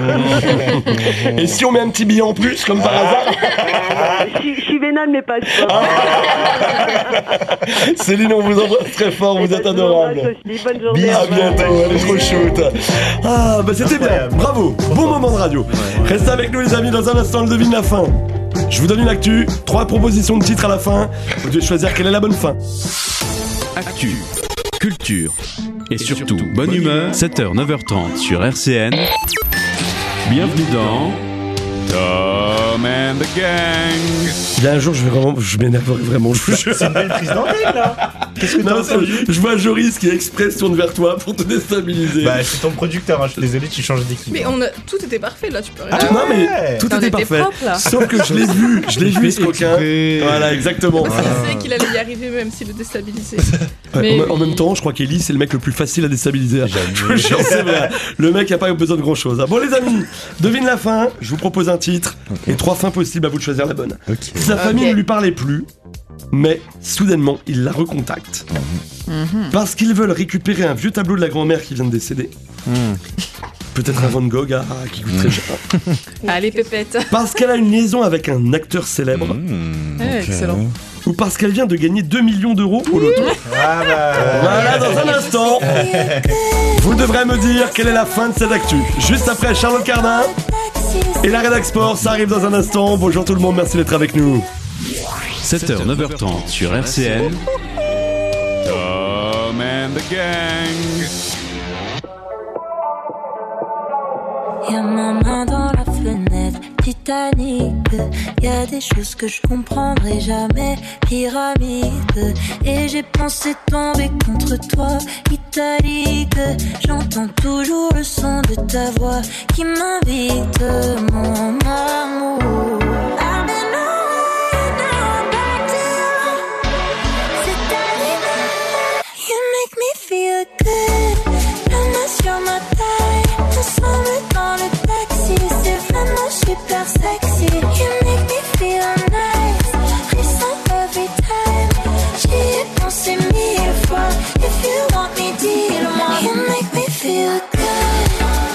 non. Et si on met un petit billet en plus, comme par hasard? Je suis- je suis vénale, mais pas sûr. Céline, on vous embrasse très fort, vous êtes adorable. Aussi, bonne journée. À bientôt, elle est trop shoot. Ah, bah c'était bien, bravo, bon moment de radio. Restez avec nous les amis, dans un instant, le devine la fin. Je vous donne une actu, trois propositions de titres à la fin. Vous devez choisir quelle est la bonne fin. Actu, culture et surtout bonne humeur, sept heures neuf heures trente sur R C N. Bienvenue dans Tom and the Gang. Il y a un jour, je vais vraiment, je m'énerverai vraiment. Je vous jure. C'est une belle prise d'antenne, là. Qu'est-ce que t'as Non, entendu? c'est- je vois Joris qui express tourne vers toi pour te déstabiliser. Bah, c'est ton producteur, hein, je suis désolé, tu changes d'équipe. Mais on a... tout était parfait là, tu peux rien. Ah, non mais tout On était était parfait. propre, là. Sauf que je l'ai vu, je l'ai vu ce coquin. Voilà, exactement. Je sais qu'il allait y arriver même s'il le déstabilisait. Ouais, Mais- en, en même temps, je crois qu'Ellie c'est le mec le plus facile à déstabiliser. Je vous jure, c'est vrai. Le mec a pas besoin de grand chose. Bon les amis, devine la fin. Je vous propose un titre et trois fins possibles, à vous de choisir la bonne. Sa famille Ok. ne lui parlait plus, mais soudainement il la recontacte parce qu'ils veulent récupérer un vieux tableau de la grand-mère qui vient de décéder. Peut-être un Van Gogh ah, qui coûte très cher. Allez, pépette. Parce qu'elle a une liaison avec un acteur célèbre. Eh, excellent. Ou parce qu'elle vient de gagner deux millions d'euros au loto. Ah bah. Voilà, dans un instant, vous devrez me dire quelle est la fin de cette actu. Juste après Charlotte Cardin et la Rédac Sport, ça arrive dans un instant. Bonjour tout le monde, merci d'être avec nous. sept heures neuf heures trente sur R C N. Tom and the Gang. Y'a ma main dans la fenêtre, Titanic. Y'a des choses que je comprendrai jamais, pyramide. Et j'ai pensé tomber contre toi, italique. J'entends toujours le son de ta voix qui m'invite, mon amour. I've been away, now I'm back to you. C'est arrivé, you make me feel good. La main sur ma taille, ensemble dans le taxi, c'est vraiment super sexy. You make me feel nice, frisson every time. J'y ai pensé mille fois, if you want me, dis-le-moi. You make me feel good.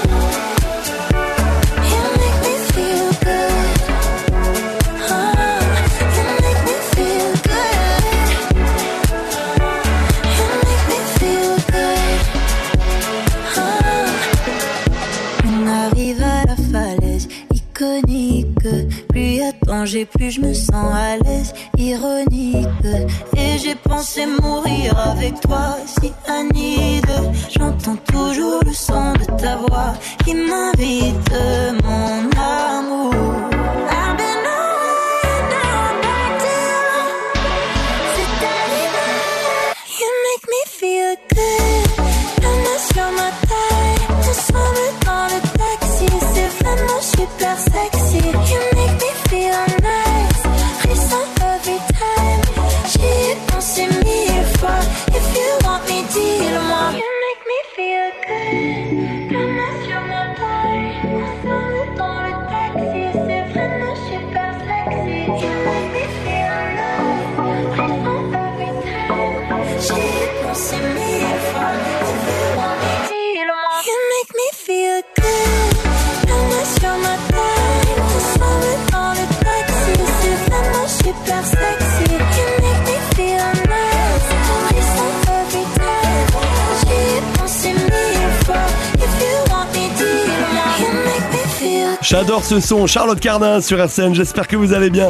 You make me feel good. Oh, you make me feel good. You make me feel good. Oh. On arrive à la falaise iconique. Plus y a danger, plus je me sens à l'aise, ironique. Et j'ai pensé mourir avec toi, si Anide. J'entends toujours le son de ta voix qui m'invite, mon amour. I've been away, now I'm back to you. C'est arrivé, you make me feel good. La main sur ma taille, ensemble dans le taxi, c'est vraiment super sexy. You make me feel nice, frisson every time. J'y ai pensé mille fois, if you want me, dis-le-moi. You make me feel good. La main sur ma taille, ensemble dans le taxi, c'est vraiment super sexy. You make me feel nice, frisson every time. J'y ai pensé mille fois, if you want me, dis-le-moi. You make me feel good. La main sur ma taille, ensemble dans le taxi, c'est vraiment super sexy. You make me feel nice, frisson every time. J'y ai pensé mille fois, if you want me, dis-le-moi. You make me feel good. J'adore ce son, Charlotte Cardin sur R C N, j'espère que vous allez bien.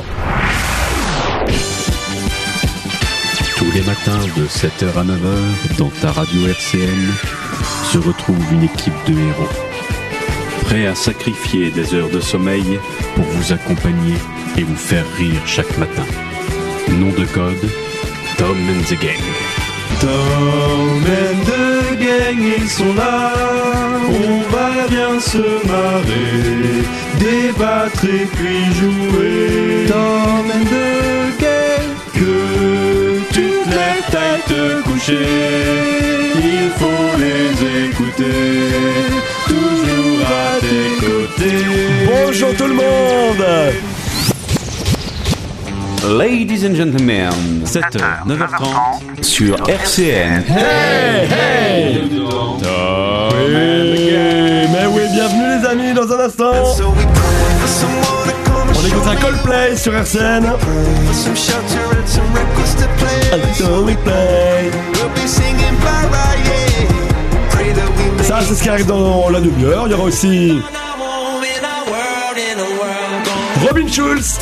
Tous les matins de sept heures à neuf heures, dans ta radio R C N, se retrouve une équipe de héros. Prêts à sacrifier des heures de sommeil pour vous accompagner et vous faire rire chaque matin. Nom de code, Tom and the Gang. Tom and the Gang, ils sont là. On va bien se marrer, débattre et puis jouer. Tom and the Gang, que tu te lèves, t'ailles te coucher. Il faut les écouter, toujours à tes côtés. Bonjour tout le monde. Ladies and gentlemen, sept heures, neuf heures trente sur R C N. Hey, hey. Oui, mais oui, bienvenue les amis dans un instant. On écoute un Coldplay sur R C N. Ça, c'est ce qui arrive dans la demi-heure. Il y aura aussi Robin Schulz.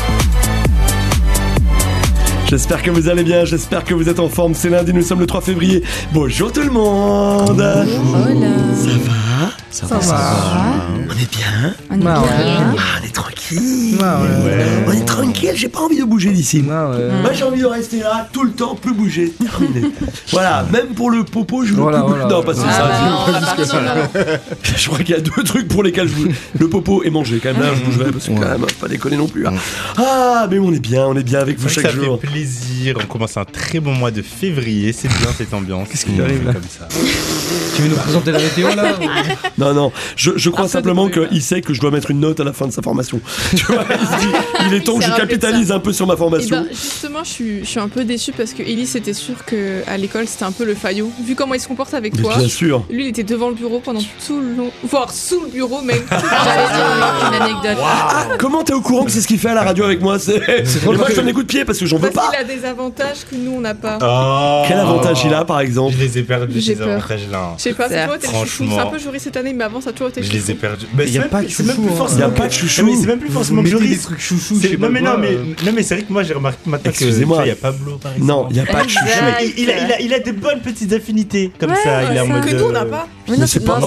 J'espère que vous allez bien, j'espère que vous êtes en forme. C'est lundi, nous sommes le trois février. Bonjour tout le monde. Hola. Ça va? Ça, ça va, ça va. On est bien? On est bien. Ah, on est tranquille. Ah, ouais. Ouais. On est tranquille, j'ai pas envie de bouger d'ici. Ah, ouais. Moi j'ai envie de rester là tout le temps, plus bouger. Terminé. Voilà, même pour le popo, je veux voilà, plus voilà. Non, pas ah, ça. Bah, non, pas ça. Je crois qu'il y a deux trucs pour lesquels je bouge. Le popo et manger, quand même là, je bougerai parce que quand même, pas déconner non plus. Hein. Ah, mais on est bien, on est bien avec vous chaque ça jour. Ça fait plaisir, on commence un très bon mois de février, c'est bien cette ambiance. Qu'est-ce qui arrive là comme ça? Tu veux nous présenter la météo là? Non, non, je, je crois simplement qu'il sait que je dois mettre une note à la fin de sa formation. Tu vois, il se dit, il est temps que je capitalise un peu sur ma formation. Et ben, justement, je suis, je suis un peu déçue parce que Elise était sûr qu'à l'école c'était un peu le faillot. Vu comment il se comporte avec mais toi, bien sûr. Lui il était devant le bureau pendant tout le long, voire sous le bureau même. J'allais dire une anecdote. Wow. Ah, comment t'es au courant que c'est ce qu'il fait à la radio avec moi? C'est trop moi je donne des coups de pied parce que j'en veux parce pas. Parce qu'il a des avantages que nous on n'a pas. Oh. Quel avantage il a par exemple? Je les ai perdus J'ai ces peur. avantages-là. Je sais pas, c'est toi, t'es le chouchou. C'est un peu joué cette année, mais avant ça a toujours été chouchou. Je les ai perdus. Il y a pas de chouchou. Il y a pas de chouchou. Mais c'est même plus forcément que Joris. Des trucs chouchou. Non mais non mais non mais c'est vrai que moi j'ai remarqué maintenant que excusez-moi, il y a Pablo par exemple. Non, il y a pas de chouchou. Il a il a il a des bonnes petites affinités comme ça. Il est en mode que nous on n'a pas. Mais c'est pas.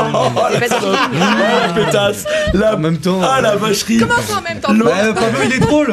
La pétasse. La en même temps. Ah la vacherie. Comment ça en même temps? Pablo il est drôle.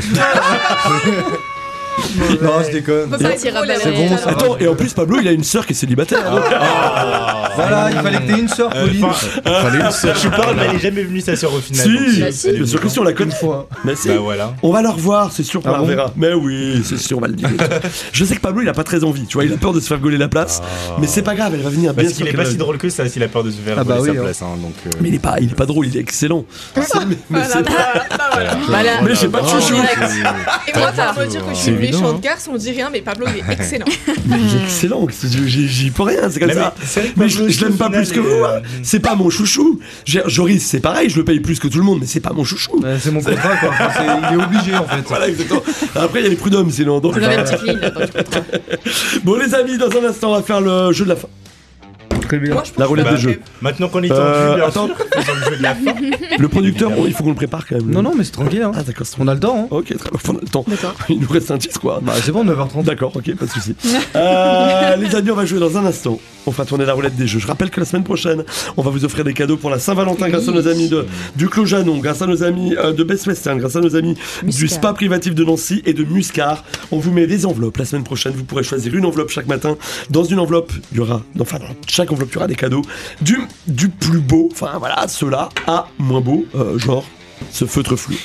Non, je déconne. C'est bon, ça attends, et en plus Pablo il a une sœur qui est célibataire. Ah. Voilà, il fallait que t'aies une sœur, Pauline. Il fallait une sœur. Je suis pas, elle est jamais venue sa sœur au final. Si, bien sûr que si on la connaît une fois. Mais si. Bah voilà. On va la revoir, c'est sûr qu'on ah la bon reverra. Mais oui, c'est sûr, on va le dire. Je sais que Pablo il a pas très envie, tu vois, il a peur de se faire gauler la place. Ah. Mais c'est pas grave, elle va venir bien. Parce qu'il est pas si drôle que ça s'il a peur de se faire ah bah gauler oui, sa hein. place. Hein, donc, euh... Mais il est pas, il est pas drôle, il est excellent. Mais c'est voilà. Mais j'ai pas de chouchou. Et moi, t'as me dire que je suis une méchante garce, on dit rien, mais Pablo il est excellent. Mais il est excellent, j'y peux rien, c'est comme mais ça. Mais, mais je, je l'aime pas plus que vous, hein. C'est pas mon chouchou. Joris, c'est pareil, je le paye plus que tout le monde, mais c'est pas mon chouchou. Bah, c'est mon contrat, quoi. Enfin, c'est, il est obligé, en fait. Voilà, exactement. Après, il y a les prud'hommes, sinon. Donc, vous avez une petite ligne là dans le contrat. Bon, les amis, dans un instant, on va faire le jeu de la fin. Très bien. Moi, la roulette bah, des jeux. Maintenant qu'on est tendu, euh, bien attends. sûr, faisons le jeu de la fin. Le producteur, bon, il faut qu'on le prépare quand même. Non, non, mais c'est tranquille. Hein. Ah, d'accord. On a le temps. Hein. Ok, très bien, on a le temps. D'accord. Il nous reste un titre, quoi. Bah, c'est bon, neuf heures trente. D'accord, ok, pas de soucis. euh, les amis, on va jouer dans un instant. On va tourner la roulette des jeux. Je rappelle que la semaine prochaine, on va vous offrir des cadeaux pour la Saint-Valentin grâce à nos amis de, du Clos Janon, grâce à nos amis euh, de Best Western, grâce à nos amis Muscar. Du Spa Privatif de Nancy et de Muscar. On vous met des enveloppes. La semaine prochaine, vous pourrez choisir une enveloppe chaque matin. Dans une enveloppe, il y aura, enfin, dans chaque enveloppe, il y aura des cadeaux. Du, du plus beau, enfin voilà, ceux-là, à moins beau, euh, genre ce feutre flou.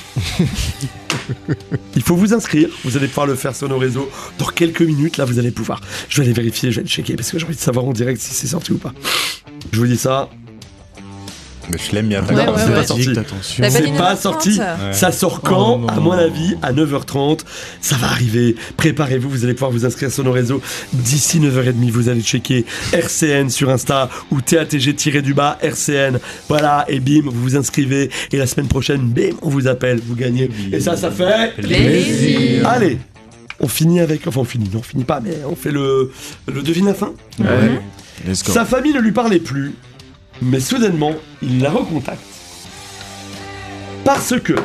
Il faut vous inscrire, vous allez pouvoir le faire sur nos réseaux dans quelques minutes, là vous allez pouvoir. Je vais aller vérifier, je vais aller checker parce que j'ai envie de savoir en direct si c'est sorti ou pas. Je vous dis ça. Mais je l'aime bien. Ouais, ouais, c'est ouais. pas Ouais. sorti. C'est pas sorti. Ouais. Ça sort quand? Oh, non, à non, mon non. avis, à neuf heures trente. Ça va arriver. Préparez-vous, vous allez pouvoir vous inscrire sur nos réseaux. D'ici neuf heures trente, vous allez checker R C N sur Insta ou T A T G-du-bas R C N. Voilà, et bim, vous vous inscrivez. Et la semaine prochaine, bim, on vous appelle, vous gagnez. Et ça, ça fait plaisir. Allez, on finit avec. Enfin, on finit, non, on finit pas, mais on fait le, le devine la fin. Ouais. Sa famille ne lui parlait plus, mais soudainement, il la recontacte. Parce que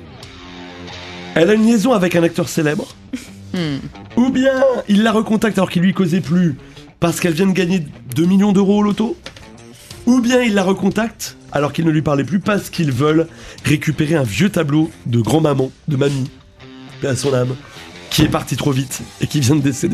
elle a une liaison avec un acteur célèbre. Hmm. Ou bien il la recontacte alors qu'il lui causait plus parce qu'elle vient de gagner deux millions d'euros au loto. Ou bien ils la recontactent alors qu'ils ne lui parlaient plus parce qu'ils veulent récupérer un vieux tableau de grand-maman, de mamie, paix à son âme, qui est parti trop vite et qui vient de décéder.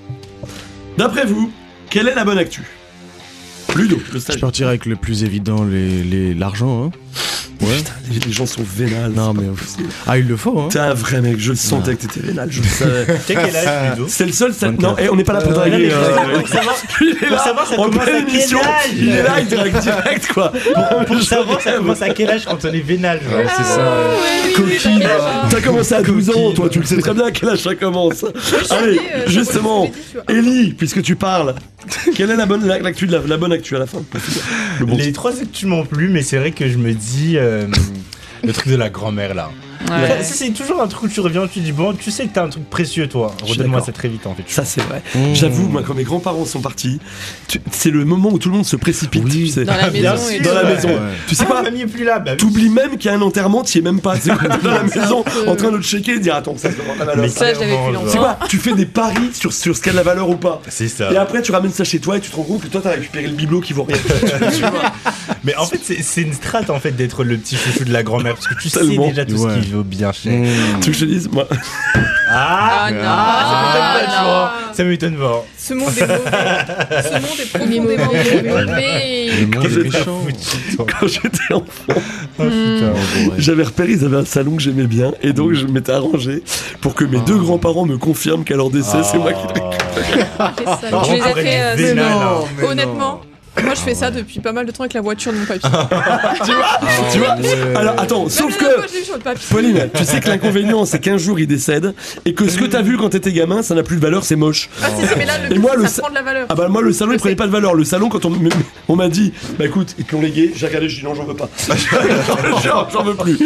D'après vous, quelle est la bonne actu ? Ludo, le Je partirai avec le plus évident, les, les, l'argent. Hein. Ouais. Putain, les, les gens sont vénales. Non, mais. Ah, il le faut, hein. T'es un vrai mec, je le sentais ah. que t'étais vénal, je le savais. T'es quel âge, Ludo ? C'est le seul. Ça... Non, et on n'est pas là pour draguer. Euh, euh, pour savoir, il est là, pour savoir ça commence à quel âge ? Il est là, il drague direct, quoi. Pour, pour savoir ça commence à quel âge quand on est vénal, genre. Ouais, c'est ça. Ouais. Coquille. T'as commencé à douze ans, toi, tu le sais très bien à quel âge ça commence. Allez, justement, Ellie, puisque tu parles, quelle est la bonne l'actu de la, la bonne actu à la fin ? Le bon Les titre. Trois actus m'ont plu, mais c'est vrai que je me dis euh, le truc de la grand-mère là. Ouais. Ça, c'est toujours un truc où tu reviens, tu dis bon, tu sais que t'as un truc précieux toi. Redonne-moi ça très vite en fait. Ça c'est vrai. Mmh. J'avoue, moi quand mes grands-parents sont partis, tu, c'est le moment où tout le monde se précipite. Oui. Tu sais. Dans la maison. Et dans la maison. Ouais. Tu sais ah, quoi ? Mamie est plus là. Bah, t'oublies même qu'il y a un enterrement, t'y es même pas. C'est dans la maison, en train de te checker et de dire attends, ça se rend la valeur. Mais ça, j'avais plus longtemps. Tu sais quoi ? Tu fais des paris sur sur ce qu'a de la valeur ou pas. C'est ça. Et après tu ramènes ça chez toi et tu te rends compte que toi t'as récupéré le bibelot qui vaut rien. Mais en fait c'est une strate en fait d'être le petit chouchou de la grand-mère parce que tu sais déjà tout ce qui vaut bien cher. Tu veux que je te dise, moi. Ah, ah non, ah, ça m'étonne pas. Ah, ça m'étonne pas. Ce monde est mauvais. Ce monde est profondément mauvais. Le monde est méchant. Quand j'étais enfant, oh, mmh. j'avais repéré, ils avaient un salon que j'aimais bien, et donc je m'étais arrangé pour que mes oh. deux grands-parents me confirment qu'à leur décès, oh. c'est moi qui le récupère. Tu les as fait euh, vénal, non, mais honnêtement. Moi je fais ça depuis pas mal de temps avec la voiture de mon papy. tu vois, oh, tu vois ouais. Alors attends, sauf que Pauline, tu sais que l'inconvénient c'est qu'un jour il décède et que ce que t'as vu quand t'étais gamin ça n'a plus de valeur, c'est moche. Ah si, si mais là le et moi, le ça prend de la valeur. Ah bah moi le salon je il prenait sais. Pas de valeur. Le salon quand on, on m'a dit bah écoute ils te l'ont légué, j'ai regardé, je dis non j'en veux pas. Genre, j'en veux plus.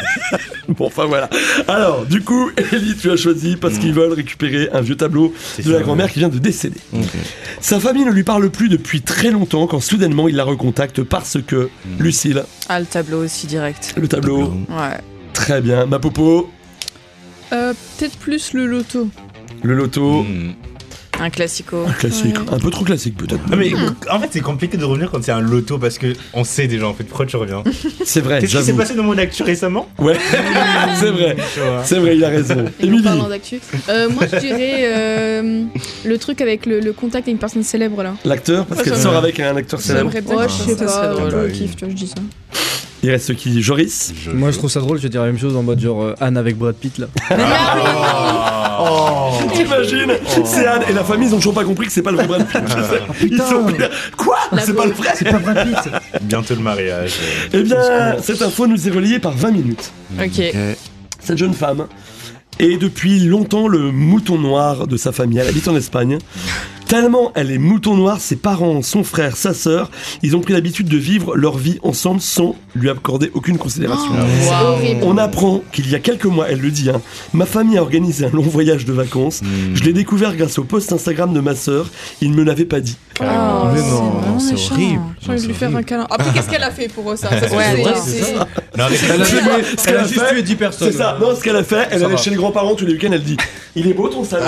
Bon enfin voilà. Alors du coup Ellie tu as choisi parce mmh. qu'ils veulent récupérer un vieux tableau c'est de la grand-mère ouais. qui vient de décéder. Okay. Sa famille ne lui parle plus depuis très longtemps quand soudainement il la recontacte parce que mmh. Lucille. Ah le tableau aussi direct. Le tableau. Ouais. Très bien. Ma popo. Euh, peut-être plus le loto. Le loto. Mmh. Un classico. Un classique. Ouais. Un peu trop classique peut-être. Non, mais mmh. en fait c'est compliqué de revenir quand c'est un loto parce que on sait déjà en fait pourquoi tu reviens. C'est vrai. Qu'est-ce qui s'est passé dans mon actu récemment ? Ouais. C'est vrai. C'est vrai, il a raison. Émilie. En parlant d'actu, euh, moi je dirais euh, le truc avec le, le contact avec une personne célèbre là. L'acteur parce qu'elle sort avec un acteur célèbre. Ouais, je sais pas. Je kiffe, tu vois, je dis ça. Il reste qui ? Joris ? je Moi je trouve ça drôle, je vais dire la même chose en mode genre euh, Anne avec Brad Pitt là. Oh, t'imagines oh. C'est Anne et la famille ils ont toujours pas compris que c'est pas le vrai Brad Pitt. Oh, ils sont quoi la C'est pas le vrai. C'est pas Brad Pitt. Bientôt le mariage. Eh bien cette info nous est relayée par vingt minutes. Ok. Cette jeune femme est depuis longtemps le mouton noir de sa famille. Elle habite en Espagne. Tellement elle est mouton noir, ses parents, son frère, sa sœur, ils ont pris l'habitude de vivre leur vie ensemble sans lui accorder aucune considération. Oh, wow. On apprend qu'il y a quelques mois, elle le dit, hein, ma famille a organisé un long voyage de vacances. Mmh. Je l'ai découvert grâce au post Instagram de ma sœur. Il ne me l'avait pas dit. Oh, mais non, non c'est méchant. horrible. J'ai envie de lui faire un câlin. Après, qu'est-ce qu'elle a fait pour ça, ça ouais, ouais, c'est c'est... ça. Non, mais elle a, fait, ce qu'elle a juste tué dix personnes. C'est ça. Non, ce qu'elle a fait, elle allait chez les grands-parents tous les week-ends. Elle dit, il est beau ton salon.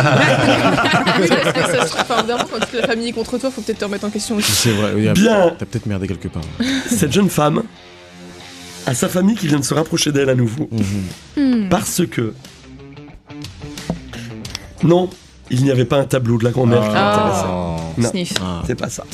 Enfin, évidemment, quand toute la famille est contre toi, faut peut-être te remettre en question aussi. C'est vrai. Oui, bien. T'as peut-être merdé quelque part. Cette jeune femme a sa famille qui vient de se rapprocher d'elle à nouveau. Mmh. Mmh. Parce que non, il n'y avait pas un tableau de la grand-mère qui l'intéressait. Oh. Non, Sniff. c'est pas ça.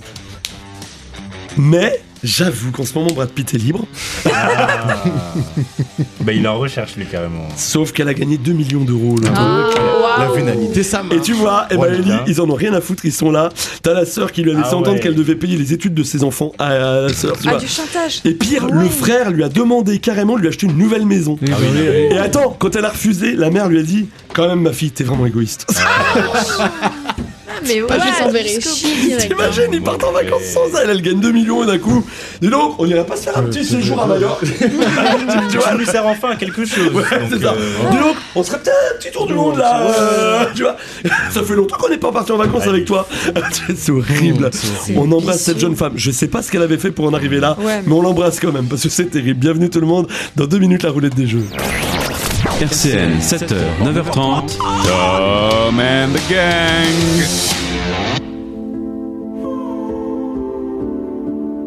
Mais j'avoue qu'en ce moment Brad Pitt est libre. Ah. Bah il en recherche lui carrément. Sauf qu'elle a gagné deux millions d'euros. Là. Ah, wow. La vénalité, ça marche. Et tu vois, eh ben, Ellie, ils en ont rien à foutre, ils sont là. T'as la sœur qui lui a laissé ah, entendre ouais. qu'elle devait payer les études de ses enfants à la sœur. Tu ah vois. Du chantage. Et pire, ah, le ouais. frère lui a demandé carrément de lui acheter une nouvelle maison. Ah, oui, oui, oui. Et attends, quand elle a refusé, la mère lui a dit quand même ma fille, t'es vraiment égoïste. Ah. Mais ouais, je s'enverrai chier direct. T'imagines, ils partent en vacances sans elle, elle gagne deux millions d'un coup. Dis donc, on irait pas se faire un petit séjour à Majorque. Tu vois, lui sert enfin à quelque chose. Ouais, donc, c'est ça. Euh... Dis donc, on serait peut-être un petit tour du monde là. Euh, tu vois, ça fait longtemps qu'on n'est pas parti en vacances ouais. avec toi. C'est horrible. C'est on embrasse cette jeune femme. Je sais pas ce qu'elle avait fait pour en arriver là, ouais, mais... mais on l'embrasse quand même parce que c'est terrible. Bienvenue tout le monde. Dans deux minutes, la roulette des jeux. R C N, sept heures, neuf heures trente. Tom and the Gang.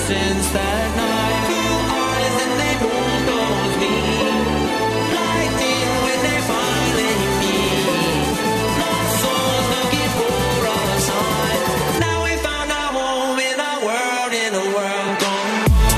since that night. Blue eyes and they move towards me. Lightning when they finally meet. Lost souls looking for a sign. Now we found our home in a world, in a world gone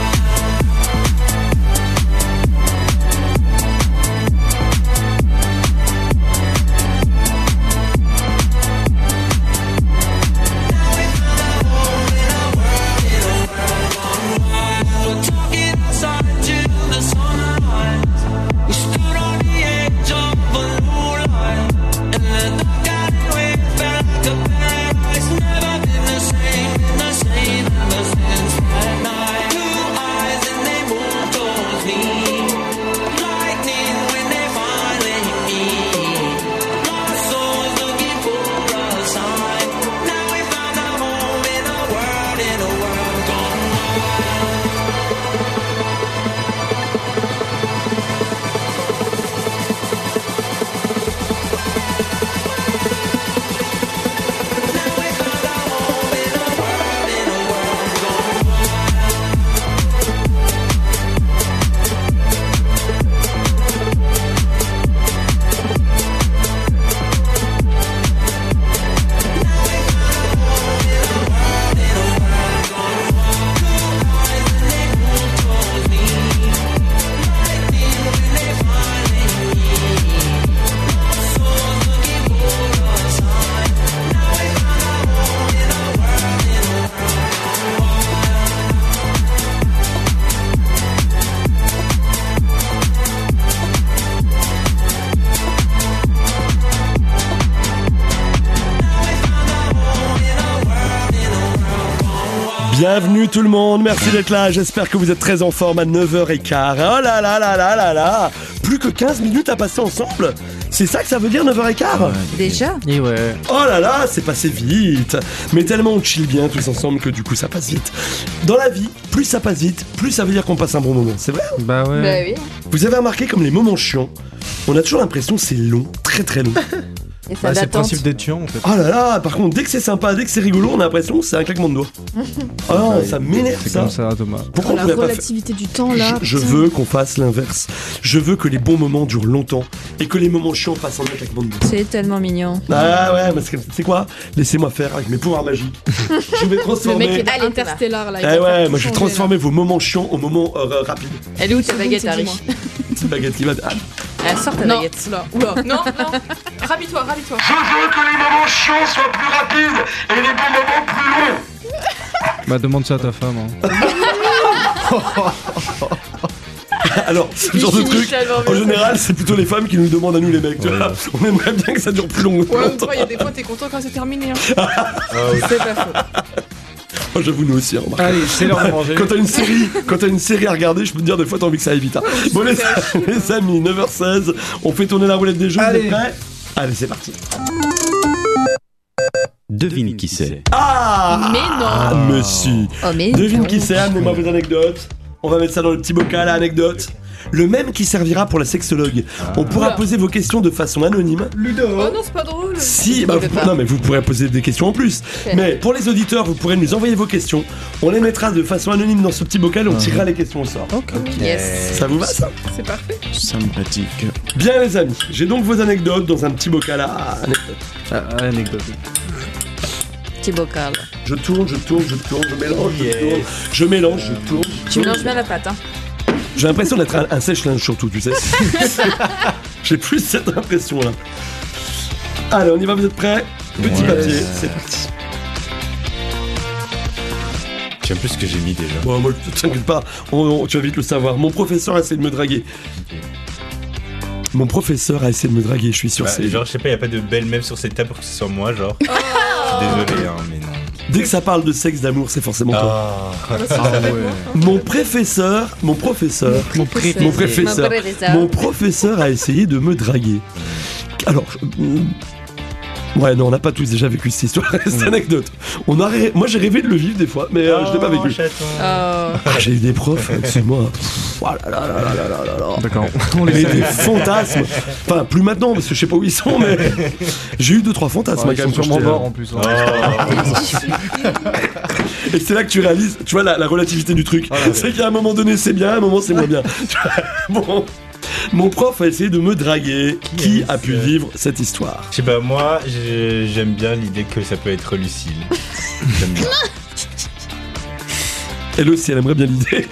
talking outside till the sunrise. We stood on the edge of a new light, and the dark alleyway felt like a paradise. Never been the same, been the same ever since that night. Blue eyes and they move towards me. Lightning when they finally meet. Lost souls looking for a sign. Now we found our home in a world, in a world gone Bienvenue tout le monde, merci d'être là, j'espère que vous êtes très en forme à neuf heures quinze. Oh là là là là là là. Plus que quinze minutes à passer ensemble. C'est ça que ça veut dire neuf heures quinze? Déjà? Et ouais. Oh là là, c'est passé vite. Mais tellement on chill bien tous ensemble que du coup ça passe vite. Dans la vie, plus ça passe vite, plus ça veut dire qu'on passe un bon moment, c'est vrai? Bah ouais. Bah oui. Vous avez remarqué comme les moments chiants, on a toujours l'impression que c'est long, très très long. Et ça Bah, c'est le d'attente. principe d'être chiant en fait. Oh là là, par contre, dès que c'est sympa, dès que c'est rigolo, on a l'impression que c'est un claquement de doigts. Oh non, ça m'énerve C'est ça. comme ça, Thomas. Pourquoi on La pourrait pas faire... relativité du temps là. Je, je putain. veux qu'on fasse l'inverse. Je veux que les bons moments durent longtemps et que les moments chiants passent en un claquement de doigts. C'est tellement mignon. Ah ouais, parce que c'est quoi? Laissez-moi faire avec mes pouvoirs magiques. Je vais Le transformer. mec est Allez, interstellar là. il Eh va faire ouais, tout moi je vais changer, transformer vos moments chiants en moments euh, rapides. Elle est où ta baguette, c'est Harry? dis-moi. Petite baguette qui va. Ah. Elle sort ta Non, baguette. oula, oula. Non, non. Rabis-toi, rabis-toi. Je veux que les moments chiants soient plus rapides et les bons moments plus longs. Bah demande ça à ta femme. Hein. Alors, ce Il genre de finit truc, tellement en bien. général, c'est plutôt les femmes qui nous demandent à nous les mecs. Tu vois. On aimerait bien que ça dure plus long- Ouais, mais longtemps. toi, il y a des fois, t'es content quand c'est terminé. Hein. C'est pas faux. Oh, j'avoue, nous aussi, hein, remarque. Allez, c'est l'heure de manger. Quand t'as une série, quand t'as une série à regarder, je peux te dire des fois t'as envie que ça aille vite. Hein. Bon les, les amis, neuf heures seize, on fait tourner la roulette des jeux. Vous Allez. êtes prêts? Allez, c'est parti. Devine qui c'est. Ah Mais non. Ah, mais si. Oh, mais Devine non. qui c'est, amenez-moi vos anecdotes. On va mettre ça dans le petit bocal à anecdotes. Le même qui servira pour la sexologue. On pourra Oula. poser vos questions de façon anonyme. Oh non, c'est pas drôle. Si, Je bah, ne veux vous- pas. non mais vous pourrez poser des questions en plus. Ok. Mais pour les auditeurs, vous pourrez nous envoyer vos questions. On les mettra de façon anonyme dans ce petit bocal et on tirera les questions au sort. Yes. Ça vous va ça? C'est parfait. Sympathique. Bien les amis, j'ai donc vos anecdotes dans un petit bocal à anecdotes. Ah, anecdote. Petit bocal. Je tourne, je tourne, je tourne, je mélange, Yes. je tourne, je mélange, je tourne. je Tu tourne. mélanges bien la pâte, hein. J'ai l'impression d'être un, un sèche-linge surtout, tu sais. J'ai plus cette impression là. Allez, on y va, vous êtes prêts? Petit Ouais. papier, c'est parti. J'aime plus ce que j'ai mis déjà. Bon, moi, t'inquiète pas, on- on- tu vas vite le savoir. Mon professeur a essayé de me draguer. Mon professeur a essayé de me draguer, je suis sûr. Bah, c'est... genre, je sais pas, y a pas de belle meuf sur cette table pour que ce soit moi, genre. Je suis désolé, hein, mais non. Dès que ça parle de sexe, d'amour, c'est forcément toi. Ah, Mon professeur, mon professeur, Mon mon Mon professeur, professeur. mon professeur a essayé de me draguer. Alors, je- Ouais, non, on n'a pas tous déjà vécu cette histoire, cette anecdote. On a ré- Moi, j'ai rêvé de le vivre des fois, mais euh, je l'ai pas vécu. Oh. Ah, j'ai eu des profs, excuse-moi. Pff, oh là là là là là là là là. D'accord. On les des fantasmes. Enfin, plus maintenant, parce que je sais pas où ils sont, mais j'ai eu deux trois fantasmes Ouais, quand ils même. sont quand sûrement j'étais, morts euh, en plus. hein. Et c'est là que tu réalises, tu vois, la, la relativité du truc. C'est qu'à un moment donné, c'est bien, à un moment, c'est moins bien. Tu vois, bon. Mon prof a essayé de me draguer. Qui a pu vivre cette histoire? Je sais pas, moi, je- j'aime bien l'idée que ça peut être Lucille. J'aime bien. Elle aussi, elle aimerait bien l'idée.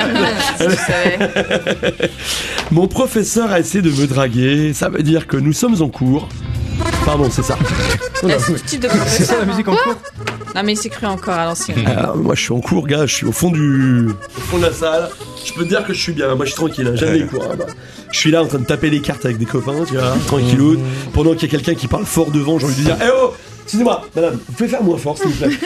Mon professeur a essayé de me draguer. Ça veut dire que nous sommes en cours. Pardon, c'est ça. C'est ça la musique en cours. Non mais il s'est cru encore à l'ancienne. Euh, moi, je suis en cours, gars. Je suis au fond du, au fond de la salle. Je peux te dire que je suis bien. Moi, je suis tranquille. Hein, jamais les cours. Hein, bah. Je suis là en train de taper les cartes avec des copains, tu vois, tranquillou. Pendant qu'il y a quelqu'un qui parle fort devant, j'ai envie de dire, eh oh, excusez-moi, madame, vous pouvez faire moins fort, s'il vous plaît.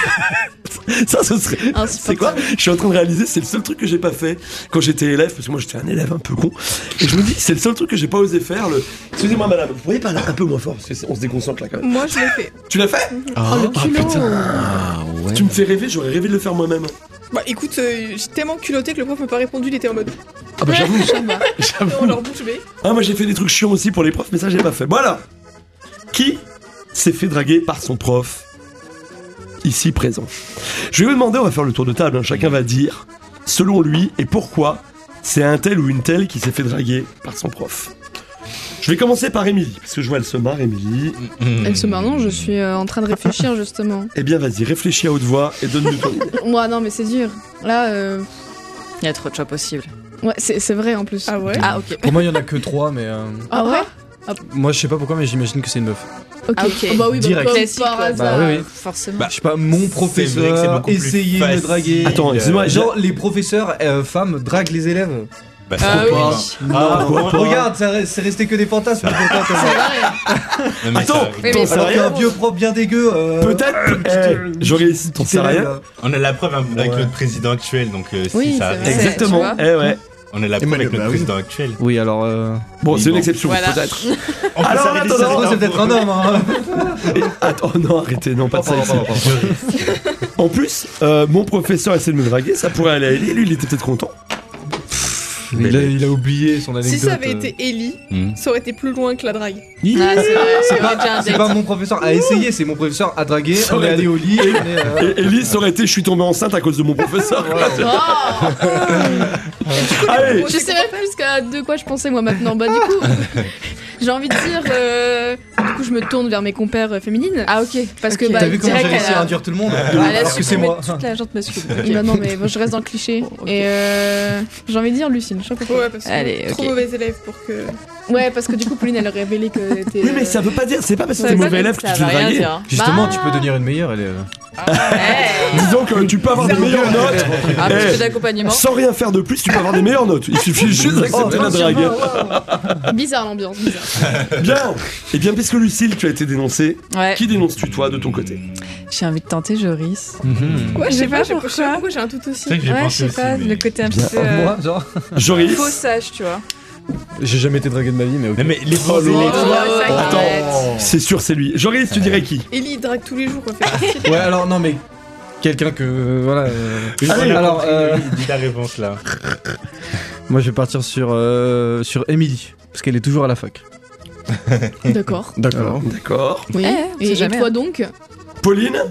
Ça, ce serait. C'est quoi? Je suis en train de réaliser, c'est le seul truc que j'ai pas fait quand j'étais élève, parce que moi j'étais un élève un peu con. Et je me dis, c'est le seul truc que j'ai pas osé faire. Le... Excusez-moi, madame, vous pourriez parler un peu moins fort, parce qu'on se déconcentre là quand même. Moi, je l'ai fait. Tu l'as fait? Ah, le culot. putain. Tu me fais rêver, j'aurais rêvé de le faire moi-même. Bah écoute, euh, j'ai tellement culotté que le prof m'a pas répondu, il était en mode. Ah bah j'avoue. On leur bouche bée. Ah, moi j'ai fait des trucs chiants aussi pour les profs, mais ça j'ai pas fait. Voilà. Qui s'est fait draguer par son prof ici présent? Je vais vous demander, on va faire le tour de table, hein. Chacun va dire, selon lui, et pourquoi c'est un tel ou une telle qui s'est fait draguer par son prof. Je vais commencer par Émilie, parce que je vois elle se marre, Émilie. Elle se marre, non, je suis euh, en train de réfléchir justement. Eh bien vas-y, réfléchis à haute voix et donne-nous ton idée. Moi, non, mais c'est dur. Là, euh... il y a trop de choix possibles. Ouais, c'est c'est vrai en plus. Ah ouais? Ah ok. Pour moi, il y en a que trois, mais. euh, Ah ouais? Moi, je sais pas pourquoi, mais j'imagine que c'est une meuf. Ok. Ah, ok. Oh, bah oui, bah, Direct. comme Classique, par ouais. hasard, Bah oui, oui. Forcément. Je sais pas, mon c'est vrai que c'est professeur beaucoup plus essayait de me facile. draguer. Attends, excuse-moi, Genre, les professeurs euh, femmes draguent les élèves. Bah, Ah faut oui. pas. Ah, pourquoi pas regarde, ça reste- c'est resté que des fantasmes. pourquoi t'as- Non, mais Attends, ça- Oui, mais t'en sais ça- Alors rien. qu'un vieux prof bien dégueu. euh, Peut-être. Eh, Joris, t'en sais rien. là. On a la preuve hein, avec Ouais. notre président actuel, donc euh, si Oui, ça c'est arrive. vrai. Exactement. tu vois. Eh ouais. On a la preuve mais avec bah notre oui. président actuel. Oui, alors. euh, Bon, Oui, c'est une bon. exception, Voilà. peut-être. On peut Alors, s'arrêter attends, ça, attends, hein, c'est peut-être un homme. Hein. Et- Attends, non, arrêtez, non, pas de ça Pardon, ici. pardon, pardon. En plus, euh, mon professeur essaie de me draguer, ça pourrait aller à Ellie, lui il était peut-être content. Il a, il a oublié son anecdote. Si ça avait euh. été Ellie, Hmm. ça aurait été plus loin que la drague. Ah, c'est vrai. C'est C'est pas, déjà un c'est date. pas mon professeur à essayer, c'est mon professeur à draguer. Ça On est aurait allé été- au lit. on est, euh, Et Ellie, ça aurait été je suis tombé enceinte à cause de mon professeur. Allez, Je sais même pas jusqu'à de quoi je pensais moi maintenant. Bah du coup, j'ai envie de dire. euh, Du coup, je me tourne vers mes compères euh, féminines. Ah ok. Parce que Ok. bah T'as vu comment j'ai direct, réussi elle à a- induire tout le monde Elle a Alors que c'est supprimé moi. toute la jante masculine. Bah non, mais bon, je reste dans le cliché. Et euh, j'ai envie de dire Lucille. Je sais pas pourquoi. Ouais, parce que Allez, trop ok. mauvais élève pour que. Ouais, parce que du coup, Pauline, elle a révélé que t'es. oui, mais ça veut pas dire, c'est pas parce que Ça t'es veut mauvais pas élève que Ça tu va te rien draguer. dire. Justement, Bah. tu peux devenir une meilleure élève. Disons que tu peux avoir des meilleures notes. Un Eh, petit peu d'accompagnement. sans rien faire de plus, tu peux avoir des meilleures notes. Il suffit juste d'accepter la drague. Bizarre l'ambiance, bizarre. Bien. Et bien, puisque Lucille, tu as été dénoncée, Ouais. qui dénonces-tu toi de ton côté? J'ai envie de tenter Joris. Ouais, je Je sais sais pas, pas je sais pas pourquoi. pourquoi j'ai un tout aussi. C'est vrai que j'ai Ouais, je pensé sais aussi, pas, mais- le côté un petit Bien. peu. euh, Moi, genre. Joris. Faux sage, tu vois. J'ai jamais été dragué de ma vie, mais ok. Non, mais les Oh, faux élèves. l'autre. Ouais, ça, Attends, c'est sûr, c'est lui. Joris, tu dirais qui? Ellie il drague tous les jours, quoi. Fait partie. Ouais, alors non, mais quelqu'un que. euh, voilà. euh, Allez, alors, euh, dis ta réponse là. moi je vais partir sur, euh, sur Emily, parce qu'elle est toujours à la fac. D'accord. D'accord. D'accord. Oui. Eh, on et sait et jamais, toi hein. donc Pauline?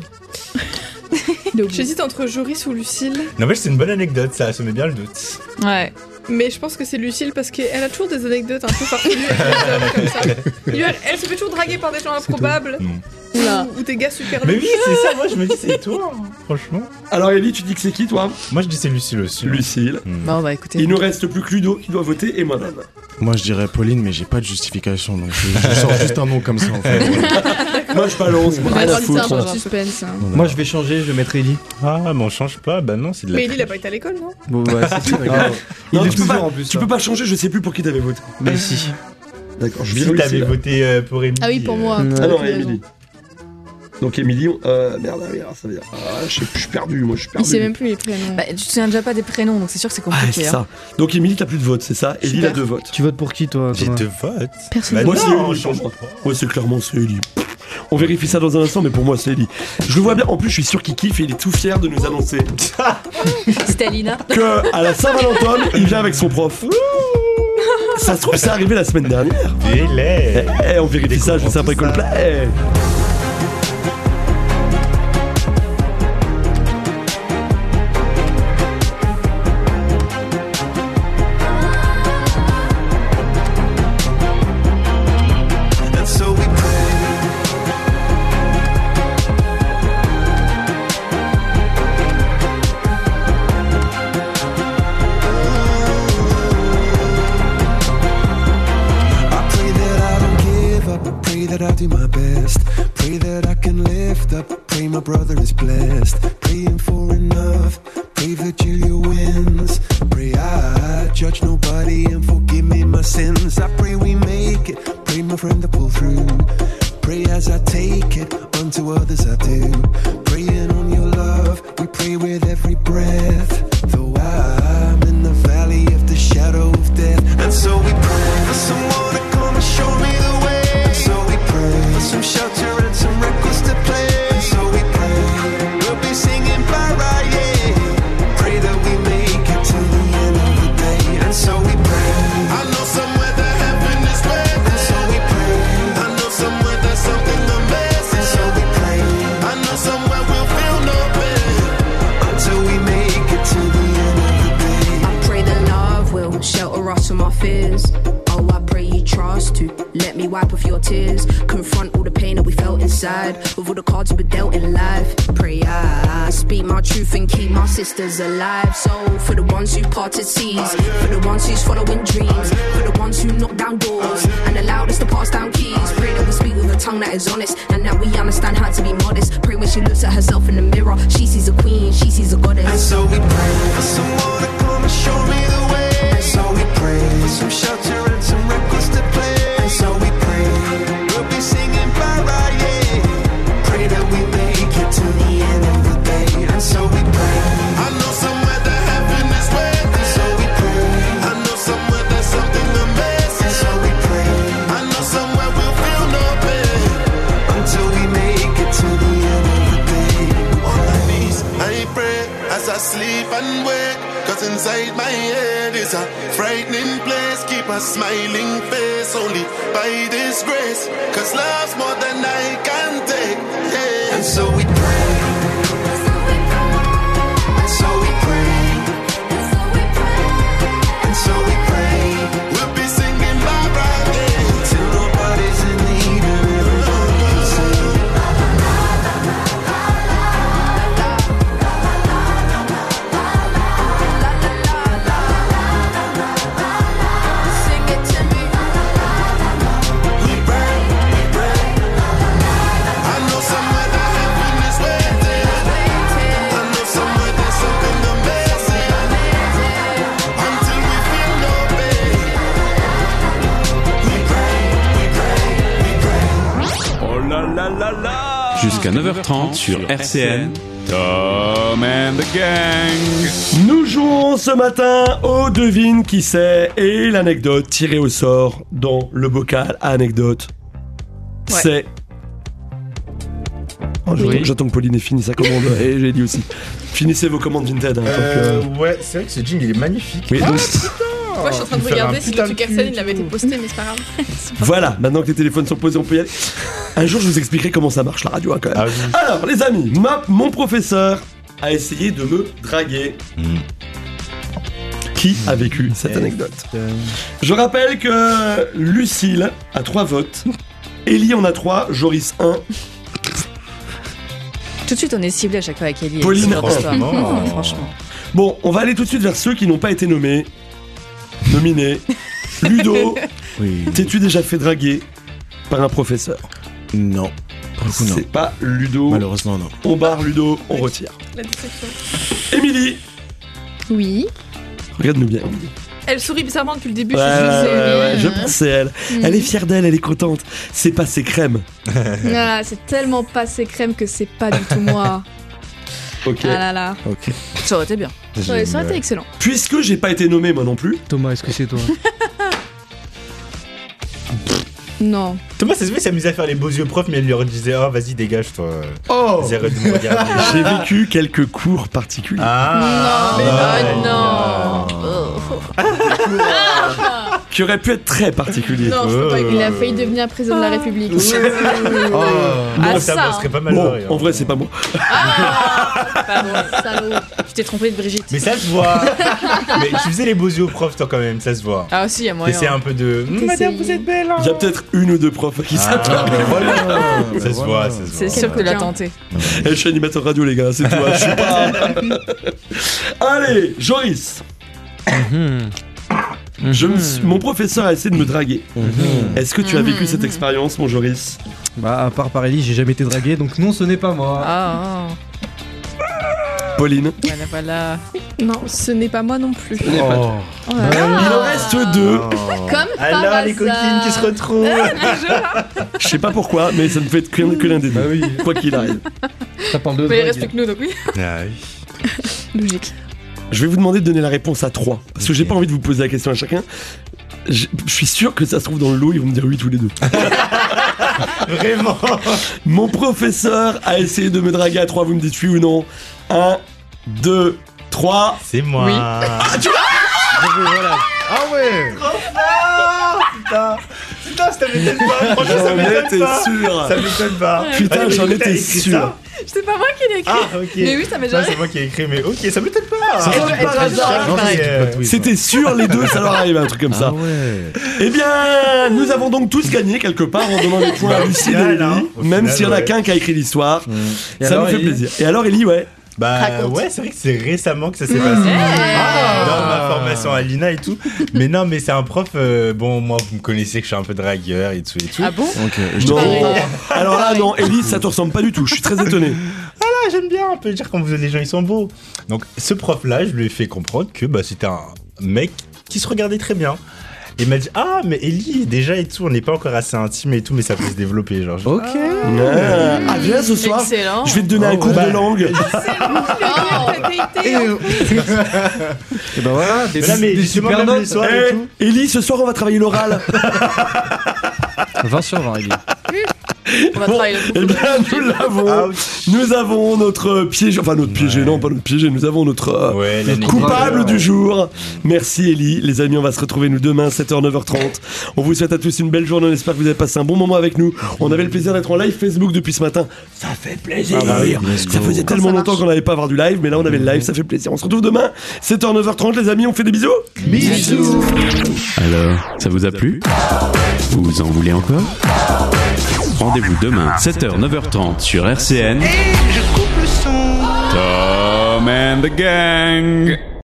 J'hésite entre Joris ou Lucille. Non, mais c'est une bonne anecdote, ça, ça met bien le doute. Ouais. Mais je pense que c'est Lucille parce qu'elle a toujours des anecdotes un peu farfelues avec les hommes comme ça. Elle, elle se fait toujours draguer par des gens improbables. Oula. Ou, ou des gars super Mais louches. oui, c'est ça, moi je me dis c'est toi, hein, franchement. Alors, Ellie, tu dis que c'est qui toi? Moi je dis c'est Lucille aussi. Lucille. Bon, bah écoutez. Il nous reste plus que Ludo qui doit voter et moi-même. Moi, je dirais Pauline, mais j'ai pas de justification, donc je, je sors juste un nom comme ça, en fait. Moi, je balance. On Rien va à laisser un peu foutre. de suspense. hein. Moi je vais changer, je vais mettre Ellie. Ah, mais on change pas, bah non, c'est de la. Mais Ellie il a pas été à l'école, non? Bon, ouais, c'est ça, Ah. d'accord. Il Non, est tu peux toujours pas- en plus. Tu peux pas changer, je sais plus pour qui t'avais voté. Mais si. D'accord, je Si viens t'avais Lucille. voté euh, pour Emily. Ah oui, pour moi. euh, Ah non, T'as raison. Émilie. Donc Émilie, on- euh, merde, ah oui, alors ça veut dire. Ah, je sais plus, je suis perdu, moi je suis Il perdu. sait même plus les prénoms. Bah, tu te souviens déjà pas des prénoms, donc c'est sûr que c'est Ah, compliqué. c'est hein. ça. Donc Émilie, t'as plus de votes, c'est ça? Émilie Super. a deux votes. Tu votes pour qui toi J'ai Thomas deux votes. Personne. Bah Moi, non, c'est on Émilie, change pour pas. moi. Ouais, c'est clairement c'est Émilie. On vérifie ça dans un instant, mais pour moi, c'est Ellie. Je le vois bien. En plus, je suis sûr qu'il kiffe et il est tout fier de nous annoncer C'était Alina. que à la Saint-Valentin, il vient avec son prof. Ça se trouve, c'est arrivé la semaine dernière. Délai. Eh, eh, on vérifie ça juste après Coldplay. And so we pray. I pray that I don't give up. I pray that I do my best. Pray that I can lift up. Pray my brother is blessed. Praying for enough. Pray Virgilia wins. Pray I judge nobody and forgive me my sins. I pray we make it. Pray my friend to pull through. Pray as I take it, unto others I do. Praying on your love, we pray with every breath. Though I'm in the valley of the shadow of death. And so we pray for someone to come and show me the way. And so we pray for some shelter and some records to play. And so we pray, we'll be singing Mariah. Pray that we make it to the end of the day. And so we pray, I know somewhere that heaven is waiting. And so we pray, I know somewhere there's something amazing. And so we pray, I know somewhere we'll feel no pain until we make it to the end of the day. I pray that love will shelter us from our fears. Oh, I pray you trust to let me wipe off your tears. Confront all the pain that we felt inside with all the cards we were dealt in life. Pray I speak my truth and keep my sisters alive. So for the ones who parted seas, for the ones who's following dreams, for the ones who knock down doors and allowed us to pass down keys. Pray that we speak with a tongue that is honest and that we understand how to be modest. Pray when she looks at herself in the mirror, she sees a queen, she sees a goddess. And so we pray for someone to come and show me the way. And so we pray for some shelter and some records to play. And so we pray, we'll be singing Mariah. Pray that we make it to the end of the day. And so we pray, I know somewhere that heaven is waiting. And so we pray, I know somewhere there's something amazing. And so we pray, I know somewhere we'll feel no pain until we make it to the end of the day. On my knees, I pray as I sleep and wake. Cause inside my head is a frightening place. Keep a smiling face only by this grace. Cause love's more than I can take. Yeah. And so we pray. And so we pray. And so we pray. We'll be singing bye bye till nobody's in need and everybody's sing. Jusqu'à neuf heures trente sur R C N, Tom and the Gang. Nous jouons ce matin au devine qui c'est et l'anecdote tirée au sort dans le bocal à anecdote. Ouais. C'est. Oh, j'attends- Oui. J'attends que Pauline ait fini sa commande et j'ai dit aussi. Finissez vos commandes Vinted. Hein, Euh, tant que- ouais, c'est vrai que ce jingle il est magnifique. Oui, Ah, donc- putain. Moi, je suis en train de Il me fait un regarder si putain le de truc cul, Arsène, il avait été posté, mais c'est pas grave. Voilà, maintenant que les téléphones sont posés, on peut y aller. Un jour, je vous expliquerai comment ça marche la radio, hein, quand même. Ah oui. Alors, les amis, ma- mon professeur a essayé de me draguer. Qui a vécu cette anecdote? Je rappelle que Lucille a trois votes, Ellie en a trois, Joris un, Tout de suite, on est ciblé à chaque fois avec Ellie. Pauline C'est notre un. histoire. Franchement. Bon, on va aller tout de suite vers ceux qui n'ont pas été nommés. Nominés. Ludo, t'es-tu déjà fait draguer par un professeur? Non. Pour le coup, non. C'est pas Ludo. Malheureusement, non. On barre Ludo, on retire. La déception. Émilie, Oui. regarde-nous bien, Émilie. Elle sourit bizarrement depuis le début. Ouais, je suis ouais, sûre que c'est- ouais, ouais, je pense que c'est elle. Mhm. Elle est fière d'elle, elle est contente. C'est pas ses crèmes. Ah, c'est tellement pas ces crèmes que c'est pas du tout moi. Ok. Ah là là. Ok. Ça aurait été bien. Ouais, ça aurait été excellent. Puisque j'ai pas été nommé moi non plus. Thomas, est-ce que c'est toi? Non. Thomas, ça se fait, s'amusait à faire les beaux yeux profs, mais elle leur disait oh vas-y dégage-toi. Oh. Vas-y, arrête de me regarder. J'ai vécu quelques cours particuliers. Ah. Mais non. bah non. Qui auraient pu être très particuliers. Non, je peux pas. Il a failli devenir président de la République. Oh. Ah, Bon, ça, ça serait pas mal Bon, barré, hein. en vrai, c'est pas moi. Pardon, salaud. Tu t'es trompé de Brigitte. Mais ça se voit. Mais tu faisais les beaux yeux aux profs, toi, quand même, ça se voit. Ah aussi, il y a moyen. T'essayais un peu de. Hum, madame, vous êtes belle. Hein. Il y a peut-être une ou deux profs qui Ah, s'attendent. bah voilà. Ça se voit, ça se voit. C'est sûr que l'a tenté. Eh, je suis animateur radio, les gars, c'est tout. hein, Je suis pas. Allez, Joris. Je me suis- Mon professeur a essayé de me draguer. Est-ce que tu as vécu cette expérience, mon Joris? Bah, à part par Ellie, j'ai jamais été dragué, donc non, ce n'est pas moi. Ah, Pauline. voilà, voilà. Non, ce n'est pas moi non plus. Oh. Oh là là. Il en reste deux. Comme par Alors, hasard. les coquines qui se retrouvent. Je sais pas pourquoi, mais ça ne fait que, que l'un des deux. Bah oui. Quoi qu'il arrive. Ça parle de Mais il drague. reste plus que nous, donc oui. Ah oui. Logique. Je vais vous demander de donner la réponse à trois. Parce que j'ai pas envie de vous poser la question à chacun. Je je suis sûr que ça se trouve dans le lot, ils vont me dire oui tous les deux. Vraiment. Mon professeur a essayé de me draguer à trois, vous me dites oui ou non. Un, deux, trois. C'est moi. Oui. Ah, tu vois? Ah ouais. Trop fort. Putain. Putain, ça m'étonne pas. Franchement, ça J'en m'étonne étais pas. sûr. Ça m'étonne pas. Putain, Ah, j'en mais étais t'as écrit sûr. ça C'est pas moi qui l'ai écrit. Ah, ok. Mais oui, ça m'est Non, jamais. c'est moi qui ai écrit, mais ok, ça m'étonne pas. Ça Et m'étonne je- et pas, je- hasard. je- Non, pareil. c'est, euh, C'était sûr, les deux, ça leur arrive, un truc comme ça. Ah ouais. Eh bien, nous avons donc tous gagné quelque part en donnant des points à Lucie et final, Ellie, hein, au même final, s'il y en a ouais. qu'un qui a écrit l'histoire. Et Ça alors, nous fait Ellie plaisir. Et alors, Ellie, ouais. Bah Raconte. ouais, c'est vrai que c'est récemment que ça s'est passé. Dans ma formation à l'I N A et tout. Mais non, mais c'est un prof. euh, bon, moi, vous me connaissez que je suis un peu dragueur et tout et tout. Ah bon? Ok. Je Non. Pareil. Alors là, non, Ellie, ça te ressemble pas du tout. Je suis très étonné. Ah, j'aime bien, on peut dire quand vous les gens ils sont beaux. Donc ce prof là, je lui ai fait comprendre que bah, c'était un mec qui se regardait très bien. Il m'a dit ah mais Ellie déjà et tout, on n'est pas encore assez intime et tout, mais ça peut se développer genre. Ok. Ah, ah, viens ce soir. Excellent. Je vais te donner un cours bah, de langue. Et bah voilà, des, Mais là, mais des justement, super même les notes. soirs et Eh, tout. Ellie, ce soir, on va travailler l'oral. vingt sur vingt, Ellie. On va Bon, travailler eh le bien, nous l'avons. Nous avons notre piégé. Enfin, notre piégé, non, pas notre piégé. Nous avons notre euh, Ouais, la coupable négociation. du jour. Merci, Ellie. Les amis, on va se retrouver, nous, demain, sept heures, neuf heures trente. On vous souhaite à tous une belle journée. On espère que vous avez passé un bon moment avec nous. On avait le plaisir d'être en live Facebook depuis ce matin. Ça fait plaisir. Ah bah oui, ça faisait tellement longtemps qu'on n'avait pas voir du live, mais là, on avait le live. Ça fait plaisir. On se retrouve demain, sept heures, neuf heures trente. Les amis, on fait des bisous. Bisous. Alors, ça vous a plu? Vous en voulez encore? Rendez-vous demain, sept heures, neuf heures trente sur R C N. Et je coupe le son. Tom and the Gang.